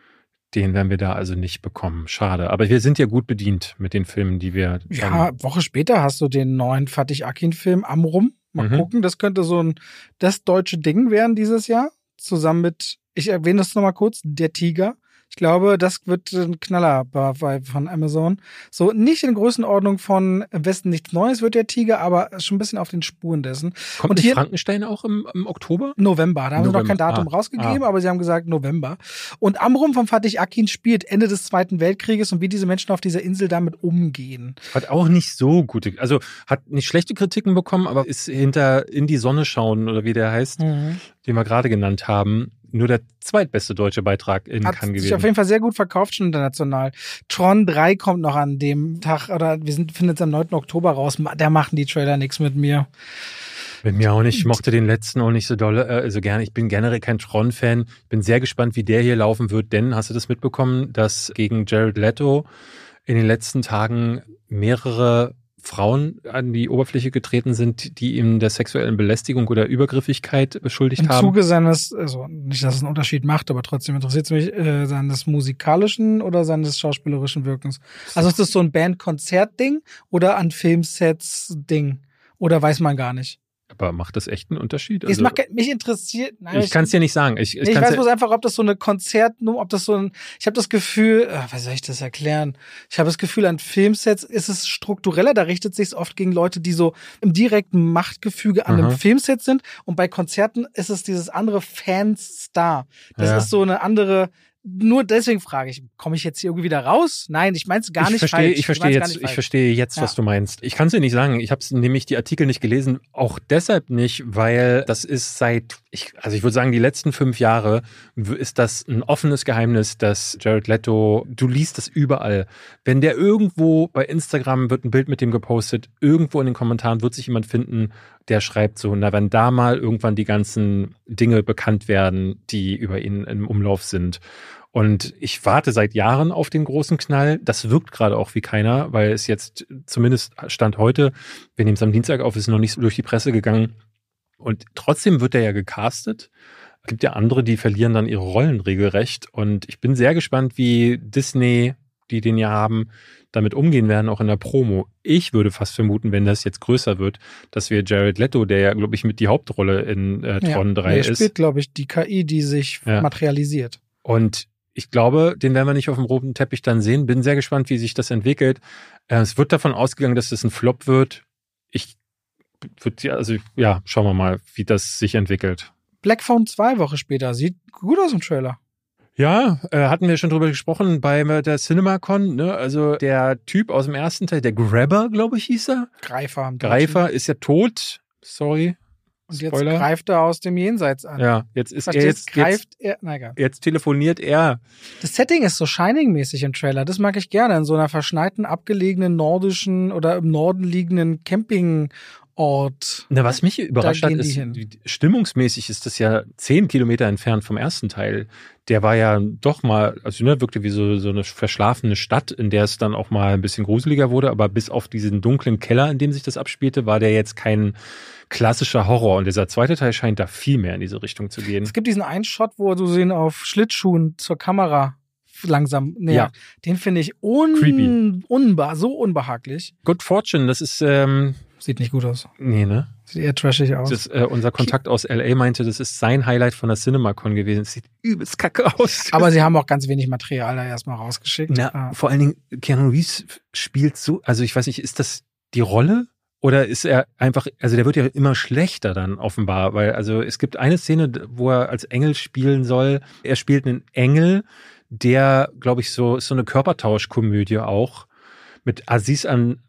Den werden wir da also nicht bekommen. Schade. Aber wir sind ja gut bedient mit den Filmen, die wir... Ja, Woche später hast du den neuen Fatih Akin-Film Amrum. Mal gucken, das könnte so das deutsche Ding werden dieses Jahr. Zusammen mit, ich erwähne das nochmal kurz, Der Tiger. Ich glaube, das wird ein Knaller von Amazon. So nicht in Größenordnung von Im Westen nichts Neues wird Der Tiger, aber schon ein bisschen auf den Spuren dessen. Kommt und hier Frankenstein auch im Oktober? November. Da haben sie noch kein Datum rausgegeben, aber sie haben gesagt November. Und Amrum von Fatih Akin spielt Ende des Zweiten Weltkrieges und wie diese Menschen auf dieser Insel damit umgehen. Hat auch nicht so gute, also hat nicht schlechte Kritiken bekommen, aber ist hinter In die Sonne schauen oder wie der heißt, den wir gerade genannt haben, nur der zweitbeste deutsche Beitrag in Cannes gewesen. Hat sich auf jeden Fall sehr gut verkauft, schon international. Tron 3 kommt noch an dem Tag, oder findet es am 9. Oktober raus. Da machen die Trailer nichts mit mir. Mit mir auch nicht. Ich mochte den letzten auch nicht so doll, so gerne. Ich bin generell kein Tron-Fan. Ich bin sehr gespannt, wie der hier laufen wird, denn hast du das mitbekommen, dass gegen Jared Leto in den letzten Tagen mehrere Frauen an die Oberfläche getreten sind, die ihm der sexuellen Belästigung oder Übergriffigkeit beschuldigt haben? Im Zuge seines, also nicht, dass es einen Unterschied macht, aber trotzdem interessiert es mich, seines musikalischen oder seines schauspielerischen Wirkens. Also ist das so ein Band-Konzert-Ding oder an Filmsets-Ding? Oder weiß man gar nicht? Aber macht das echt einen Unterschied? Also, mich interessiert... Nein, ich kann es dir nicht sagen. Ich weiß bloß einfach, ob das so eine Konzertnummer, ob das so ein... Ich habe das Gefühl... wie soll ich das erklären? Ich habe das Gefühl, an Filmsets ist es struktureller. Da richtet es sich oft gegen Leute, die so im direkten Machtgefüge an einem Filmset sind. Und bei Konzerten ist es dieses andere Fans-Star. Das ist so eine andere... Nur deswegen frage ich, komme ich jetzt hier irgendwie wieder raus? Nein, ich meine es gar nicht falsch. Ich verstehe jetzt, was du meinst. Ich kann es dir nicht sagen. Ich habe nämlich die Artikel nicht gelesen. Auch deshalb nicht, weil das ist ich würde sagen, die letzten 5 Jahre ist das ein offenes Geheimnis, dass Jared Leto, du liest das überall. Wenn der irgendwo bei Instagram wird ein Bild mit dem gepostet, irgendwo in den Kommentaren wird sich jemand finden, der schreibt so, na, wenn da mal irgendwann die ganzen Dinge bekannt werden, die über ihn im Umlauf sind. Und ich warte seit Jahren auf den großen Knall. Das wirkt gerade auch wie keiner, weil es jetzt zumindest Stand heute, wir nehmen es am Dienstag auf, ist noch nicht so durch die Presse gegangen. Und trotzdem wird er ja gecastet. Es gibt ja andere, die verlieren dann ihre Rollen regelrecht. Und ich bin sehr gespannt, wie Disney, die den ja haben, damit umgehen werden, auch in der Promo. Ich würde fast vermuten, wenn das jetzt größer wird, dass wir Jared Leto, der ja, glaube ich, mit die Hauptrolle in Tron 3 ist. Der spielt, glaube ich, die KI, die sich materialisiert. Und ich glaube, den werden wir nicht auf dem roten Teppich dann sehen. Bin sehr gespannt, wie sich das entwickelt. Es wird davon ausgegangen, dass das ein Flop wird. Schauen wir mal, wie das sich entwickelt. Black Phone 2 Woche später. Sieht gut aus im Trailer. Ja, hatten wir schon drüber gesprochen bei der CinemaCon, ne? Also der Typ aus dem ersten Teil, der Grabber, glaube ich, hieß er. Greifer ist ja tot. Sorry. Und jetzt greift er aus dem Jenseits an. Ja, jetzt telefoniert er. Das Setting ist so Shining-mäßig im Trailer. Das mag ich gerne. In so einer verschneiten, abgelegenen nordischen oder im Norden liegenden Campingort. Na, was mich überrascht hat, ist, stimmungsmäßig ist das ja 10 Kilometer entfernt vom ersten Teil. Der war ja doch mal, wirkte wie so eine verschlafene Stadt, in der es dann auch mal ein bisschen gruseliger wurde. Aber bis auf diesen dunklen Keller, in dem sich das abspielte, war der jetzt kein klassischer Horror. Und dieser zweite Teil scheint da viel mehr in diese Richtung zu gehen. Es gibt diesen einen Shot, wo du ihn auf Schlittschuhen zur Kamera langsam näher. Ja. Den finde ich so unbehaglich. Good Fortune, das ist... Sieht nicht gut aus. Nee, ne? Sieht eher trashig aus. Das, unser Kontakt aus L.A. meinte, das ist sein Highlight von der CinemaCon gewesen. Das sieht übelst kacke aus. Aber sie haben auch ganz wenig Material da erstmal rausgeschickt. Vor allen Dingen, Keanu Reeves spielt so, also ich weiß nicht, ist das die Rolle? Oder ist er einfach, also der wird ja immer schlechter dann offenbar, weil also es gibt eine Szene, wo er als Engel spielen soll. Er spielt einen Engel, der, glaube ich, ist so eine Körpertauschkomödie auch mit Aziz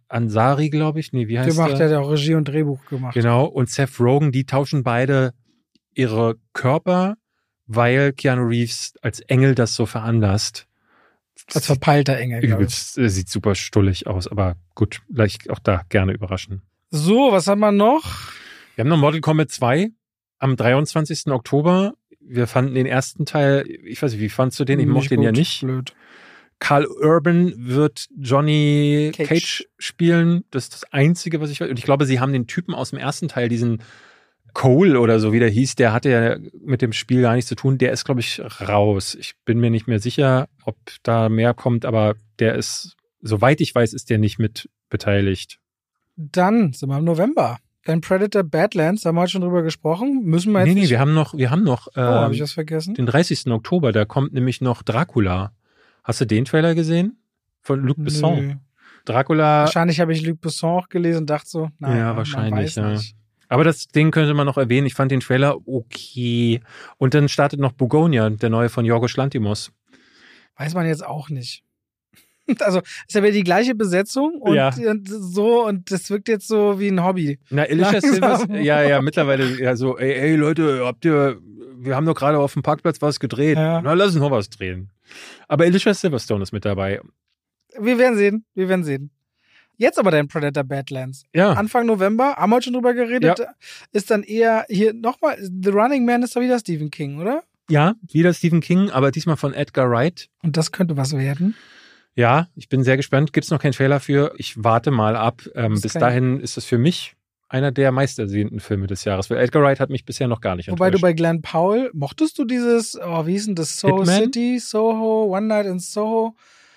Ansari, glaube ich. Nee, wie heißt der? Der hat auch Regie und Drehbuch gemacht. Genau. Und Seth Rogen, die tauschen beide ihre Körper, weil Keanu Reeves als Engel das so veranlasst. Als verpeilter Engel, glaube ich. Sieht super stullig aus, aber gut, vielleicht auch da gerne überraschen. So, was haben wir noch? Wir haben noch Mortal Kombat 2 am 23. Oktober. Wir fanden den ersten Teil, ich weiß nicht, wie fandst du den? Ich mochte den ja nicht. Blöd. Carl Urban wird Johnny Cage spielen. Das ist das Einzige, was ich weiß. Und ich glaube, sie haben den Typen aus dem ersten Teil, diesen Cole oder so, wie der hieß, der hatte ja mit dem Spiel gar nichts zu tun. Der ist, glaube ich, raus. Ich bin mir nicht mehr sicher, ob da mehr kommt, aber der ist, soweit ich weiß, ist der nicht mit beteiligt. Dann sind wir im November. Dann Predator Badlands, da haben wir heute schon drüber gesprochen. Müssen wir jetzt Nee, wir haben noch habe ich was vergessen? Den 30. Oktober, da kommt nämlich noch Dracula. Hast du den Trailer gesehen? Von Luc Besson. Dracula. Wahrscheinlich habe ich Luc Besson auch gelesen und dachte so, naja, ja, wahrscheinlich, ja. Aber das Ding könnte man noch erwähnen. Ich fand den Trailer okay. Und dann startet noch Bugonia, der neue von Yorgos Lanthimos. Weiß man jetzt auch nicht. Also, ist ja wieder die gleiche Besetzung und und das wirkt jetzt so wie ein Hobby. Na, Alicia Silvers, ja, mittlerweile, ja, so, ey, Leute, wir haben doch gerade auf dem Parkplatz was gedreht. Ja. Na, lass uns noch was drehen. Aber Alicia Silverstone ist mit dabei. Wir werden sehen. Jetzt aber dein Predator Badlands. Ja. Anfang November, haben wir heute schon drüber geredet, ist dann eher hier nochmal, The Running Man ist doch wieder Stephen King, oder? Ja, wieder Stephen King, aber diesmal von Edgar Wright. Und das könnte was werden? Ja, ich bin sehr gespannt. Gibt's noch keinen Trailer für? Ich warte mal ab. Bis dahin ist das für mich einer der meistersehnten Filme des Jahres. Weil Edgar Wright hat mich bisher noch gar nicht enttäuscht. Wobei du bei Glenn Powell, mochtest du dieses, wie hieß denn das? Soho City, Soho, One Night in Soho?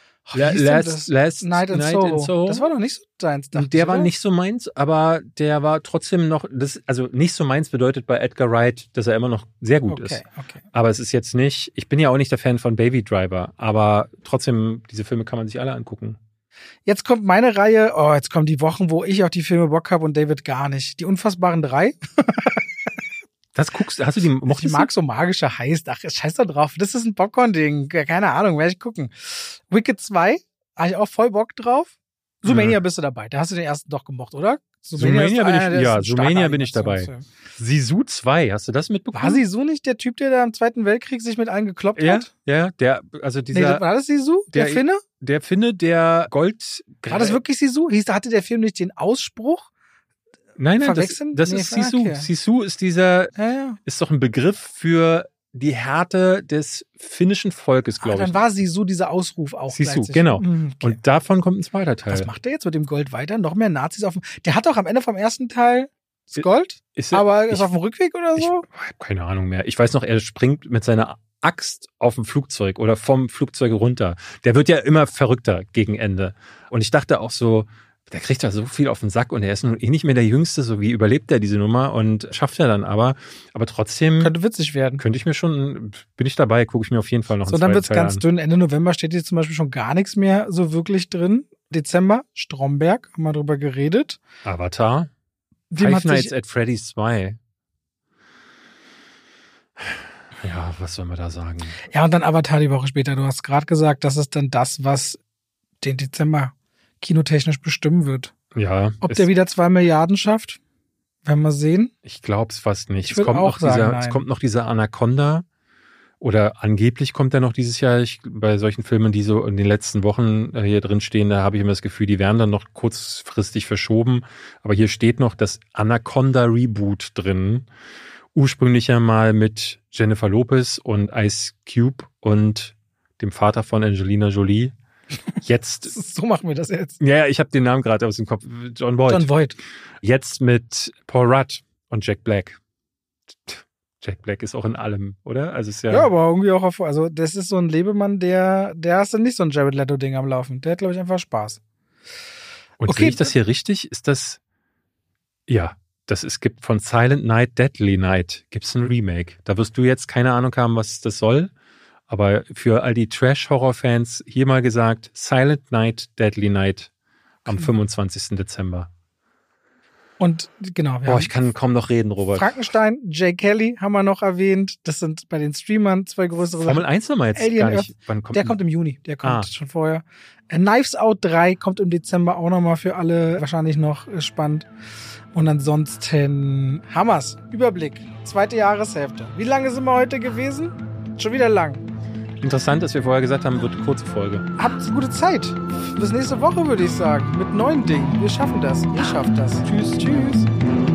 Last Night in Soho. Das war doch nicht so deins, dachte ich. Der war nicht so meins, aber der war trotzdem noch, also nicht so meins bedeutet bei Edgar Wright, dass er immer noch sehr gut ist. Okay. Aber es ist jetzt nicht, ich bin ja auch nicht der Fan von Baby Driver, aber trotzdem, diese Filme kann man sich alle angucken. Jetzt kommt meine Reihe, jetzt kommen die Wochen, wo ich auf die Filme Bock habe und David gar nicht. Die Unfassbaren 3. Das guckst, hast du die, mochtest ich mag so magische Heist. Ach, scheiß da drauf. Das ist ein Popcorn-Ding. Keine Ahnung, werde ich gucken. Wicked 2, habe ich auch voll Bock drauf. Zoomania bist du dabei. Da hast du den ersten doch gemocht, oder? Zoomania bin ich dabei. Sisu 2, hast du das mitbekommen? War Sisu nicht der Typ, der da im Zweiten Weltkrieg sich mit allen gekloppt hat? Ja, war das Sisu? Der Finne? Der Finne, der Gold... War das wirklich Sisu? Hatte der Film nicht den Ausspruch? Nein, das ist Sisu. Okay. Sisu ist ist doch ein Begriff für die Härte des finnischen Volkes, glaube ich. Dann war Sisu dieser Ausruf auch. Sisu, genau. Okay. Und davon kommt ein zweiter Teil. Was macht der jetzt mit dem Gold weiter? Noch mehr Nazis auf dem... Der hat doch am Ende vom ersten Teil das Gold, aber ist auf dem Rückweg oder so? Ich habe keine Ahnung mehr. Ich weiß noch, er springt mit seiner Axt auf dem Flugzeug oder vom Flugzeug runter. Der wird ja immer verrückter gegen Ende. Und ich dachte auch so, der kriegt da so viel auf den Sack und er ist nun nicht mehr der Jüngste, so wie überlebt er diese Nummer und schafft er dann aber trotzdem. Könnte witzig werden. Bin ich dabei, gucke ich mir auf jeden Fall noch einen So, dann wird's ganz dünn. Ende November steht hier zum Beispiel schon gar nichts mehr so wirklich drin. Dezember, Stromberg, haben wir drüber geredet. Avatar. Five Nights at Freddy's 2. Ja, was soll man da sagen? Ja, und dann Avatar die Woche später. Du hast gerade gesagt, das ist dann das, was den Dezember kinotechnisch bestimmen wird. Ja. Ob der wieder 2 Milliarden schafft, werden wir sehen. Ich glaube es fast nicht. Es kommt noch dieser Anaconda oder angeblich kommt er noch dieses Jahr. Bei solchen Filmen, die so in den letzten Wochen hier drin stehen, da habe ich immer das Gefühl, die werden dann noch kurzfristig verschoben. Aber hier steht noch das Anaconda Reboot drin. Ursprünglich ja mal mit Jennifer Lopez und Ice Cube und dem Vater von Angelina Jolie. Jetzt. So machen wir das jetzt. Ja, ich habe den Namen gerade aus dem Kopf. John Voight. Jetzt mit Paul Rudd und Jack Black. Jack Black ist auch in allem, oder? Also ist ja, aber irgendwie auch also das ist so ein Lebemann, der hast dann nicht so ein Jared Leto-Ding am Laufen. Der hat, glaube ich, einfach Spaß. Und sehe ich das hier richtig? Ist das, ja, es gibt von Silent Night, Deadly Night, gibt's ein Remake. Da wirst du jetzt keine Ahnung haben, was das soll. Aber für all die Trash-Horror-Fans hier mal gesagt, Silent Night, Deadly Night am 25. Dezember. Und genau, Boah, ich kann kaum noch reden, Robert. Frankenstein, Jay Kelly haben wir noch erwähnt. Das sind bei den Streamern 2 größere Formel 1 haben wir jetzt Alien gar nicht. Earth, Wann kommt der kommt im Juni, der kommt schon vorher. Knives Out 3 kommt im Dezember auch nochmal für alle wahrscheinlich noch spannend. Und ansonsten Hammers, Überblick, 2. Jahreshälfte. Wie lange sind wir heute gewesen? Schon wieder lang. Interessant, dass wir vorher gesagt haben, wird eine kurze Folge. Habt eine gute Zeit. Bis nächste Woche, würde ich sagen. Mit neuen Dingen. Wir schaffen das. Ihr schafft das. Tschüss. Tschüss.